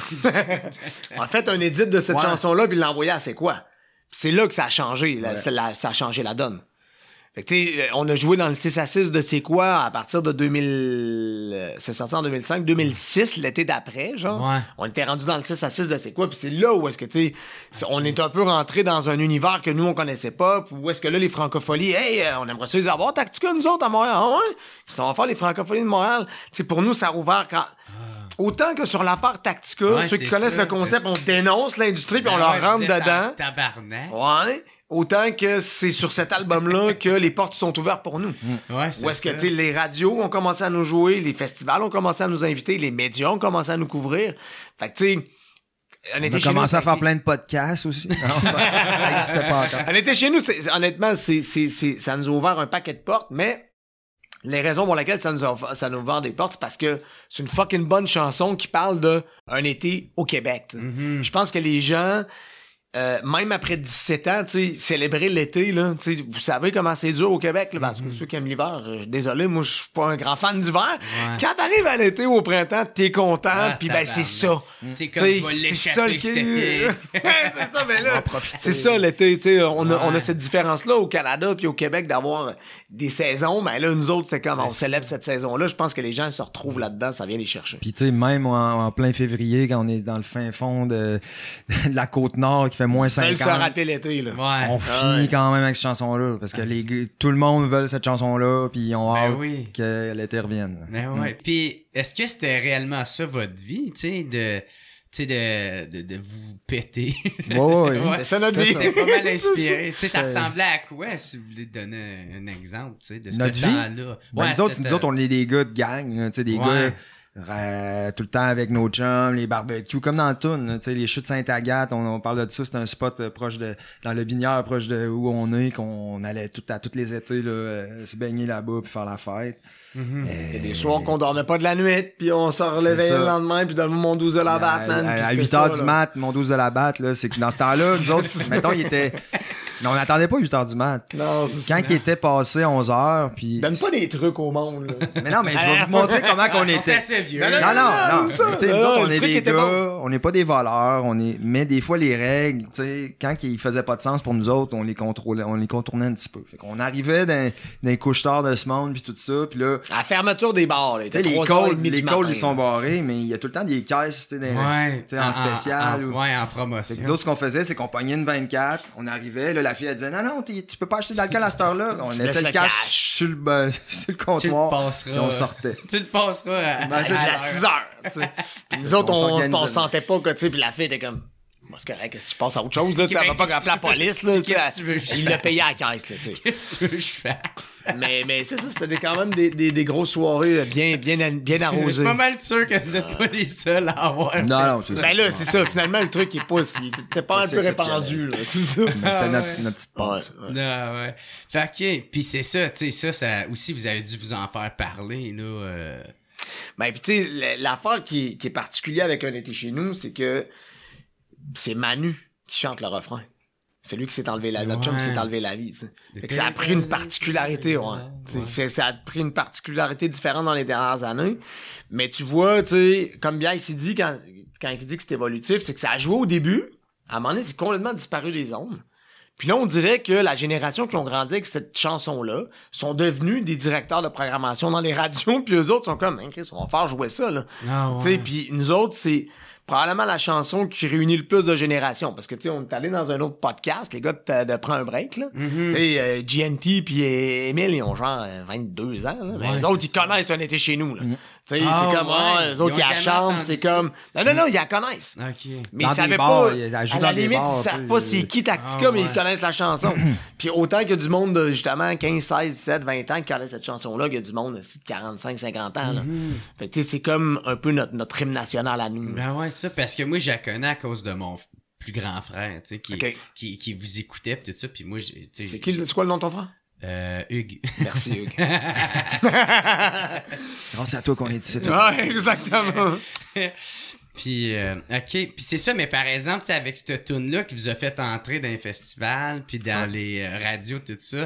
a fait un édit de cette Ouais. chanson-là puis l'a envoyé à C'est quoi? Puis c'est là que ça a changé, là, Ouais. c'est la- ça a changé la donne. Fait que tu sais, on a joué dans le six à six de C'est quoi à partir de deux mille... euh, C'est sorti en deux mille cinq, deux mille six, l'été d'après, genre. Ouais. On était rendu dans le six à six de C'est quoi, puis c'est là où est-ce que, tu sais, c'est- on est un peu rentré dans un univers que nous, on connaissait pas, puis où est-ce que là, les francopholies, hey, euh, on aimerait ça les avoir, Tactica, nous autres, à Montréal, ah ouais? Ça va faire les francopholies de Montréal. Tu sais, pour nous, ça a rouvert quand... Autant que sur l'affaire Tactica, Ouais, ceux qui c'est connaissent ça. le concept, on dénonce l'industrie, puis on Ben leur ouais, rentre vous êtes dedans. en Tabarnak. Ouais. Autant que c'est sur cet album-là que les portes sont ouvertes pour nous. Ouais, c'est Où est-ce que, ça. tu sais, les radios ont commencé à nous jouer, les festivals ont commencé à nous inviter, les médias ont commencé à nous couvrir. Fait que, tu sais, on On était a chez nous, commencé ça à faire été- plein de podcasts aussi. Non, c'est pas- ça n'existait pas encore. On était chez nous, c'est- honnêtement, c'est, c'est, c'est, ça nous a ouvert un paquet de portes, mais les raisons pour lesquelles ça nous a, ça nous a ouvert des portes, c'est parce que c'est une fucking bonne chanson qui parle de un été au Québec. tu sais. Mhm. Je pense que les gens, euh, même après dix-sept ans, tu sais, célébrer l'été, là, tu sais, vous savez comment c'est dur au Québec, là, parce que ceux qui aiment l'hiver, euh, désolé, moi, je suis pas un grand fan d'hiver. Ouais. Quand t'arrives à l'été ou au printemps, t'es content, Ah, puis ben, c'est ça. C'est Tu comme sais, je vais c'est ça le l'échapper cet été. Ouais, c'est ça, mais On va là, profiter. c'est ça l'été, tu sais, on a, Ouais. on a cette différence-là au Canada puis au Québec d'avoir des saisons, mais là, nous autres, c'est comme, on C'est célèbre cette saison-là, je pense que les gens se retrouvent là-dedans, ça vient les chercher. Puis tu sais, même en, en plein février, quand on est dans le fin fond de, de la Côte-Nord qui fait moins Ils veulent se cinquante, rappeler l'été, là. Ouais. on finit ouais. quand même avec cette chanson-là. Parce que les gars- tout le monde veut cette chanson-là, puis on a Ben hâte oui. que l'été revienne. Ben ouais. Puis, est-ce que c'était réellement ça votre vie, tu sais, de, tu sais, de, de, de vous péter? Ouais, ouais, Ouais. C'était ça notre vie. C'était pas mal inspiré. Tu sais, ça C'était- ressemblait à quoi, si vous voulez donner un exemple, tu sais, de ce Notre vie? temps-là? Ben, nous, autres, nous autres, on est des gars de gang, là, tu sais, des Ouais. gars euh, tout le temps avec nos chums, les barbecues, comme dans le toune, là, tu sais, les chutes Sainte-Agathe, on, on parle de ça, c'est un spot euh, proche de, dans le Binière, proche de où on est, qu'on allait tout, à tous les étés, là, euh, se baigner là-bas puis faire la fête. Mhm. Il y a des soirs qu'on dormait pas de la nuit, puis on se relevait C'est ça. le lendemain, puis dans le mon douze de la batte, man. À, puis à c'était huit heures ça, du là. mat, mon douze de la batte, là, c'est que dans ce temps-là, nous autres, mettons, il était... Mais on n'attendait pas huit heures du mat. Non, c'est ça. Quand il était passé onze heures, puis... Donne pas des trucs au monde, là. Mais non, mais je vais vous montrer comment qu'on On est était. assez vieux. Non, Non, non, non. c'est ça. Mais tu sais, nous Ah, autres, on le est truc des était gars, bon. on n'est pas des voleurs, on est, mais des fois, les règles, tu sais, quand ils faisaient pas de sens pour nous autres, on les contrôlait, on les contournait un petit peu. Fait qu'on arrivait dans, dans les couches-tard de ce monde, puis tout ça, puis là, À la fermeture des bars, là. tu sais, les trois heures codes, trente les du codes, matin, ils sont là. barrés, mais il y a tout le temps des caisses, tu sais, dans- Ouais. tu sais, en spécial. En, ou- ouais, en Fait promotion. que nous autres, ce qu'on faisait, c'est qu'on pognait une vingt-quatre, on arrivait, là, la fille, elle disait, non, non, t'es- tu peux pas acheter d'alcool à cette heure-là. On Tu laissait laisses le le cash, cash. sur le, ben, sur le Tu le comptoir, passeras. et on sortait. Tu le passeras à, Ben, c'est À ça. six heures. tu sais. Puis nous autres, On on, s'organisait. on sentait pas que, tu sais, puis la fille était comme, Moi, c'est correct. Si je passe à autre chose, là, ça va pas appeler la police. Là, Qu'est-ce que tu veux que je il l'a fasse? payé à la caisse. Là, Qu'est-ce que tu veux que je fasse? mais mais c'est ça, c'était des, quand même des, des, des grosses soirées bien, bien, bien Je arrosées. suis pas mal sûr que vous êtes pas les seuls à avoir. Non, fait non, ça. c'est ça. Ben là, c'est ça. Finalement, le truc est pas si. C'était pas un C'est peu exceptionnel. répandu. Là, c'est ça. Mais c'était Ah, notre, ouais. notre petite Ouais, passe. ouais. Non, ouais. Fait que, pis c'est ça, tu sais, ça, ça, aussi, vous avez dû vous en faire parler, là. Euh... Ben, pis tu sais, l'affaire qui, qui est particulière avec Un été chez nous, c'est que c'est Manu qui chante le refrain. C'est lui qui s'est enlevé la, notre chum qui s'est enlevé la vie, tu sais. Fait que ça a pris une particularité, ouais. Tu sais, fait que ça a pris une particularité différente dans les dernières années. Mais tu vois, tu sais, comme bien il s'est dit quand, quand il dit que c'est évolutif, c'est que ça a joué au début. À un moment donné, c'est complètement disparu des ondes. Puis là, on dirait que la génération qui ont grandi avec cette chanson-là sont devenus des directeurs de programmation dans les radios, puis eux autres sont comme, hein, Chris, on va faire jouer ça, là. Ah, Tu sais, ouais. puis nous autres, c'est probablement la chanson qui réunit le plus de générations. Parce que, tu sais, on est allé dans un autre podcast, les gars de, de Prends un break, là. Mm-hmm. Tu sais, euh, G N T puis euh, Émile, ils ont genre euh, vingt-deux ans, là. Mais Ouais, eux autres, c'est ils ça. connaissent Un été chez nous, là. Tu sais, Ah, c'est comme, ouais. ah, eux autres, Ils ils ont la jamais chantent, entendu c'est ça. comme... Non, non, non, ils la connaissent. OK. Mais Dans ils savaient des pas, bars, ils- elle joue à dans la des limite, bars, ils savent tu pas sais. c'est qui Tactica, Ah, mais ouais. ils connaissent la chanson. Puis autant qu'il y a du monde de, justement, quinze, seize, dix-sept, vingt ans qui connaissent cette chanson-là, qu'il y a du monde aussi de quarante-cinq, cinquante ans, là. Fait que, tu sais, c'est comme un peu notre, notre hymne national à nous. Ben ouais, ça, parce que moi, je la connais à cause de mon f- plus grand frère, tu sais, qui, Ok. qui, qui vous écoutait pis tout ça, puis moi, j'ai, tu sais... C'est qui, le- c'est quoi le nom de ton frère? Euh, Hugues. Merci, Hugues. Grâce à toi qu'on est ici. Ouais, exactement. Puis, euh, OK. Puis c'est ça, mais par exemple, tu sais, avec cette tune-là qui vous a fait entrer dans les festivals, puis dans les euh, radios, tout ça,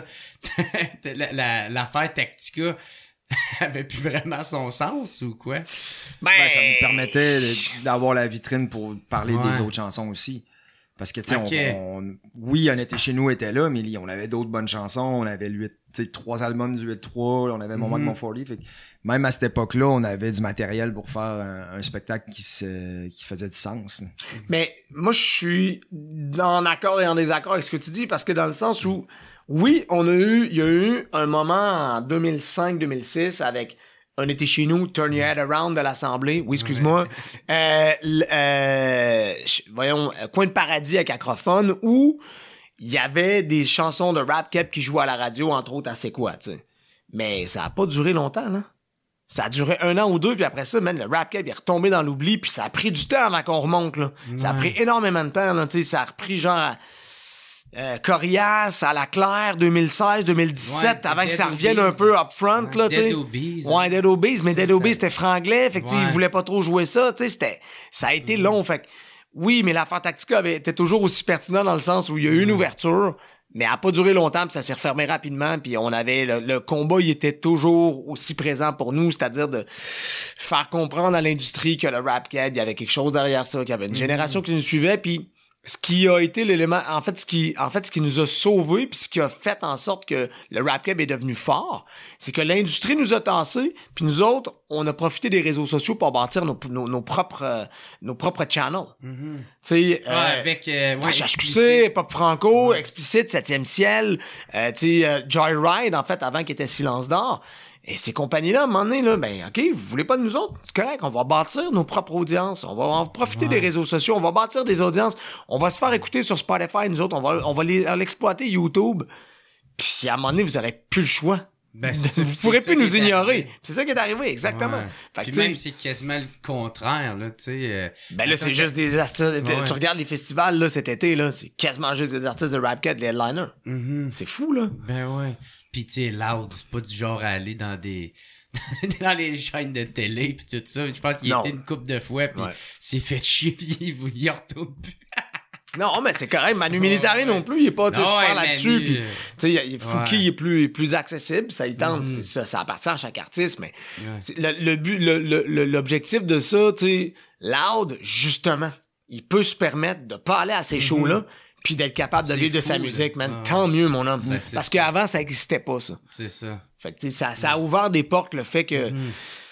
la, la, l'affaire Tactica avait plus vraiment son sens ou quoi? Ben, Ben, ça nous permettait de- d'avoir la vitrine pour parler Ouais. des autres chansons aussi. Parce que, tu sais, Ok. on, on- oui, On était chez nous était là, mais on avait d'autres bonnes chansons. On avait le huit, tu sais, trois albums du huit trois. On avait Mon Manque, Mhm. Mon quarante. Fait que même à cette époque-là, on avait du matériel pour faire un, un spectacle qui, se, qui faisait du sens. Mais moi, je suis en accord et en désaccord avec ce que tu dis, parce que dans le sens où, oui, on a eu, il y a eu un moment en deux mille cinq deux mille six avec Un été chez nous, Turn Your Head Around de l'Assemblée. Oui, excuse-moi. Euh, l- euh, ch- voyons, euh, Coin de paradis avec Acrophone, où il y avait des chansons de rap cap qui jouaient à la radio, entre autres à C'est quoi, tu sais. Mais ça a pas duré longtemps, là. Ça a duré un an ou deux, puis après ça, man, le rap cap est retombé dans l'oubli, puis ça a pris du temps avant qu'on remonte, là. Ça a Ouais. pris énormément de temps, là, tu sais. Ça a repris genre à, euh, Corias, à la Claire, deux mille seize, deux mille dix-sept, Ouais, avant que Dead ça revienne un Obies. peu up front, là, tu sais. Dead Obies. Ouais, Dead Obies, mais Ça, Dead ça- Obies, c'était franglais, fait que, tu sais, Ouais. ils voulaient pas trop jouer ça, tu sais, c'était, ça a été long, fait que, oui, mais l'affaire Tactica avait, était toujours aussi pertinent dans le sens où il y a eu une ouverture, mais elle a pas duré longtemps, puis ça s'est refermé rapidement, puis on avait, le, le combat, il était toujours aussi présent pour nous, c'est-à-dire de faire comprendre à l'industrie que le rap cab, il y avait quelque chose derrière ça, qu'il y avait une génération qui nous suivait, puis ce qui a été l'élément, en fait, ce qui, en fait, ce qui nous a sauvés, puis ce qui a fait en sorte que le rap cab est devenu fort, c'est que l'industrie nous a tassés, puis nous autres, on a profité des réseaux sociaux pour bâtir nos, nos, nos propres, euh, nos propres channels. Mhm. Tu sais, Ouais, euh, avec... Euh, ouais, H H Q C, explicite. Pop Franco, Ouais. Explicite, Septième Ciel, euh, tu sais, euh, Joyride, en fait, avant qu'il était Silence d'Or. Et ces compagnies-là, à un moment donné, là, ben, OK, vous voulez pas de nous autres? C'est correct, on va bâtir nos propres audiences. On va en profiter Ouais. des réseaux sociaux, on va bâtir des audiences. On va se faire écouter sur Spotify, nous autres, on va, on va les- l'exploiter YouTube. Puis à un moment donné, vous aurez plus le choix. Ben, c'est ça- vous c'est pourrez ça plus qui nous est ignorer. arrivé. C'est ça qui est arrivé, exactement. Ouais. Fait que, Puis tu sais, même, c'est quasiment le contraire, là, tu sais. euh, ben là, c'est Attends, juste des artistes. Ouais. Tu regardes les festivals, là, cet été, là, c'est quasiment juste des artistes de rap cat, les headliners. Mhm. C'est fou, là. Ben ouais. Pis tu sais, Loud, c'est pas du genre à aller dans des... dans les chaînes de télé pis tout ça. Je pense qu'il Non. était une couple de fois pis Ouais. s'est fait chier pis il vous y retourne plus. Non, mais c'est correct. Manu Militari Ouais. non plus, il est pas, tu sais, Non, super ouais, là-dessus. Manu, Puis, euh, tu sais, il y a- il- Fouki, ouais. il est plus, plus accessible, ça y tente. Mhm. C'est ça, ça appartient à chaque artiste, mais Ouais. c'est le, le but, le, le- le- l'objectif de ça, tu sais, Loud, justement, il peut se permettre de pas aller à ces shows-là, puis d'être capable de C'est vivre de fou, sa là. musique, man. Ah. Tant mieux, mon homme. Ben, c'est Parce ça. qu'avant, ça existait pas, ça. C'est ça. Fait que, tu sais, ça, ça a ouvert des portes, le fait que Mhm.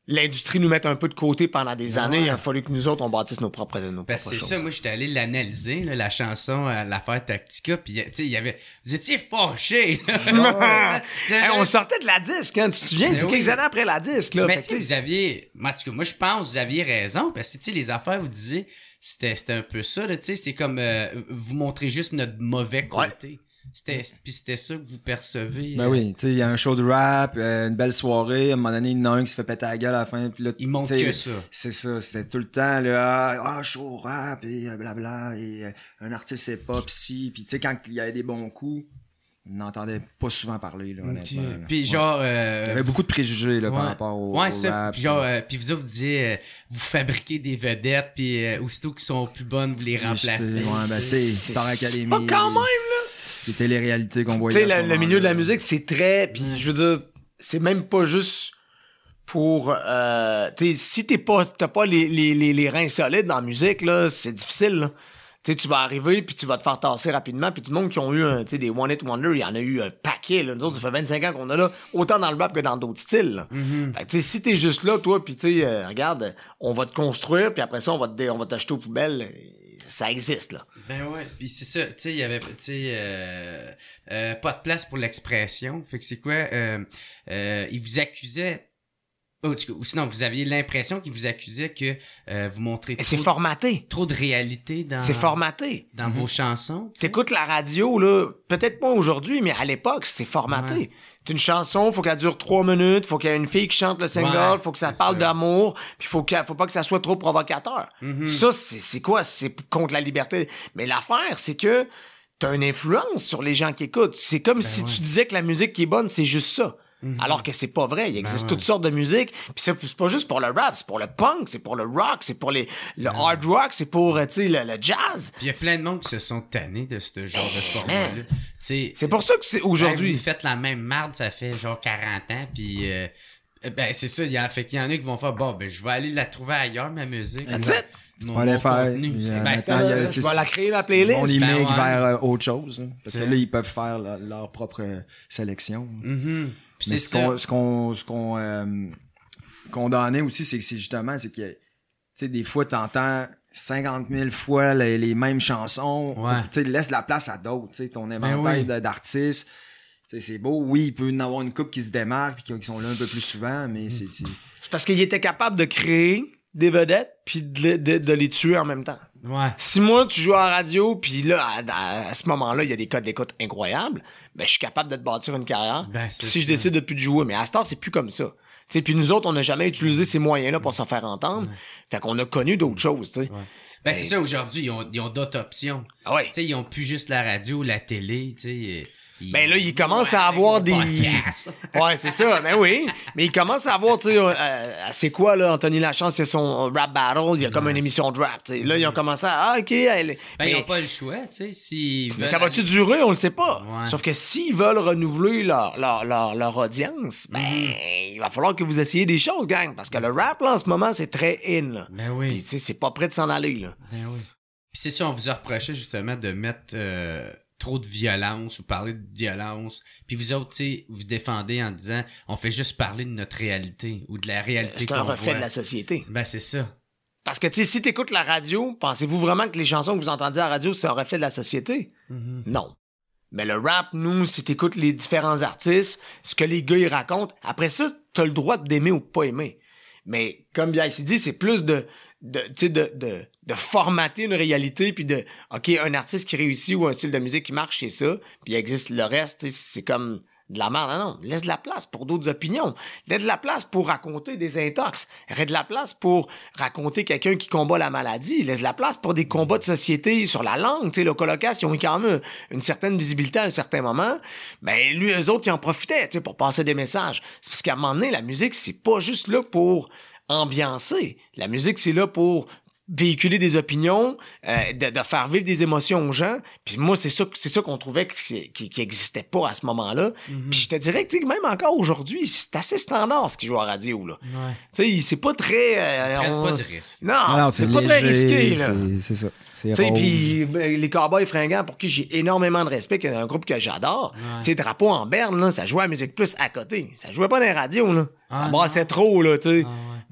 l'industrie nous mette un peu de côté pendant des Ah années. ouais. Il a fallu que nous autres, on bâtisse nos propres, nos Parce propres que c'est choses. ça, moi, j'étais allé l'analyser, là, la chanson à l'affaire Tactica, puis, tu sais, il y avait... Vous étiez fâchés, là. Hey, on sortait de la disque, hein, tu te souviens? Ben C'est oui. quelques années après la disque, là. Mais Fait que, tu sais, tu vous sais, aviez... En tout cas, moi, je pense que vous aviez raison, parce que, tu sais, les affaires, vous disiez, c'était, c'était un peu ça, là, tu sais, c'est comme... euh, vous montrez juste notre mauvais côté. C'était, puis c'était ça que vous percevez. Ben euh, oui, tu sais, il y a un show de rap, euh, une belle soirée, à un moment donné, il y en a un qui se fait péter la gueule à la fin, puis là, Ils montrent tu sais, que ça. C'est ça, c'était tout le temps, là, ah, ah, show rap, et euh, blabla, et euh, un artiste c'est pop, si, puis tu sais, quand il y avait des bons coups, on n'entendait pas souvent parler, là, honnêtement. là. Puis Ouais. genre... euh, Il y avait beaucoup de préjugés, là, par Ouais. rapport au, Ouais, au ça. rap. Puis genre, euh, puis vous autres, vous disiez, euh, vous fabriquez des vedettes, puis euh, aussitôt qu'ils sont plus bonnes, vous les Puis remplacez. j'étais- Ouais, ben, tu sais, C'est Star Academy. pas quand même, Les téléréalités qu'on Tu voyait. sais, à ce le, le milieu de la moment-là. musique, c'est très... Puis je veux dire, c'est même pas juste pour... Euh, tu sais, si t'es pas, t'as pas les, les, les, les reins solides dans la musique, là, c'est difficile, là. Tu sais, tu vas arriver, puis tu vas te faire tasser rapidement, puis tout le monde qui ont eu un, tu sais, des One Hit Wonder, il y en a eu un paquet, là. Nous autres, ça fait vingt-cinq ans qu'on a là, autant dans le rap que dans d'autres styles, là. Mhm. Fait que, tu sais, si t'es juste là, toi, puis tu sais, euh, regarde, on va te construire, puis après ça, on va te, dé- on va t'acheter aux poubelles, ça existe, là. Ben ouais, puis c'est ça, tu sais, il y avait, tu sais, euh, euh, pas de place pour l'expression. Fait que c'est quoi, euh, euh, ils vous accusaient, oh, tu- ou sinon, vous aviez l'impression qu'ils vous accusaient que euh, vous montrez Et c'est trop, formaté. trop de réalité dans, C'est formaté. dans vos chansons. tu sais. T'écoutes la radio, là, peut-être pas aujourd'hui, mais à l'époque, c'est formaté. Ouais. C'est une chanson, faut qu'elle dure trois minutes, faut qu'il y ait une fille qui chante le single, Ouais, faut que ça c'est parle ça. d'amour, puis faut que, faut pas que ça soit trop provocateur. Mhm. Ça, c'est, c'est quoi? C'est contre la liberté. Mais l'affaire, c'est que t'as une influence sur les gens qui écoutent. C'est comme si ouais. tu disais que la musique qui est bonne, c'est juste ça. Mhm. Alors que c'est pas vrai. Il existe ouais. toutes sortes de musique. Puis c'est, c'est pas juste pour le rap, c'est pour le punk, c'est pour le rock, c'est pour les, le hard rock, c'est pour, euh, tu sais, le, le jazz. Puis il y a plein de monde qui se sont tannés de ce genre de format-là. Tu sais, C'est pour ça que c'est aujourd'hui. ben, vous faites la même marde, ça fait genre quarante ans, puis euh, ben c'est ça, il y, a, fait qu'il y en a qui vont faire, bon, ben je vais aller la trouver ailleurs, ma musique. That's Mon- it. Tu mon- vas aller mon faire. contenu. puis, euh, Ben, maintenant, c'est il y a- ça. c'est- Tu vas la créer, la playlist. On les Ben met ouais. vers euh, autre chose. hein, parce que C'est- là, ils peuvent faire leur, leur propre euh, sélection. Mhm. Puis Mais c'est ce ça. qu'on ce qu'on ce qu'on euh, condamnait aussi, c'est que c'est justement, c'est que tu sais, des fois, t'entends cinquante mille fois les, les mêmes chansons. Ouais. Tu sais, laisse la place à d'autres. Tu sais, ton inventaire oui. de- d'artistes. Tu sais, c'est beau. Oui, il peut y en avoir une couple qui se démarque puis qui, qui sont là un peu plus souvent, mais c'est. c'est- C'est parce qu'il était capable de créer des vedettes puis de, les- de- de les tuer en même temps. Ouais. Si moi, tu joues à la radio, puis là, à, à- à ce moment-là, il y a des codes d'écoute incroyables, ben, je suis capable de te bâtir une carrière. Ben, Puis c'est si je ça. décide de plus de jouer, mais à ce temps, c'est plus comme ça. Tu sais, puis nous autres, on n'a jamais utilisé ces moyens-là pour s'en faire entendre. Fait qu'on a connu d'autres choses, tu sais. Ouais. Ben, c'est ça, aujourd'hui, ils ont, ils ont d'autres options. Ah ouais. Tu sais, ils ont plus juste la radio, la télé, tu sais. ils- Ben là, ils commencent à avec avoir mon des... podcast. Ouais, c'est ça, ben oui. Mais ils commencent à avoir, tu sais, euh, c'est quoi, là, Anthony Lachance, c'est son rap battle, il y a comme une émission de rap, tu sais. Là, ils ont commencé à, ah, OK, elle... Ben, mais, ils ont pas le choix, tu sais, s'ils mais veulent ça va-tu aller- durer? On le sait pas. Ouais. Sauf que s'ils veulent renouveler leur, leur, leur, leur audience, ben, Mm-hmm. il va falloir que vous essayiez des choses, gang. Parce que le rap, là, en ce moment, c'est très in, là. Ben Puis, oui. tu sais, c'est pas prêt de s'en aller, là. Ben oui. Puis c'est ça, on vous a reproché justement de mettre euh, trop de violence ou parler de violence. Puis vous autres, tu sais, vous défendez en disant on fait juste parler de notre réalité ou de la réalité C'est qu'on un reflet voit. de la société. Ben c'est ça. Parce que, tu sais, si t'écoutes la radio, pensez-vous vraiment que les chansons que vous entendiez à la radio, c'est un reflet de la société? Mhm. Non. Mais le rap, nous, si t'écoutes les différents artistes, ce que les gars, ils racontent, après ça, t'as le droit d'aimer ou de pas aimer. Mais, comme B I C dit, c'est plus de, de, tu sais, de, de, de formater une réalité, puis de, OK, un artiste qui réussit ou un style de musique qui marche, c'est ça, puis il existe le reste, tu sais, c'est comme de la merde. Non, non, laisse de la place pour d'autres opinions. Laisse de la place pour raconter des intox. Laisse de la place pour raconter quelqu'un qui combat la maladie. Laisse de la place pour des combats de société sur la langue. Tu sais, le colocasse, ils ont eu quand même une certaine visibilité à un certain moment. Ben, lui, eux autres, ils en profitaient, tu sais, pour passer des messages. C'est parce qu'à un moment donné, la musique, c'est pas juste là pour ambiancer. La musique, c'est là pour véhiculer des opinions, euh, de, de faire vivre des émotions aux gens. Puis moi, c'est ça, c'est ça qu'on trouvait que c'est- qui, qui existait pas à ce moment-là. Puis je te dirais que tu sais, même encore aujourd'hui, c'est assez standard ce qui joue à radio, là. Ouais. Tu sais, c'est pas très... euh, Prennent on- pas de risque. Non, Ah non, c'est pas très léger, risqué, là. c'est- C'est ça. C'est Tu sais, rose. puis ben, les Cowboys fringants, pour qui j'ai énormément de respect, qui est un groupe que j'adore. Ouais. Tu sais, Drapeau en berne, là, ça jouait à Musique Plus à côté. Ça jouait pas dans les radios, là. Ça Ah, brassait trop, là, tu sais. Ah ouais.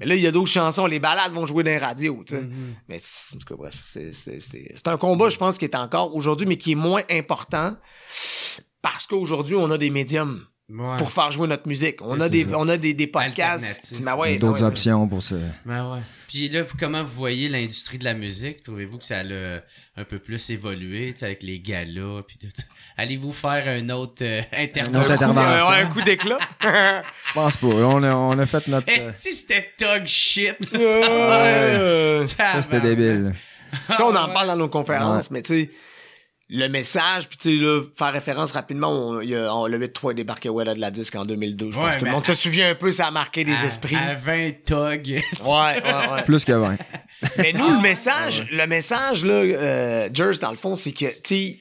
Mais là, il y a d'autres chansons, les ballades vont jouer dans les radios, tu sais. Mm-hmm. Mais en tout cas, bref, c'est, c'est, c'est, c'est un combat, je pense, qui est encore aujourd'hui, mais qui est moins important parce qu'aujourd'hui, on a des médiums. Ouais. Pour faire jouer notre musique. On C'est a des, ça. on a des, des podcasts. Alternatifs. Ben ouais, D'autres ben ouais, options pour ça. Ben ouais. Puis là, vous, comment vous voyez l'industrie de la musique? Trouvez-vous que ça a un peu plus évolué, tu sais, avec les galas puis tout ça? Allez-vous faire un autre euh, intervention? Un autre intervention. Un, un coup d'éclat. Je pense pas. On a, on a fait notre... euh, Est-ce que c'était dog shit? Euh, Ça, c'était débile. Ça, on en parle dans nos conférences, mais tu sais, le message, puis tu sais, là, faire référence rapidement, on, il y a, on, le huit trois est débarqué ouais, là, de la disque en deux mille deux, je pense. Ouais, Tout le mais monde se souvient un peu, ça a marqué des à, esprits. À vingt togs. Ouais, ouais, ouais. Plus que vingt. Mais nous, le message, le message, là, euh, Jers, dans le fond, c'est que, tu sais,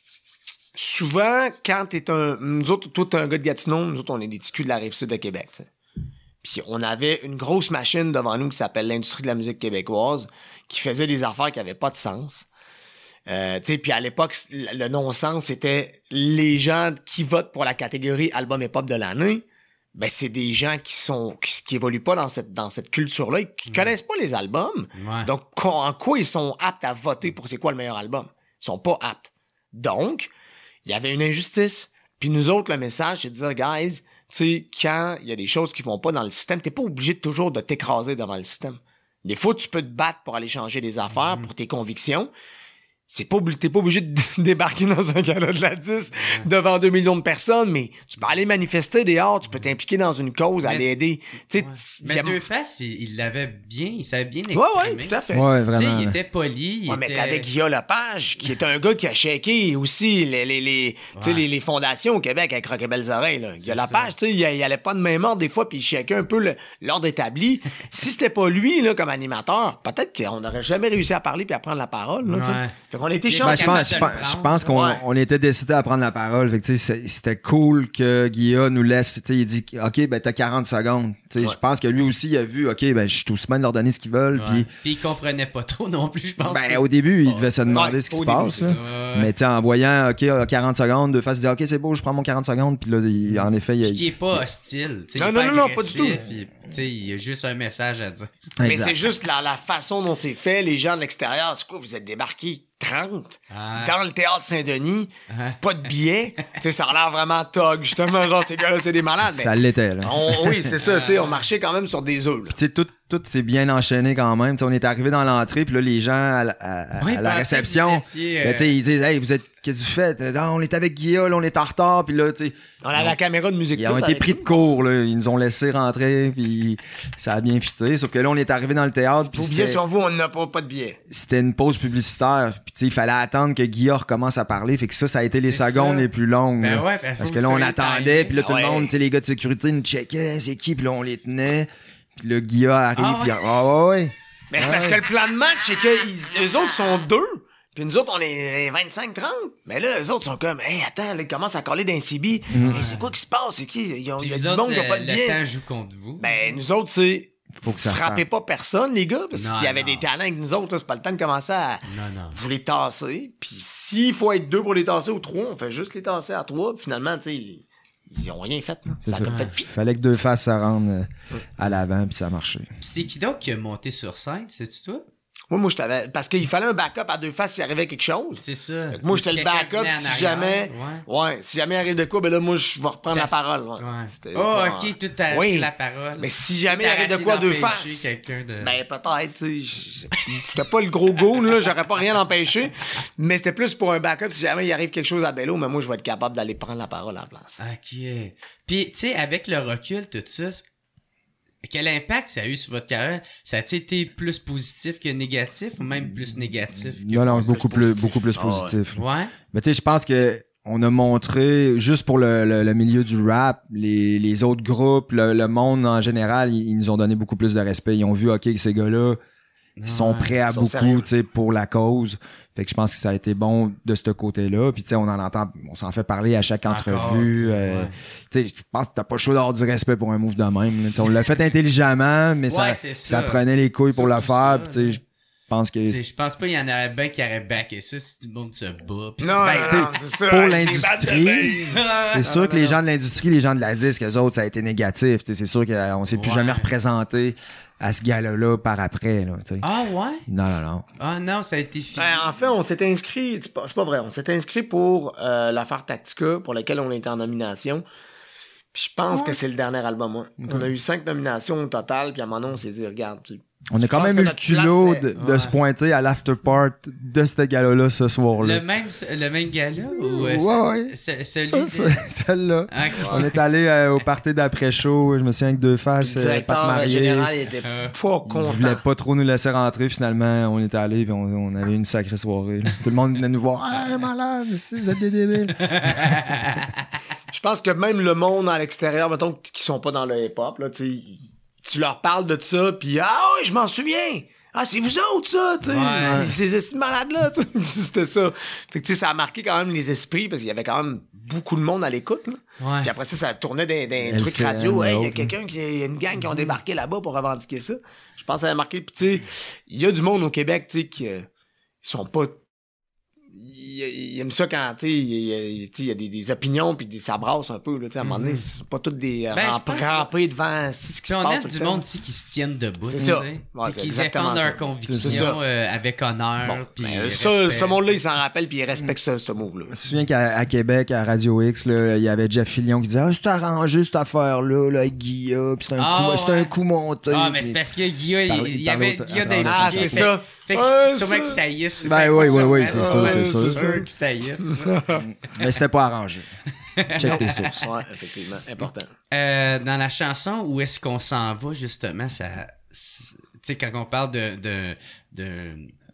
souvent, quand t'es un... Nous autres, toi, t'es un gars de Gatineau, nous autres, on est des petits culs de la Rive-Sud de Québec, tu sais. Puis on avait une grosse machine devant nous qui s'appelle l'industrie de la musique québécoise, qui faisait des affaires qui avaient pas de sens. Euh, tu sais, puis à l'époque, le non-sens, c'était les gens qui votent pour la catégorie album hip-hop de l'année. Ben, c'est des gens qui sont qui, qui évoluent pas dans cette dans cette culture-là, qui mmh. connaissent pas les albums. Ouais. Donc, en quoi ils sont aptes à voter pour c'est quoi le meilleur album? Ils sont pas aptes. Donc, il y avait une injustice. Puis nous autres, le message, c'est de dire, guys, tu sais, quand il y a des choses qui vont pas dans le système, t'es pas obligé de toujours de t'écraser devant le système. Des fois, tu peux te battre pour aller changer des affaires, mmh. pour tes convictions. C'est pas, t'es pas obligé de débarquer dans un gala de la dix ouais. devant deux millions de personnes, mais tu peux aller manifester dehors, tu peux t'impliquer dans une cause, mais, aller aider. Ouais. Mais Deux Faces, il l'avait bien, il savait bien exprimer. Ouais, ouais, tout à fait. Ouais, vraiment. T'sais, il était poli. Il ouais, était... mais t'avais Guillaume Lepage, qui est un gars qui a shaké aussi les, les, les, ouais. les, les fondations au Québec avec Rock et Belles Oreilles. Là. Guillaume Lepage, il, il allait pas de main morte des fois, puis il shakait un peu le, l'ordre établi. Si c'était pas lui là, comme animateur, peut-être qu'on n'aurait jamais réussi à parler puis à prendre la parole. Là, ouais. Fait qu'on a été chanceux. Ben, je pense, je pense, je pense qu'on ouais. on était décidé à prendre la parole. Fait que, c'était cool que Guilla nous laisse. Il dit OK, ben t'as quarante secondes. Ouais. Je pense que lui aussi il a vu OK, ben je suis tout semain de leur donner ce qu'ils veulent. Ouais. Puis il comprenait pas trop non plus, je pense. Ben, au début, il devait se demander ouais, ce qui se début, passe. Ouais. Mais en voyant OK, quarante secondes, Deux Faces, il dit OK, c'est beau, je prends mon quarante secondes. Puis là, il, en effet, il. Qui est pas hostile. Non, non, non, non, pas du tout. Il, il y a juste un message à dire. Mais exact. C'est juste la, la façon dont c'est fait, les gens de l'extérieur. C'est quoi, vous êtes débarqués trente ah. dans le théâtre Saint-Denis, ah. pas de billets. Tu sais, ça a l'air vraiment tog, justement, genre, ces gars-là, c'est des malades. Ça mais l'était, là. On, oui, c'est ça, tu sais, on marchait quand même sur des œufs, là. Tu sais, tout, tout s'est bien enchaîné quand même. T'sais, on est arrivé dans l'entrée, puis là, les gens à, la, à, oui, à la réception, étiez, euh... ben, tu sais, ils disent, hey, vous êtes, qu'est-ce que vous faites? Ah, on est avec Guilla, là, on est en retard, puis là, tu sais. On a la caméra de musique. Ils ont été pris de court, là. Ils nous ont laissé rentrer, puis ça a bien fité. Sauf que là, on est arrivé dans le théâtre. Pour billets sur vous, on n'a pas, pas de billets. C'était une pause publicitaire, puis tu sais, il fallait attendre que Guilla recommence à parler. Fait que ça, ça a été les c'est secondes ça. Les plus longues. Ben ouais, parce que là, on attendait, puis là, tout ouais. le monde, tu sais, les gars de sécurité nous checkaient, c'est qui, puis là, on les tenait. Puis là, Guilla arrive, ah, puis ouais. ah ouais, ouais. Mais c'est ouais. parce que le plan de match, c'est que ils, eux autres sont deux. Puis nous autres, on est vingt-cinq trente. Mais là, eux autres sont comme, hey, attends, là, ils commencent à coller d'un C B. Mm. Hey, c'est quoi qui se passe? C'est qui? Il y a, il y a du monde qui n'a pas de billet. Le temps joue contre vous. Ben, nous autres, c'est. Faut que ça frappez pas personne, les gars. Parce que s'il y avait non. des talents avec nous autres, là, c'est pas le temps de commencer à non, non. vous les tasser. Puis s'il faut être deux pour les tasser ou trois, on fait juste les tasser à trois. Puis finalement, tu sais, ils, ils ont rien fait. C'est ça. ça. Comme fait fallait que Deux Faces se rendent euh, ouais. à l'avant, puis ça a marché. Puis c'est qui donc qui a monté sur scène? C'est-tu toi? Oui, moi, je t'avais. Parce qu'il fallait un backup à Deux Faces s'il arrivait quelque chose. C'est ça. Moi, j'étais le backup si jamais. Ouais. ouais. Si jamais il arrive de quoi, ben là, moi, je vais reprendre la parole. Ouais. ouais. Oh, ok, tout a oui. la parole. Mais si jamais il arrive de quoi, Deux Faces. De... Ben, peut-être, tu sais. J'étais pas le gros goon, là. J'aurais pas rien empêché. Mais c'était plus pour un backup si jamais il arrive quelque chose à Bello, mais moi, je vais être capable d'aller prendre la parole à la place. Ok. Puis, tu sais, avec le recul, tout ça, quel impact ça a eu sur votre carrière? Ça a-t-il été plus positif que négatif ou même plus négatif? Que non, non, beaucoup plus, beaucoup plus positif. Oh, ouais. ouais. Mais tu sais, je pense que on a montré, juste pour le, le, le milieu du rap, les, les autres groupes, le, le monde en général, ils, ils nous ont donné beaucoup plus de respect. Ils ont vu, OK, ces gars-là, ils sont ouais, prêts à beaucoup, tu sais, pour la cause. Fait que je pense que ça a été bon de ce côté-là. Puis tu sais, on en entend, on s'en fait parler à chaque entrevue. Euh, ouais. Tu sais, je pense que t'as pas le choix d'avoir du respect pour un move de même. On l'a fait intelligemment, mais ouais, ça, ça. ça prenait les couilles ça, pour le faire. Puis tu sais, pense que... Je pense pas qu'il y en aurait bien qui auraient backé ça si tout le monde se bat. Pis Non, Ben, non, t'sais, non, c'est ça. pour avec les l'industrie, battes de base. c'est sûr que les gens de l'industrie, les gens de la disque, eux autres, ça a été négatif. T'sais, c'est sûr qu'on s'est plus Ouais. jamais représenté à ce gala-là par après. Là, t'sais. Ah ouais? Non, non, non. Ah non, ça a été fini. Ben, en fait, on s'est inscrit, c'est pas, c'est pas vrai, on s'est inscrit pour euh, l'affaire Tactica, pour laquelle on était en nomination. Puis je pense que c'est le dernier album. Hein. Mm-hmm. On a eu cinq nominations au total, puis à un moment donné, on s'est dit, regarde, tu On a je quand pense même que eu le notre culot place, de, c'est- de Ouais. se pointer à l'afterpart de ce gala-là ce soir-là. Le même, le même gars-là? Ou, euh, Ouais, ouais. c'est- celui Ça, de- c'est- celle-là. Ah, On est allé euh, au party d'après-show, je me souviens avec deux le faces, euh, directeur Pat Marié. général il était Euh, pas Il content. voulait pas trop nous laisser rentrer finalement. On est allé puis on, on avait une sacrée soirée. là. Tout le monde venait nous voir. Ah, malade, si, vous êtes des débiles. Je pense que même le monde à l'extérieur, mettons, qui sont pas dans le hip-hop, là, tu sais, tu leur parles de ça, puis ah oui, je m'en souviens! Ah, c'est vous autres, ça! Tu sais, Ouais. ces esprits malades-là! tu sais. C'était ça. Fait que, tu sais, ça a marqué quand même les esprits, parce qu'il y avait quand même beaucoup de monde à l'écoute, là. Ouais. Puis après ça, ça tournait dans des L trucs C N, radio. Hey, il y a l'autre. quelqu'un qui, il y a une gang qui ont débarqué là-bas pour revendiquer ça. Je pense que ça a marqué. Puis, tu sais, il y a du monde au Québec, tu sais, qui euh, ils sont pas. Ils, ils aiment ça quand, tu sais, il y a- il y a- tu sais, il y a des, des opinions, puis des, ça brasse un peu, là, tu sais, à un moment donné, c'est pas toutes des euh, Ben, je ramp- pense que- rampés devant c'est ce qui Puis se on passe. aime tout du le temps. monde aussi qui se tiennent debout. C'est tu ça. sais. Ouais, Puis c'est qui exactement défendent ça. leurs C'est convictions ça. euh, avec honneur. Bon, puis ben, respect. ça, ce monde-là, il s'en rappelle, puis il respecte ça, ce move-là. Je me souviens qu'à à Québec, à Radio X, là, il y avait Jeff Fillion qui disait ah, c'est arrangé cette affaire-là là, avec Guilla, puis c'est un, Ah, coup, c'est ouais. un coup monté. Ah, mais puis- c'est parce que Guilla, il, parlait- il il y avait parlait au- Guilla à travers dans le Ah, son. c'est fait- ça. Fait que Ouais, sûrement ça. qu'ils saillissent. Ben oui, oui, oui, c'est sûr, ouais, c'est c'est sûr. sûr. sûr qu'ils saillissent. Mais c'était pas arrangé. Check les sources. Ouais, effectivement, important. Euh, dans la chanson, où est-ce qu'on s'en va, justement, ça... c'est- Tu sais, quand on parle de... de, de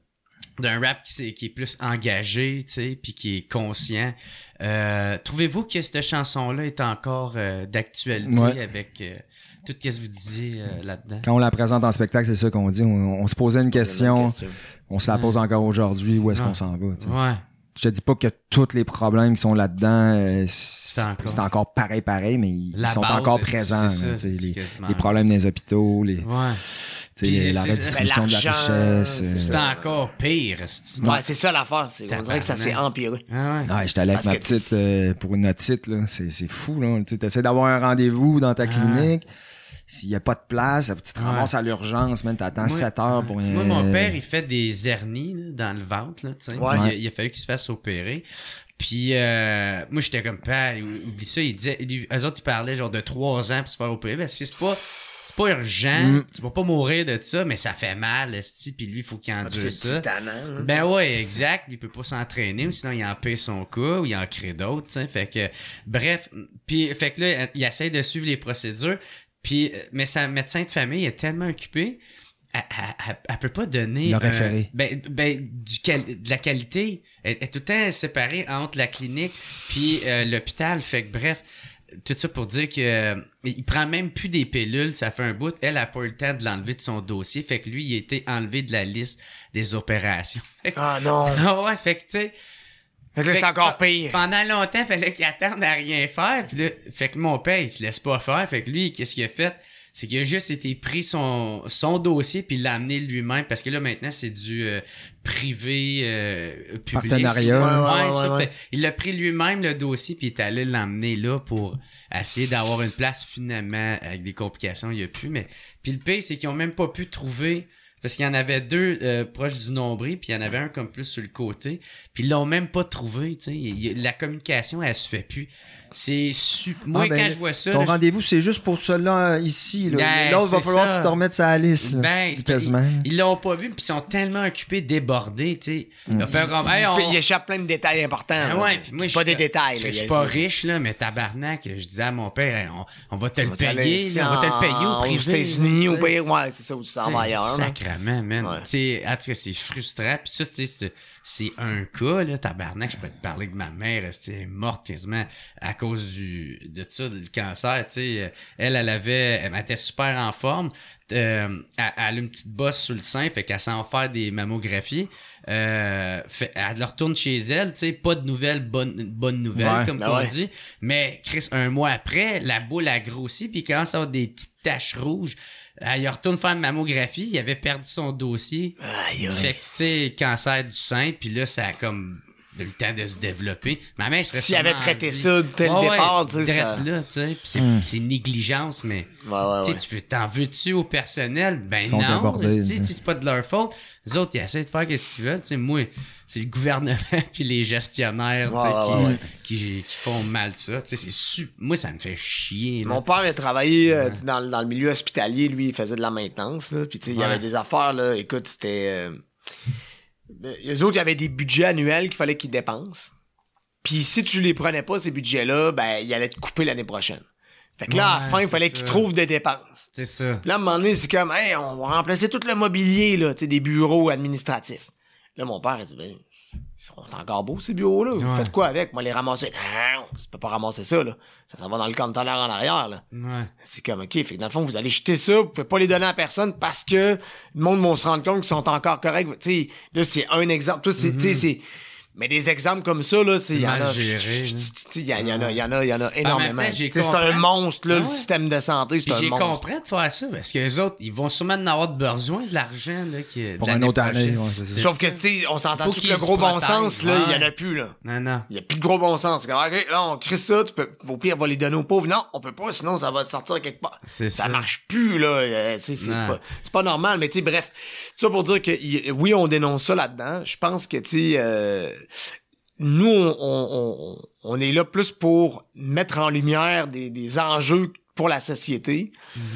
d'un rap qui, c'est- qui est plus engagé, tu sais, puis qui est conscient. Euh, trouvez-vous que cette chanson-là est encore euh, d'actualité Ouais. avec euh, tout ce que vous disiez euh, là-dedans? Quand on la présente en spectacle, c'est ça qu'on dit. On, on se posait une question, on se la pose encore aujourd'hui. Où est-ce Ouais. qu'on s'en va? tu sais. Ouais. Je te dis pas que tous les problèmes qui sont là-dedans, euh, c'est encore- c'est encore pareil, pareil, mais ils La sont base, encore c'est- présents. c'est là, ça, tu sais, c'est les, quasiment- les problèmes dans les hôpitaux, les, Ouais. tu sais, Puis la c'est- redistribution de la l'argent, richesse. c'est euh, C'est encore pire, c'est Ouais, c'est ça l'affaire. c'est- On dirait que ça s'est Tabarnak. empiré. Ah ouais. Ouais, j'étais allé avec Parce ma que petite tu- euh, pour une otite, là. C'est, c'est fou, là. Tu essaies d'avoir un rendez-vous dans ta Ah. clinique. S'il n'y a pas de place, tu te Ouais. ramasses à l'urgence, man, t'attends Moi- sept heures pour Moi, mon père, il fait des hernies là, dans le ventre, là, tu sais. Ouais. Puis, il, a, il a fallu qu'il se fasse opérer. Puis, euh, moi, j'étais comme, père, oublie ça. Il disait, lui, eux autres, ils parlaient genre de trois ans pour se faire opérer parce que c'est pas, c'est pas urgent. Mm. Tu vas pas mourir de ça, mais ça fait mal, esti. Puis lui, il faut qu'il Ah, puis endure c'est ça. titanant. hein. Ben ouais, exact. Il peut pas s'entraîner, ou sinon il en paye son cas, ou il en crée d'autres, tu sais. Fait que, bref. Puis, fait que là, il essaie de suivre les procédures. Puis, mais sa médecin de famille est tellement occupée, elle, elle, elle, elle peut pas donner... Le euh, référé. ben, ben du quali- de la qualité. Elle est tout le temps séparée entre la clinique puis euh, l'hôpital. Fait que bref, tout ça pour dire que euh, il prend même plus des pilules, ça fait un bout. Elle a pas eu le temps de l'enlever de son dossier. Fait que lui, il a été enlevé de la liste des opérations. Fait que- Ah non. Ah ouais, fait que tu sais... Fait que là, Fait c'est que encore pe- pire. Pendant longtemps, il fallait qu'il attende à rien faire. Puis là, fait que mon père, il se laisse pas faire. Fait que lui, qu'est-ce qu'il a fait? C'est qu'il a juste été pris son, son dossier puis il l'a amené lui-même. Parce que là, maintenant, c'est du euh, privé euh, public. Partenariat. Ouais, Ouais, ouais, ça, ouais, ouais. fait- Il a pris lui-même le dossier puis il est allé l'emmener là pour essayer d'avoir une place finalement avec des complications. Il y a plus. Mais puis le pire, c'est qu'ils ont même pas pu trouver... Parce qu'il y en avait deux euh, proches du nombril, puis il y en avait un comme plus sur le côté. Puis ils l'ont même pas trouvé, tu sais. Il y a- La communication, elle se fait plus. C'est super... Moi, Ah, ben, quand je vois ça... Ton là, je- rendez-vous, c'est juste pour cela ici. Là. Ben, L'autre va c'est falloir ça. que tu te remettes sur la liste. là. Ben, c'est- quasiment. Ils l'ont pas vu, puis ils sont tellement occupés, débordés, tu sais. Ils vont faire comme... Hey, on... Puis il échappe plein de détails importants. Ah là. ouais, puis moi, Puis je pas suis des pas- détails. Je là. suis Il y a- pas riche, là, mais tabarnak, je disais à mon père, hey, on, on va te On le va te aller payer, ici là, on va te le payer au en- privé. Aux États-Unis, là, au tu sais. pays. Ouais, c'est ça, où tu s'en vas ailleurs. là. Sacrement, man. Ouais. Tu sais, en tout cas, c'est frustrant. Puis ça, tu sais, c'est- c'est un cas, là, tabarnak. Je peux te parler de ma mère, elle est morte quasiment à cause du, de ça, du cancer, tu sais. Elle, elle avait, elle était super en forme. Euh, elle, elle a une petite bosse sur le sein, fait qu'elle s'en faire des mammographies. euh, fait, elle retourne chez elle, tu sais, pas de nouvelles, bonnes bonne nouvelles, Ouais, comme ben on ouais. dit. Mais Chris, un mois après, la boule a grossi, puis il commence à avoir des petites taches rouges. Elle retourne faire une mammographie, il avait perdu son dossier. Aïe, Fait que, tu sais, cancer du sein, puis là, ça a comme eu le temps de se développer. Ma mère serait S'il avait sûrement traité envie. ça dès le Ouais, départ, ouais, tu sais, direct ça- là, tu sais, puis c'est, Mm. c'est négligence, mais Ouais, ouais, tu sais, ouais. tu veux, t'en veux-tu au personnel? Ben Ils sont non, débordés, tu sais, tu sais. c'est pas de leur faute. Les autres, ils essaient de faire ce qu'ils veulent. Tu sais, moi, c'est le gouvernement puis les gestionnaires, tu sais, Ouais, qui, ouais, ouais. Qui, qui font mal ça. Tu sais, c'est su- moi, ça me fait chier. là. Mon père a travaillé euh, dans, dans le milieu hospitalier, lui, il faisait de la maintenance, là. Puis tu sais, il y Ouais. avait des affaires, là, écoute, c'était... Euh... Les autres, il y avait des budgets annuels qu'il fallait qu'ils dépensent. Puis si tu les prenais pas, ces budgets-là, ben, ils allaient te couper l'année prochaine. Fait que là, à la Ouais, fin, il c'est fallait ça. qu'ils trouvent des dépenses. C'est ça. Puis là, à un moment donné, c'est comme, hey, on va remplacer tout le mobilier, là, tu sais, des bureaux administratifs. Là, mon père, il dit, ben, ils sont encore beaux, ces bureaux-là. Vous Ouais. faites quoi avec? Moi, les ramasser. Non, tu peux pas ramasser ça, là. Ça, ça va dans le conteneur en arrière, là. Ouais. C'est comme, OK, fait que dans le fond, vous allez jeter ça, vous pouvez pas les donner à personne parce que le monde va se rendre compte qu'ils sont encore corrects. Tu sais, là, c'est un exemple. Toi, c'est, tu sais, c'est... Mais des exemples comme ça, là, c'est... C'est il y en mal a- géré, là. Tu sais, il y, a- il y en a, il y en a, il y en a En même énormément. temps, Tu j'ai sais, c'est un compris. monstre, là, Ah le ouais. système de santé, c'est Puis un j'ai monstre. compris de faire ça parce que les autres, ils vont sûrement en avoir besoin de l'argent là, qui, Pour de une l'année autre année, prochaine. ouais, c'est ça. Sauf que, tu sais, on s'entend Faut tout que qu'ils le se gros bon protègent, sens, là, il y en ouais. a plus, là. Non, non. Il y a plus de gros bon sens. C'est comme, OK, là, on crie ça, tu peux, au pire, on va les donner aux pauvres. Non, on peut pas, sinon ça va sortir quelque part. C'est Ça ça. marche plus, là. Euh, tu sais, c'est Non. pas, c'est pas normal, mais tu sais, bref. Tout ça pour dire que, y- oui, on dénonce ça là-dedans. Je pense que, tu sais, euh, nous, on, on, on, on est là plus pour mettre en lumière des, des enjeux pour la société.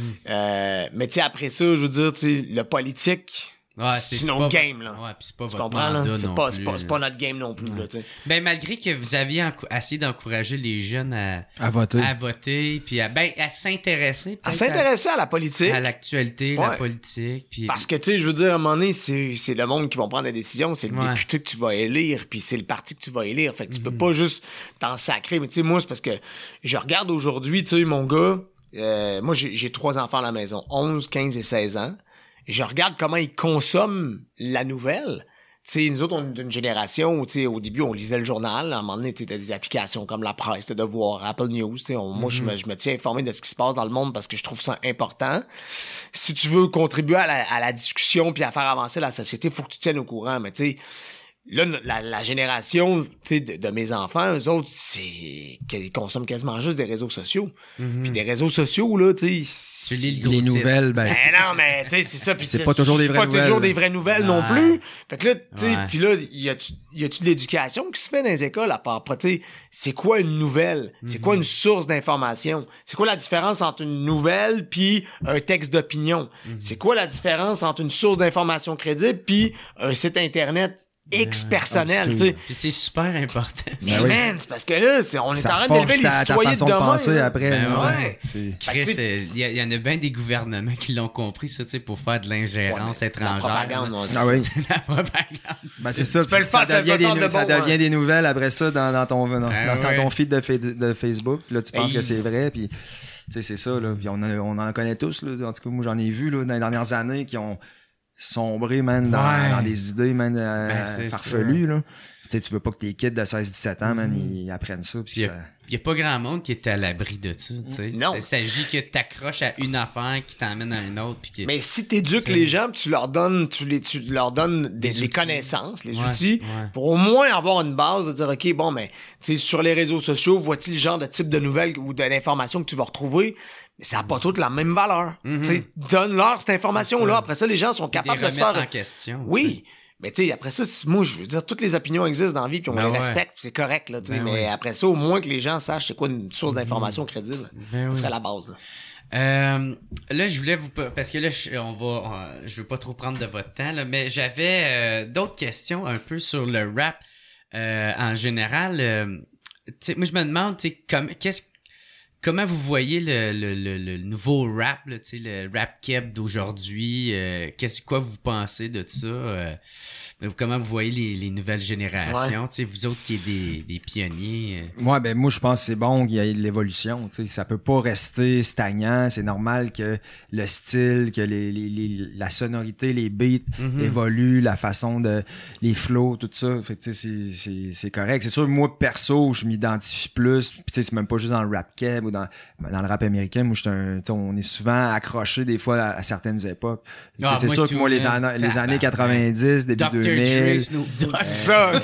Euh, mais tu sais, après ça, je veux dire, tu sais, le politique, Ouais, c'est c'est une pas- autre game, là. Ouais, puis c'est pas Tu votre comprends, là? mandat C'est non pas, plus, c'est pas, c'est là. pas notre game non plus, là, tu sais. Ben, malgré que vous aviez encou- essayé d'encourager les jeunes à, À voter. à voter, puis à, ben, à s'intéresser À peut-être s'intéresser à la politique. à, à l'actualité, la Ouais. politique. Puis, Parce que, tu sais, je veux dire, à un moment donné, c'est, c'est le monde qui va prendre la décision, c'est le Ouais. député que tu vas élire, puis c'est le parti que tu vas élire. Fait que tu peux Mhm. pas juste t'en sacrer. Mais tu sais, moi, c'est parce que je regarde aujourd'hui, tu sais, mon gars, euh, moi, j'ai, j'ai trois enfants à la maison, onze, quinze et seize ans. Je regarde comment ils consomment la nouvelle. Tu sais, nous autres, on est d'une génération où, tu sais, au début, on lisait le journal. À un moment donné, tu sais, t'as des applications comme La Presse, Le Devoir, Apple News. Tu sais, on- moi, je me, je me tiens informé de ce qui se passe dans le monde parce que je trouve ça important. Si tu veux contribuer à la, à la discussion puis à faire avancer la société, faut que tu te tiennes au courant. Mais tu sais, là, la, la génération, tu sais, de, de mes enfants, eux autres, c'est qu'ils consomment quasiment juste des réseaux sociaux. Puis des réseaux sociaux, là, tu sais... Tu lis le gros Les titre. nouvelles, ben, Ben c'est- non, mais tu sais, c'est ça. Puis C'est pas toujours des vraies pas toujours nouvelles. des vraies nouvelles non Ouais. plus. Fait que là, tu sais, Ouais. puis là, y a-tu, y a-tu de l'éducation qui se fait dans les écoles à part, tu sais, c'est quoi une nouvelle? C'est quoi une source d'information? C'est quoi la différence entre une nouvelle puis un texte d'opinion? C'est quoi la différence entre une source d'information crédible puis un site internet X personnel, tu sais? Puis c'est super important. Mais Ben oui. man, c'est parce que là, c'est, on est ça en train forge d'élever les ta, ta citoyens de façon de demain. penser là. après. Ben là, ouais. c'est- Chris, Fait que, tu sais- il y, a- y en a bien des gouvernements qui l'ont compris, ça, tu sais, pour faire de l'ingérence La étrangère. propagande, là. on dit. Ah oui. La propagande. Ben, c'est ça. Tu peux le ça faire, ça devient, peut des, faire de nou- ça bon, devient hein. des nouvelles après ça dans, dans ton, dans, Ah dans ouais. ton feed de, fa- de Facebook. Puis là, tu penses Hey. que c'est vrai. Puis, tu sais, c'est ça. Là. Puis on, a- on en connaît tous. Là. En tout cas, moi, j'en ai vu là, dans les dernières années qui ont sombré, man, dans, Ouais. dans des idées, man, euh, Ben, c'est farfelues. Là. Tu sais, tu veux pas que tes kids de seize dix-sept ans, man, Mhm. ils apprennent ça. Puis Puis que ça... Il n'y a pas grand monde qui est à l'abri de ça. Tu sais. Non. Il s'agit que tu t'accroches à une affaire qui t'emmène à une autre. Puis que... Mais si t'éduques T'sais. les gens, puis tu leur donnes, tu les, tu leur donnes des, Des les outils. connaissances, les Ouais, outils, ouais. pour au moins avoir une base de dire, OK, bon, mais, tu sais, sur les réseaux sociaux, vois-tu le genre de type de nouvelles ou de l'information que tu vas retrouver? Mais ça n'a pas toutes la même valeur. Mhm. Tu sais, donne-leur cette information-là. C'est ça. Après ça, les gens sont Puis capables des de se remettre faire. en question. Oui. Mais tu sais, après ça, c'est- moi, je veux dire, toutes les opinions existent dans la vie, puis on Ben les ouais. respecte, puis c'est correct, là, tu sais. Ben mais oui. après ça, au moins que les gens sachent c'est quoi une source d'information crédible. Ben Ça oui. serait la base, là. Euh, là, je voulais vous... Parce que là, je, on va... on- je veux pas trop prendre de votre temps, là, mais j'avais euh, d'autres questions un peu sur le rap euh, en général. Euh, tu sais, moi, je me demande, tu sais, comme, qu'est-ce comment vous voyez le, le, le, le nouveau rap, là, le rap keb d'aujourd'hui? Euh, qu'est-ce quoi vous pensez de ça? Euh, comment vous voyez les, les nouvelles générations? Ouais. Vous autres qui êtes des, des pionniers. Euh... Ouais, ben moi je pense que c'est bon qu'il y ait de l'évolution. T'sais. Ça peut pas rester stagnant. C'est normal que le style, que les, les, les, la sonorité, les beats mm-hmm. évoluent, la façon de les flows, tout ça. Fait que c'est, c'est, c'est correct. C'est sûr, moi perso, je m'identifie plus. Puis c'est même pas juste dans le rap keb ou dans, dans le rap américain. Moi, j'étais un, on est souvent accroché des fois à, à certaines époques. Ah, c'est sûr que moi, les, an- les années quatre-vingt-dix, début deux mille, ça.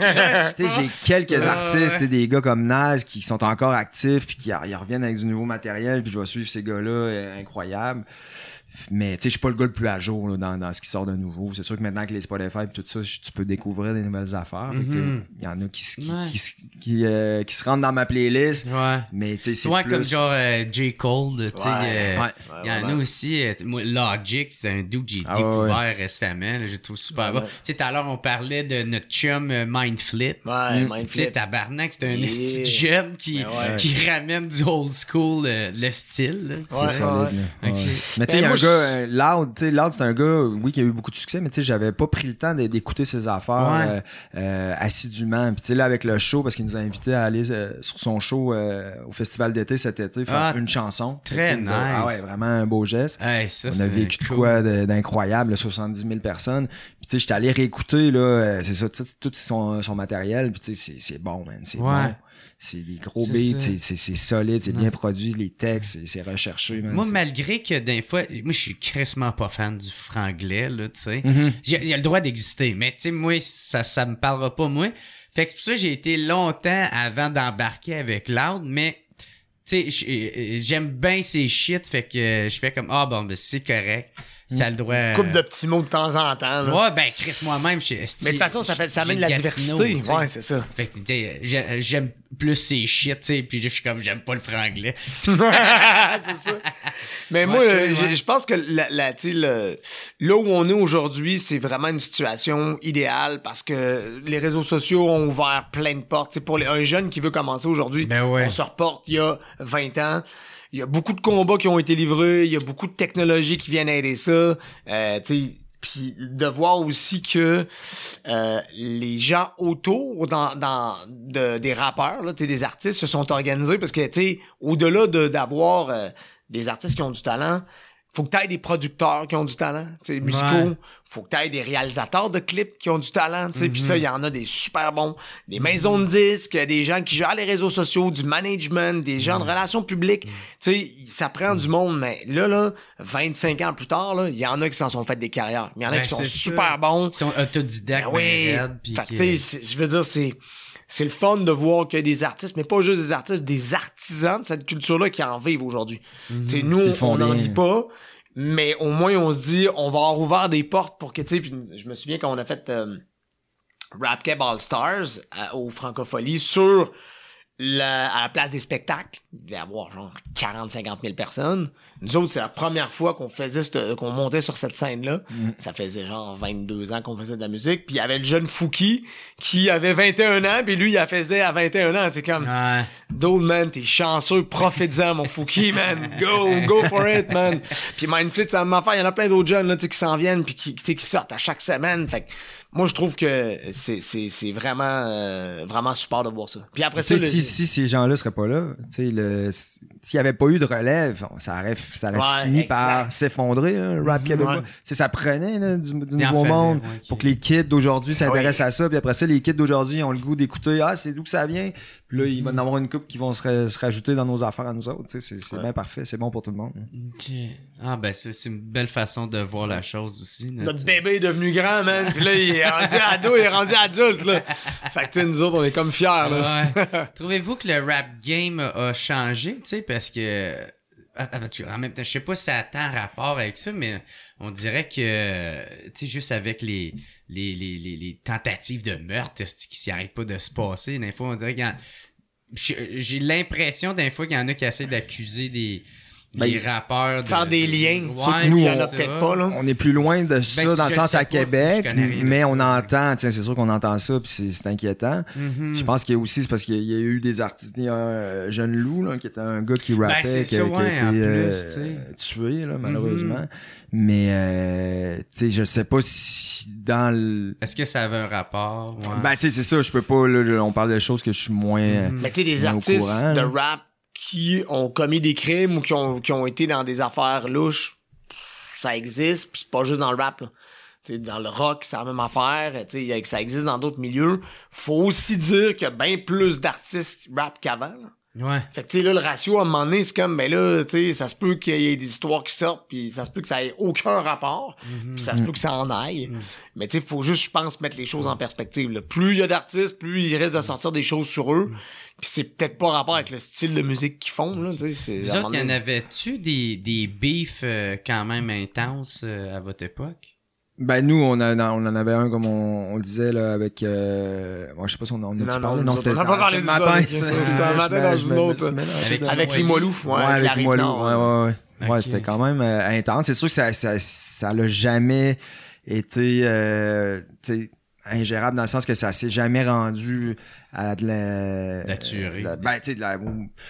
J'ai quelques artistes, des gars comme Nas qui sont encore actifs puis qui ils reviennent avec du nouveau matériel puis je vais suivre ces gars-là, euh, incroyables. Mais tu sais, je suis pas le gars le plus à jour là, dans, dans ce qui sort de nouveau. C'est sûr que maintenant avec les Spotify et tout ça, tu peux découvrir des nouvelles affaires. Il mm-hmm. y en a qui, qui, ouais. qui, qui, qui, euh, qui se rentrent dans ma playlist. Ouais. Mais tu sais, c'est ouais, plus... comme genre euh, J. Cole. Tu sais, ouais. euh, ouais. il y en a aussi. Euh, moi, Logic, c'est un dude que j'ai ah, découvert ouais. récemment. Là, je trouve super ouais, bon. Ouais. Tu sais, tout à l'heure, on parlait de notre chum euh, Mindflip. Ouais, mm. Mindflip. Tu sais, tabarnak, c'est un yeah. esti jeune qui, ouais. qui ramène du old school euh, le style. Là, c'est solide. Ouais. Okay. Mais tu sais, il y a un gars, Loud, tu sais, Loud, c'est un gars, oui, qui a eu beaucoup de succès, mais tu sais, j'avais pas pris le temps d'écouter ses affaires ouais. euh, euh, assidûment. Puis tu sais, là, avec le show, parce qu'il nous a invités à aller euh, sur son show euh, au Festival d'été cet été, faire ah, une chanson. Très nice. A, ah ouais, vraiment un beau geste. Hey, ça, on a vécu cool. de quoi de, d'incroyable, soixante-dix mille personnes. Puis tu sais, j'étais allé réécouter, là, euh, c'est ça, tout, tout son, son matériel, puis tu sais, c'est, c'est bon, man, c'est ouais. bon. C'est des gros c'est beats, c'est, c'est, c'est solide, c'est ouais. bien produit, les textes, c'est, c'est recherché. Man, moi, c'est... malgré que des fois, moi, je suis crissement pas fan du franglais, là, tu sais. Mm-hmm. Il y a le droit d'exister, mais tu sais, moi, ça, ça me parlera pas, moi. Fait que c'est pour ça que j'ai été longtemps avant d'embarquer avec Loud, mais tu sais, j'aime bien ces shit, fait que je fais comme, ah bon, ben c'est correct. Ça a le droit. Une couple de petits mots de temps en temps. Là. Ouais, ben, Chris, moi-même, je Mais de toute façon, ça, fait, ça amène de la diversité. T'sais. Ouais, c'est ça. Fait que, tu sais, j'aime plus ces shit, tu sais, puis je suis comme, j'aime pas le franglais. c'est ça. Mais ouais, moi, ouais. je pense que la, la, le, là où on est aujourd'hui, c'est vraiment une situation idéale parce que les réseaux sociaux ont ouvert plein de portes. T'sais, pour les, un jeune qui veut commencer aujourd'hui, ben ouais. on se reporte il y a vingt ans. Il y a beaucoup de combats qui ont été livrés, il y a beaucoup de technologies qui viennent aider ça. Euh, tu sais, puis de voir aussi que euh, les gens autour dans, dans de, des rappeurs, là, des artistes se sont organisés parce que tu sais, au-delà de d'avoir euh, des artistes qui ont du talent, faut que t'aies des producteurs qui ont du talent, tu sais, musicaux. Ouais. Faut que t'aies des réalisateurs de clips qui ont du talent, tu sais. Mm-hmm. Puis ça, il y en a des super bons. Des maisons de disques, des gens qui gèrent les réseaux sociaux, du management, des gens mm-hmm. de relations publiques. Mm-hmm. Tu sais, ça prend mm-hmm. du monde, mais là, là, vingt-cinq ans plus tard, là, il y en a qui s'en sont fait des carrières. Il y en a ben, qui sont super ça. bons. Ils sont autodidactes. Ben oui. Fait que, tu sais, je veux dire, c'est... C'est le fun de voir qu'il y a des artistes, mais pas juste des artistes, des artisans de cette culture-là qui en vivent aujourd'hui. Mm-hmm. Nous, on n'en vit pas, mais au moins on se dit, on va avoir ouvert des portes pour que, tu sais, puis je me souviens quand on a fait euh, Rap Keb All Stars à, au Francophonie sur la, à la place des spectacles, il devait y avoir genre quarante à cinquante mille personnes. Nous autres, c'est la première fois qu'on faisait cette, qu'on montait sur cette scène-là. Mm. Ça faisait genre vingt-deux ans qu'on faisait de la musique. Puis il y avait le jeune Fouki qui avait vingt et un ans, puis lui, il la faisait à vingt et un ans. C'est comme, ouais. Dude, man, t'es chanceux, profites-en, mon Fouki, man. Go, go for it, man. Puis Mindflip, ça m'a fait. Il y en a plein d'autres jeunes là, qui s'en viennent, puis qui, qui sortent à chaque semaine. Fait que moi, je trouve que c'est, c'est, c'est vraiment, euh, vraiment super de voir ça. Puis après ça, le... si, si ces gens-là seraient pas là, tu sais, le, s'il y avait pas eu de relève, ça aurait, ça aurait ouais, fini exact. par s'effondrer, là, le rap québécois. Ouais. Tu sais, ça prenait, là, du, du nouveau monde ouais, okay. pour que les kids d'aujourd'hui s'intéressent oui. à ça. Puis après ça, les kids d'aujourd'hui ont le goût d'écouter, ah, c'est d'où que ça vient. Puis là, il va y en avoir une couple qui vont se, se rajouter dans nos affaires à nous autres. Tu sais, c'est, c'est ouais. bien parfait. C'est bon pour tout le monde. Okay. Ah, ben, c'est, c'est une belle façon de voir la chose aussi. Là, notre bébé est devenu grand, man. Puis là, il est rendu ado, il est rendu adulte, là. Fait que, tu sais, nous autres, on est comme fiers, là. Ouais. Trouvez-vous que le rap game a changé, tu sais, parce que, en même temps, je sais pas si ça a tant rapport avec ça, mais on dirait que, tu sais, juste avec les, les, les, les, les tentatives de meurtre qui s'y arrêtent pas de se passer, des fois, on dirait qu'il y a, j'ai l'impression, des fois, qu'il y en a qui essaient d'accuser des, les rappeurs. De, faire des liens. Ouais, nous, il y on- en a peut-être pas, là. On est plus loin de ça si dans je le le sens sais à pas, Québec, je connais rien de mais ça. on entend, tiens, c'est sûr qu'on entend ça, puis c'est, c'est inquiétant. Mhm. Je pense qu'il y a aussi, c'est parce qu'il y a, il y a eu des artistes, il y a un euh, Jeune Loup, là, qui était un gars qui rappait, Ben, c'est qui, ça, qui a ouais, été en plus, euh, tu sais. tué, là, malheureusement. Mais, euh, tu sais, je sais pas si dans le... Est-ce que ça avait un rapport? Ouais. Ben, tu sais, c'est ça, je peux pas, là, on parle de choses que je suis moins... euh, Mais tu sais, des On est au artistes courant, de là. rap qui ont commis des crimes ou qui ont, qui ont été dans des affaires louches, ça existe, puis c'est pas juste dans le rap, là. T'sais, dans le rock, c'est la même affaire. T'sais, ça existe dans d'autres milieux. Faut aussi dire qu'il y a bien plus d'artistes rap qu'avant, là. Ouais. Fait que, tu sais, là, le ratio, à un moment donné, c'est comme, ben là, tu sais, ça se peut qu'il y ait des histoires qui sortent, puis ça se peut que ça ait aucun rapport, Mhm. puis ça se peut que ça en aille. Mais tu sais, faut juste, je pense, mettre les choses en perspective, là. Plus il y a d'artistes, plus il risque de sortir des choses sur eux, puis c'est peut-être pas rapport avec le style de musique qu'ils font, là, tu sais. c'est- Vous à un moment autres, y en donné- avait-tu des, des beefs euh, quand même intenses euh, à votre époque? Ben nous on, a, on en avait un comme on, on le disait là avec euh, moi je sais pas si on, on a Non, parlé non, non nous c'était autres, on n'a pas parlé c'était de le ça, matin ok. c'est- C'était c'est- un je matin me- dans je une me- autre. je me mélange Avec dedans. Avec Limoilou. Limoilou, ouais, ouais, avec avec la Limoilou, Rive-Nord, ouais ouais ouais, ouais Ok. c'était quand même euh, intense c'est sûr que ça ça ça l'a jamais été euh, tu sais ingérable dans le sens que ça s'est jamais rendu à de la La tuerie. la- ben tu sais de la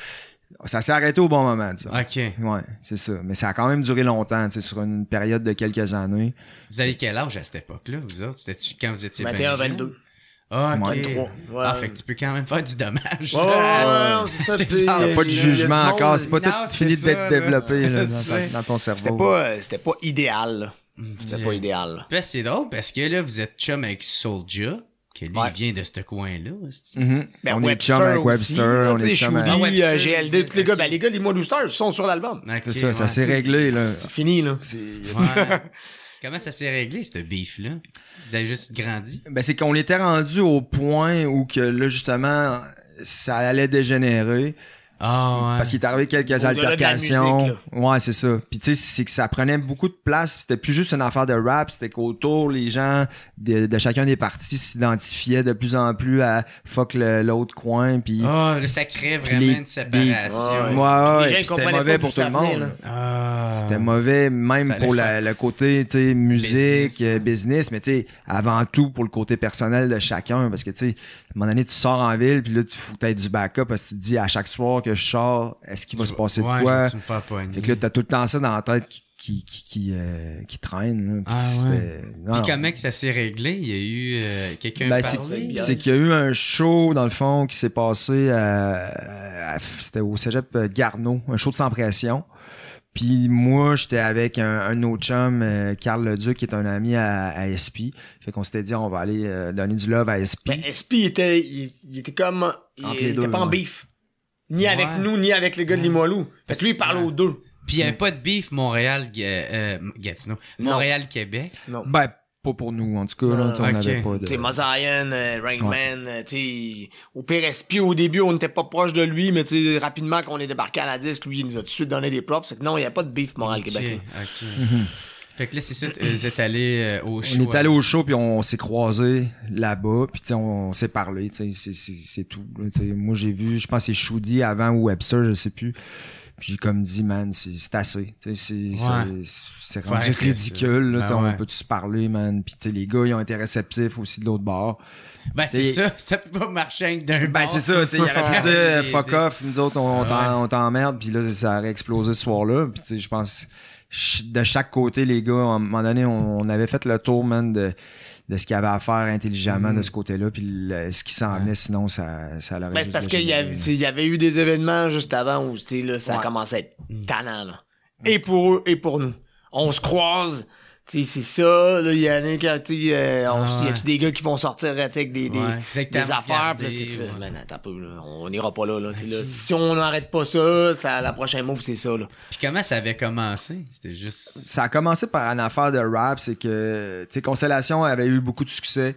ça s'est arrêté au bon moment disons. OK. Ouais, c'est ça. Mais ça a quand même duré longtemps, tu sais, sur une période de quelques années. Vous avez quel âge à cette époque-là, vous autres? C'était-tu quand vous étiez vingt et bien un, jeune? vingt-deux. Ah, OK. vingt-trois, ouais. Ah, fait que tu peux quand même faire du dommage. Ouais, ouais, ouais, c'est ça, C'est tu sais, ça. Il n'y a pas de il y a- il y a jugement du monde, encore, c'est pas non, tout c'est fini ça, d'être là. développé là, dans, Tu sais. ta- dans ton cerveau. C'était pas, euh, c'était pas idéal, là. C'était Yeah. pas idéal. Puis là, c'est drôle parce que là, vous êtes chum avec Soulja, qui lui Ouais. vient de ce coin-là. c'est- Mhm. Ben, On est Webster chum avec aussi, Webster, là, on tu sais, est chum avec... Ah, Shoudy, Webster, euh, G L D, tous les gars, ok. ben, les gars, les Limoilou Stars sont sur l'album. Ok, C'est ça, ça ouais. s'est réglé là. C'est fini, là. C'est... Ouais. Comment ça s'est réglé, ce beef-là? Vous avez juste grandi? Ben, c'est qu'on était rendu au point où que là, justement, ça allait dégénérer. Ah, ouais. Parce qu'il est arrivé quelques Au-delà de la altercations. musique, Ouais, c'est ça. Puis tu sais, c'est que ça prenait beaucoup de place. C'était plus juste une affaire de rap, c'était qu'autour, les gens de, de chacun des partis s'identifiaient de plus en plus à fuck le- l'autre coin. Puis Ah, là, ça crée Puis vraiment les- une séparation. Ouais, ouais, Les ouais, gens, puis ils c'était comprenaient mauvais pas pour d'où tout le ça venait, monde. là. Ah. C'était mauvais même Ça allait pour la- faire- le côté tu sais musique, Business, euh, ouais. business, mais tu sais avant tout pour le côté personnel de chacun parce que tu sais à un moment donné tu sors en ville puis là tu faut que t'aies du backup parce que tu te dis à chaque soir que je sors est-ce qu'il va se passer Ouais, de quoi je vais-tu me faire pogner? fait que là t'as tout le temps ça dans la tête qui qui qui qui, euh, qui traîne là, puis Ah, c'était- ouais. non, Puis non. comment que ça s'est réglé? Il y a eu euh, quelqu'un Ben, parlé? c'est, c'est qu'il y a eu un show, dans le fond, qui s'est passé à, à- c'était au cégep Garneau, un show de Sans Pression. Puis moi, j'étais avec un, un autre chum, euh, Carl Leduc, qui est un ami à, à S P. Fait qu'on s'était dit, on va aller euh, donner du love à S P. Mais S P, il était, il, il était comme, il, Entre il les était deux, pas en ouais. beef. Ni Ouais. avec nous, ni avec les gars de Limoilou. Fait que lui, il parle Ouais. aux deux. Puis il n'y avait pas de beef Montréal, euh, euh, Gatineau. Non. Montréal-Québec. Non. Ben, pas pour nous, en tout cas, là, Ah, tu sais, on ok. n'avait pas de... Tu sais, Mosaïen, euh, Rain Man, euh, tu sais, au pire S P, au début, on n'était pas proche de lui, mais tu sais, rapidement, quand on est débarqué à la disque, lui, il nous a tout de suite donné des props. C'est que non, il n'y a pas de beef Montréal-Québec. Ok, ok. Mhm. Fait que là, c'est ça, t- vous êtes allés euh, au show. On est allé au show puis on s'est croisés là-bas puis tu sais on, on s'est parlé, tu sais c'est c'est c'est tout. là, tu sais. Moi j'ai vu, je pense que c'est Shoudy avant ou Webster, je sais plus. Puis j'ai comme dit man, c'est c'est assez, tu sais c'est Ouais. c'est c'est Faut rendu arrêter ridicule là, ça. tu sais, Ben ouais. on peut se parler man, puis tu sais les gars ils ont été réceptifs aussi de l'autre bord. Ben, c'est Et- ça. Ça peut pas marcher avec d'un Ben bord. c'est ça, tu sais il aurait pu dire Des- fuck des- off, nous autres on, on Ah t'en- ouais. on t'emmerde puis là ça aurait explosé ce soir-là, puis tu sais je pense ch- de chaque côté les gars, à un moment donné on, on avait fait le tour man de de ce qu'il y avait à faire intelligemment Mhm. de ce côté-là, puis le- ce qui s'en venait, sinon ça, ça l'aurait Ben, dû c'est parce se qu'il y, avait- dégénérer. tu sais, il y avait eu des événements juste avant où tu sais, là, ça Ouais. commençait à être tannant. Là. Et pour eux et pour nous. On se croise. Tu sais, c'est ça. Là, il y en a qui, tu sais, euh, on- Ah il y a ouais. des gars qui vont sortir tu sais, avec des, des, Ouais, c'est que des t'as affaires. Puis là, regardé, c'est que tu fais, ouais. man, attends un peu, là, on n'ira pas là. là, tu sais, là. Si on n'arrête pas ça, ça, la prochaine move, c'est ça. Là. Puis comment ça avait commencé? C'était juste. Ça a commencé par une affaire de rap, c'est que, tu sais, Constellation avait eu beaucoup de succès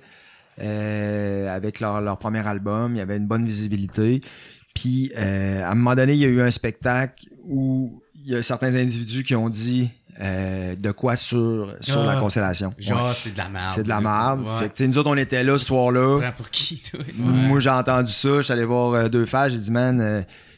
euh, avec leur, leur premier album, il y avait une bonne visibilité. Puis, euh, à un moment donné, il y a eu un spectacle où il y a certains individus qui ont dit euh, de quoi sur, sur Ah, la Constellation. Genre, Ouais. c'est de la merde. C'est de la là. merde. Ouais. Fait que, tu sais, nous autres, on était là ce Tu soir-là. te prends pour qui, toi? Moi, j'ai entendu ça. Je suis allé voir euh, deux phases. J'ai dit, man, euh,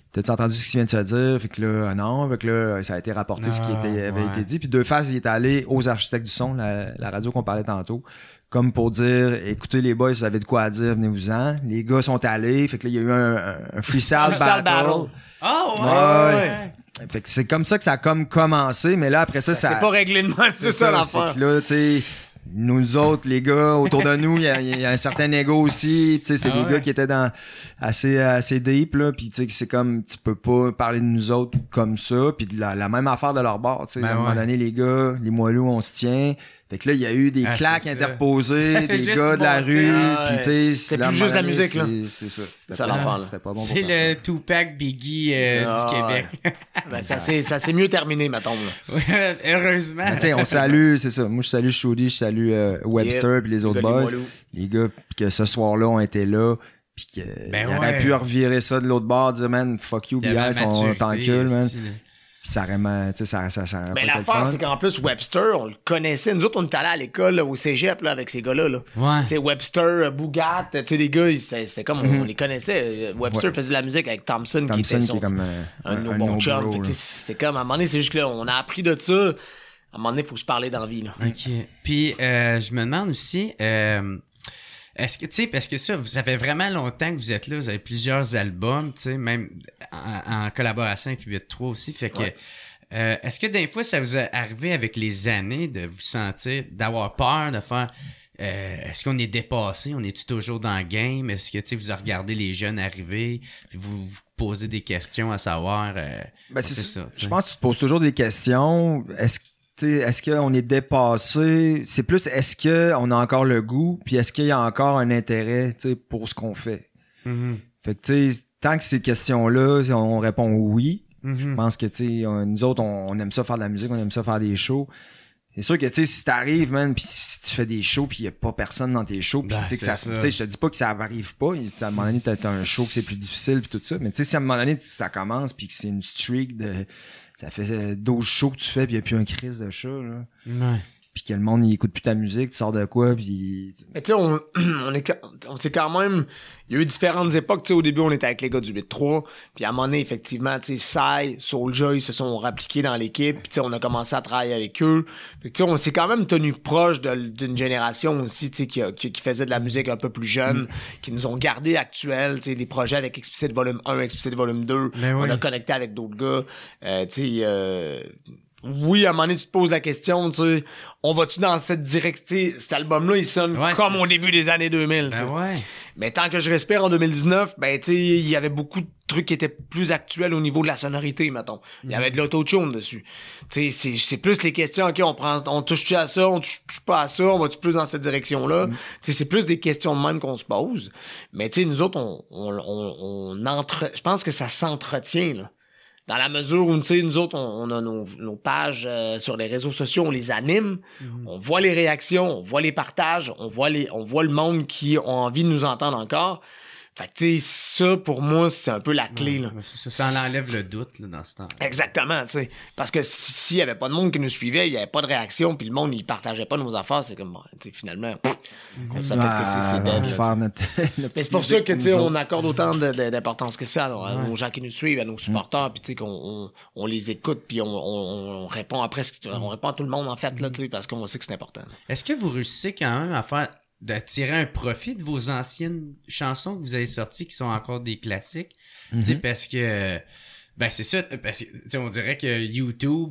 t'as-tu entendu ce qu'il vient de se dire? Fait que là, non. Fait que là, ça a été rapporté ah, ce qui était, avait ouais. été dit. Puis Deux Faces, il est allé aux architectes du son, la, la radio qu'on parlait tantôt, comme pour dire, écoutez les boys, vous avez de quoi à dire, venez-vous-en. Les gars sont allés. Fait que là, il y a eu un, un freestyle, Un freestyle battle. battle. Ah, ouais! Ouais, ouais. ouais. Fait que c'est comme ça que ça a comme commencé. Mais là, après ça, ça... C'est pas réglé de même, c'est ça l'affaire. C'est que là, tu sais... Nous autres, les gars, autour de nous, il y a, il y a un certain ego aussi. Tu sais, c'est Ah des ouais. gars qui étaient dans assez assez deep là. Puis tu sais, c'est comme tu peux pas parler de nous autres comme ça. Puis la, la même affaire de leur bord. Tu sais, Ben à un moment ouais. donné, les gars, les moelleux, on se tient. Fait que là, il y a eu des Ah, claques c'est ça. interposées, Ça fait des juste gars de la monter. rue. Ah Puis ouais. tu sais, C'est là, à plus un juste moment la donné, musique, là. c'est- C'est ça. C'était Ça pas- l'affaire, là. C'était pas bon pour C'est faire le Tupac Biggie euh, Ah, du Québec. Ben, ça s'est ça s'est mieux terminé, mettons. Là. Ouais, heureusement. ça. Mais tu sais, on salue, c'est ça. Moi, je salue Shody, je salue euh, Webster Yeah. puis les Les autres gars, les boys. Moilous. Les gars que ce soir-là ont été là. Puis qu'ils Ben auraient ouais. pu revirer ça de l'autre bord, dire man, fuck you, Il y avait B I, la on maturité, t'encule, man. esti, là. Puis ça vraiment, tu sais, ça, ça, ça aurait Ben, pas été le l'affaire, fun. c'est qu'en plus, Webster, on le connaissait. Nous autres, on était allés à l'école, là, au cégep, là, avec ces gars-là, là. Ouais. Tu sais, Webster, euh, Bougat, tu sais, les gars, ils- c'était c'était comme, on les connaissait. Euh, Webster Ouais. faisait de la musique avec Thompson, qui Thompson était qui son, est comme euh, un de nos un bons no chums. bro, Fait que là. c'est comme, à un moment donné, c'est juste que là, on a appris de ça. À un moment donné, il faut se parler dans la vie, là. OK. Puis, euh, je me demande aussi, euh, est-ce que, tu sais, parce que ça, vous- ça fait vraiment longtemps que vous êtes là, vous avez plusieurs albums, tu sais, même en, en collaboration avec huit trois aussi, fait que, Ouais. euh, est-ce que des fois, ça vous est arrivé avec les années de vous sentir, d'avoir peur, de faire, euh, est-ce qu'on est dépassé, on est-tu toujours dans le game, est-ce que, tu sais, vous regardez les jeunes arriver, puis vous vous posez des questions à savoir, euh, Ben, c'est c'est ça. ça, tu Je sais. pense que tu te poses toujours des questions. Est-ce tu sais, est-ce qu'on est dépassé? C'est plus est-ce qu'on a encore le goût, puis est-ce qu'il y a encore un intérêt, tu sais, pour ce qu'on fait? Mhm. Fait que tu sais, tant que ces questions-là, on répond oui. Mhm. Je pense que, tu sais, on- nous autres, on, on aime ça faire de la musique, on aime ça faire des shows. C'est sûr que, tu sais, si t'arrives, man, pis si tu fais des shows pis y a pas personne dans tes shows, pis Ben, tu sais, que c'est ça, ça. tu sais, je te dis pas que ça arrive pas. Tu sais, à un moment donné, t'as t'as un show que c'est plus difficile pis tout ça. Mais tu sais, si à un moment donné, tu- ça commence pis que c'est une streak de, ça fait douze shows que tu fais pis y a plus un crise de chat, là. Ouais. Pis que le monde, il écoute plus ta musique, tu sors de quoi pis... Mais tu sais, on, on est, on s'est quand même, il y a eu différentes époques, tu sais, au début, on était avec les gars du huit trois, puis à un moment donné, effectivement, tu sais, Sai, Soulja, ils se sont rappliqués dans l'équipe, puis tu sais, on a commencé à travailler avec eux. Puis tu sais, on s'est quand même tenu proche de- d'une génération aussi, tu sais, qui, a- qui, qui faisait de la musique un peu plus jeune, Mm. qui nous ont gardé actuels, tu sais, des projets avec Explicit Volume un, Explicit Volume deux, Ben on oui. a connecté avec d'autres gars, euh, tu sais, euh, oui, à un moment donné, tu te poses la question, tu sais, on va-tu dans cette direction, tu sais, cet album-là, il sonne Ouais, comme c'est- au début des années deux mille, tu sais. Ben ouais. Mais tant que je respire en deux mille dix-neuf, ben, tu sais, il y avait beaucoup de trucs qui étaient plus actuels au niveau de la sonorité, mettons. Il y avait de l'autotune dessus. Tu sais, c'est, c'est plus les questions, OK, on prend, on touche-tu à ça, on touche pas à ça, on va-tu plus dans cette direction-là? Tu sais, c'est plus des questions de même qu'on se pose. Mais, tu sais, nous autres, on, on, on, on entre, je pense que ça s'entretient, là. Dans la mesure où, tu sais, nous autres, on, on a nos, nos pages euh, sur les réseaux sociaux, on les anime, on voit les réactions, on voit les partages, on voit les, on voit le monde qui a envie de nous entendre encore. Fait que, tu sais, ça, pour moi, c'est un peu la clé, là. Ouais, c'est ça, ça enlève le doute, là, dans ce temps. Exactement, tu sais. Parce que si- s'il y avait pas de monde qui nous suivait, il y avait pas de réaction, puis le monde, il partageait pas nos affaires, c'est comme, bon, tu sais, finalement, pff, on se fait peut-être que c'est, c'est Ah, dead, on va se là, faire notre, notre mais c'est pour petite ça que, tu musique, sais, nous on autres. accorde autant de- de- d'importance que ça alors, Ouais. aux gens qui nous suivent, à nos supporters, puis tu sais, qu'on on, on les écoute, puis on, on, on répond après, ce que- on répond à tout le monde, en fait, là, tu sais, parce qu'on sait que c'est important. Est-ce que vous réussissez quand même à faire de tirer un profit de vos anciennes chansons que vous avez sorties qui sont encore des classiques? Tu sais, Mhm. parce que ben c'est ça, parce que tu sais, on dirait que YouTube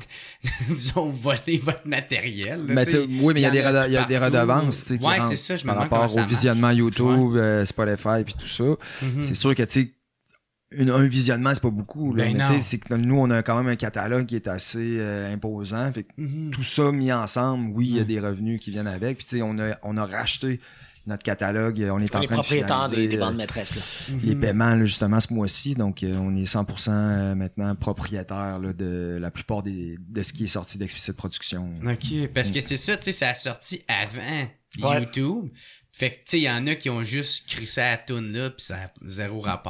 vous ont volé votre matériel. là, Ben, tu sais. tu sais, oui, mais il y a des, en rede- il y a des partout. redevances, tu sais, qui Ouais, rentrent c'est ça, je me par demande comment rapport ça au marche. visionnement YouTube, euh, Spotify puis tout ça. Mhm. C'est sûr que, tu sais, une- un visionnement, c'est pas beaucoup, là. Ben mais non. tu sais, c'est que nous, on a quand même un catalogue qui est assez euh, imposant. Fait que Mhm. tout ça mis ensemble, oui, il y a Mm. des revenus qui viennent avec. Puis, tu sais, on a, on a racheté notre catalogue. On est On en est train de propriétaires des, finaliser des euh, bandes maîtresses, là. les Mhm. paiements, là, justement, ce mois-ci. Donc, euh, on est cent pour cent euh, maintenant propriétaire là, de la plupart des, de ce qui est sorti d'Explicit Production. OK, parce que c'est ça, tu sais, ça a sorti avant Ouais. YouTube. Fait que, tu sais, il y en a qui ont juste crissé à la toune là, puis ça a zéro rapport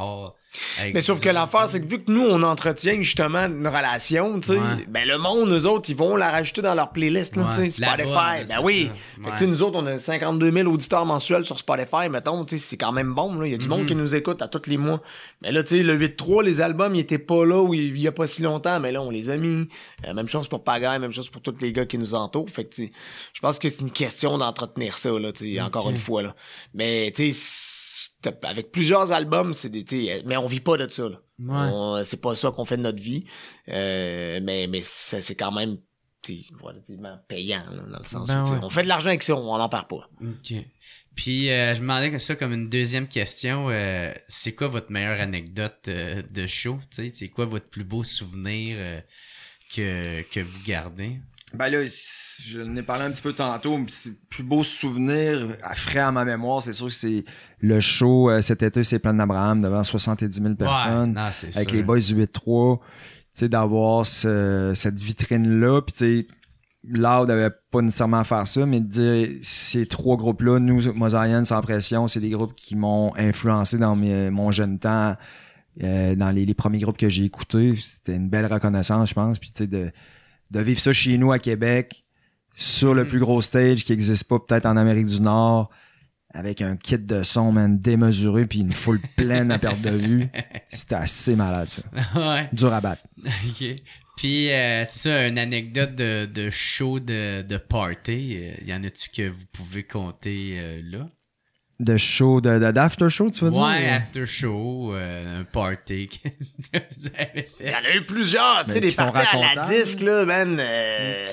avec Mais sauf vous que autres. l'affaire, c'est que vu que nous, on entretient justement une relation, tu sais, Ouais. ben le monde, nous autres, ils vont la rajouter dans leur playlist, là, Ouais. tu sais, La Spotify. bonne, ben c'est oui. ça. Fait que, Ouais. tu sais, nous autres, on a cinquante-deux mille auditeurs mensuels sur Spotify, mettons, tu sais, c'est quand même bon, là. Il y a du Mm-hmm. monde qui nous écoute à tous les mois. Mais là, tu sais, le huit trois, les albums, ils étaient pas là où il il y a pas si longtemps, mais là, on les a mis. Euh, même chose pour Pagaille, même chose pour tous les gars qui nous entourent. Fait que, tu sais, je pense que c'est une question d'entretenir ça, là, tu sais, encore Ok. une fois, là. Mais, tu sais, c'est- avec plusieurs albums, c'est des, tu sais, mais on vit pas de ça, là. Ouais. On- c'est pas ça qu'on fait de notre vie. Euh, mais mais ça, c'est quand même t'sais, relativement payant, là, dans le sens Ben où t'sais, ouais. on fait de l'argent avec ça, on n'en perd pas. OK. Puis, euh, je me demandais ça comme une deuxième question. euh, c'est quoi votre meilleure anecdote euh, de show? Tu sais, c'est quoi votre plus beau souvenir euh, que, que vous gardez? Ben là, je l'ai parlé un petit peu tantôt, mais c'est le plus beau souvenir à frais à ma mémoire, c'est sûr que c'est le show euh, cet été, c'est Plaine d'Abraham devant soixante-dix mille personnes, Ouais, non, c'est avec sûr. les boys du huit trois, tu sais, d'avoir ce, cette vitrine-là, puis tu sais, Loud n'avait pas nécessairement à faire ça, mais de dire ces trois groupes-là, nous, Mosaïen, Sans Pression, c'est des groupes qui m'ont influencé dans mes, mon jeune temps, euh, dans les, les premiers groupes que j'ai écoutés, c'était une belle reconnaissance, je pense, puis tu sais, de de vivre ça chez nous à Québec, sur le Mm. plus gros stage qui existe pas peut-être en Amérique du Nord, avec un kit de son, man, démesuré, puis une foule pleine à perte de vue. C'était assez malade, ça. Ouais. Dur à battre. OK. Puis, euh, c'est ça, une anecdote de, de show de, de party. Euh, y en a-tu que vous pouvez compter euh, là? De show, de, de- d'after show, tu veux dire? Ouais, after show, euh, un party que vous avez Il y fait. en a eu plusieurs, tu sais, Mais des qui sont parties à la racontables. disque, là, man. Euh,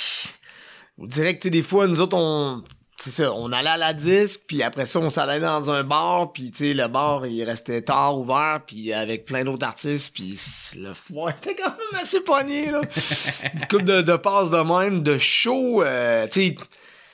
on dirait que, tu sais, des fois, nous autres, on... C'est ça, on allait à la disque, puis après ça, on s'allait dans un bar, puis tu sais, le bar, il restait tard ouvert, puis avec plein d'autres artistes, puis le foie était quand même assez pogné, là. Une couple de, de passes de même, de show, euh, tu sais...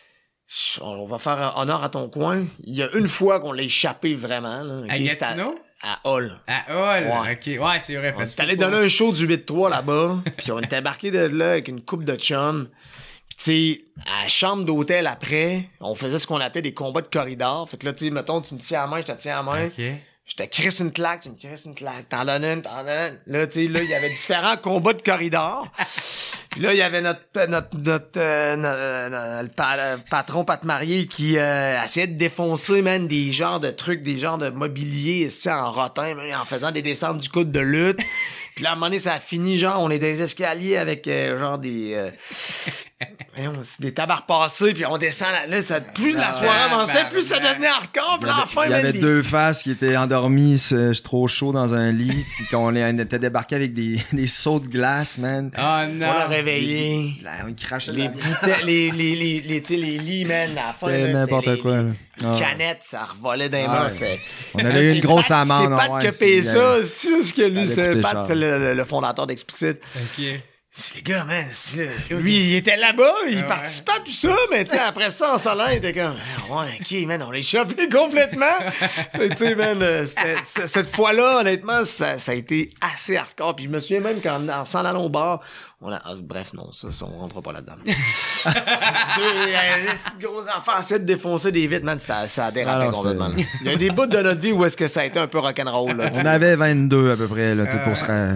On va faire honneur à ton coin. Il y a une fois qu'on l'a échappé vraiment, là. À ok, c'était Gatineau? À, à Hall. Ah, oh, là, Ouais. OK. Ouais, c'est vrai. On Parce est allé que donner un show du huit trois là-bas, puis on était embarqué de là avec une coupe de chum. Puis tu sais, à la chambre d'hôtel après, on faisait ce qu'on appelait des combats de corridor. Fait que là, tu sais, mettons, tu me tiens à la main, je te tiens à la main. OK. Je te crisse une claque, tu me crisses une claque. T'en donnes une, t'en donnes une. Là, tu sais, là, il y avait différents combats de corridor. Puis là, il y avait notre notre notre, euh, notre, euh, le, pa- le patron Pat Marié qui euh, essayait de défoncer, man, des genres de trucs, des genres de mobilier ici en rotin, man, en faisant des descentes du coude de lutte. Puis là, à un moment donné, ça a fini, genre, on est dans les escaliers avec, euh, genre, des... Euh, voyons, c'est des tabards passés, puis on descend, là, là, ça, plus la soirée avançait, plus ça devenait hardcore, puis Il y avait, enfin, il y man, avait les- deux faces qui étaient endormies, c'est- trop chaud dans un lit, puis qu'on les- on était débarqués avec des, des sauts de glace, man. Oh on non! l'a réveillé. Là, on crachait Les la bouteilles, les, les, les, les, tu sais, les lits, man, à la fin, C'était là, n'importe les- quoi, là. les Ah. canettes, ça revolait dans les Ah, mains, ouais. c'était... On avait eu une grosse C'est amende. Pat ouais, qui a c'est- payé il y ça, avait- c'est juste que lui, avait c'est coûté Pat, cher. c'est le, le- le fondateur d'Explicit. OK. C'est les gars, man, c'est le- lui, il était là-bas, il Ouais. participait à tout ça, mais tu sais, après ça, en salaire, il était comme, ouais, ok, man, on l'a échappé complètement. Fait que, tu sais, man, euh, c'était- c- cette fois-là, honnêtement, ça, ça a été assez hardcore. Puis je me souviens même qu'en en s'en allant au bar, on a, ah, bref, non, ça, ça, on rentre pas là-dedans. C'est deux euh, ces gros enfants essaient de défoncer des vitres, man, ça, ça a dérapé Ah non, complètement. c'était- là. Il y a des bouts de notre vie où est-ce que ça a été un peu rock'n'roll, là, tu sais. On avait vingt-deux à peu près, là, tu sais, pour se ra-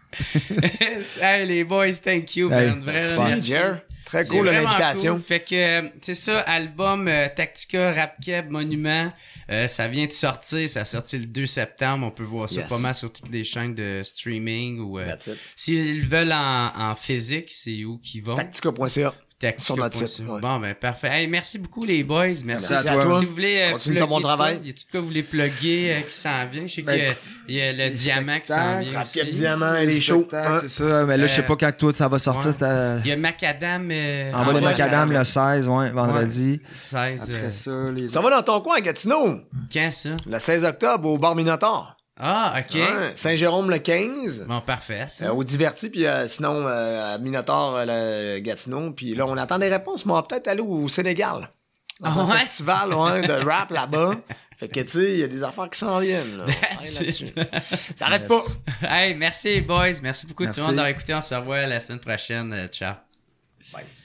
Hey, les boys, thank you, Hey, man. Vraiment, super. merci. Jer, très C'est cool vraiment l'invitation. cool. Fait que, euh, c'est ça, album euh, Tactica, Rap Keb, Monument, euh, ça vient de sortir, ça a sorti le deux septembre, on peut voir ça Yes. pas mal sur toutes les chaînes de streaming ou... euh, That's it. s'ils veulent en, en physique, c'est où qu'ils vont? Tactica point c a. Tactica sur notre point site, c a. ouais. Bon, ben parfait. Hey, merci beaucoup les boys, merci, Merci à toi. Si vous voulez euh, Continue plugger ton bon de travail. quoi, y a tout de quoi vous voulez plugger euh, qui s'en vient? Je sais Ben, qu'il y a- il y a le les diamant qui s'en spectacles, vient Rap Keb aussi. Diamant, elle est chaud. Spectacle, Hein? C'est ça, mais là, je sais Euh, pas quand toi ça va sortir. ouais. ta- Il y a Macadam. Euh, En bas des bas, macadam là, le seize, ouais, vendredi. seize. Après euh, ça, les... Ça va dans ton coin à Gatineau, Quand ça? le seize octobre au Bar Minotaur. Ah, ok. Ouais, Saint-Jérôme le quinze. Bon, parfait. Ça. Euh, au Diverti, puis euh, sinon euh, à Minotaur, euh, le Gatineau. Puis là, on attend des réponses, mais on va peut-être aller au Sénégal. Dans Ah un ouais? festival ouais, de rap là-bas. Fait que, tu sais, il y a des affaires qui s'en viennent. Là. That's Ouais, it. là-dessus. Ça arrête Yes. pas. Hey, merci les boys. Merci beaucoup Merci. tout le monde d'avoir écouté. On se revoit la semaine prochaine. Euh, ciao. Bye.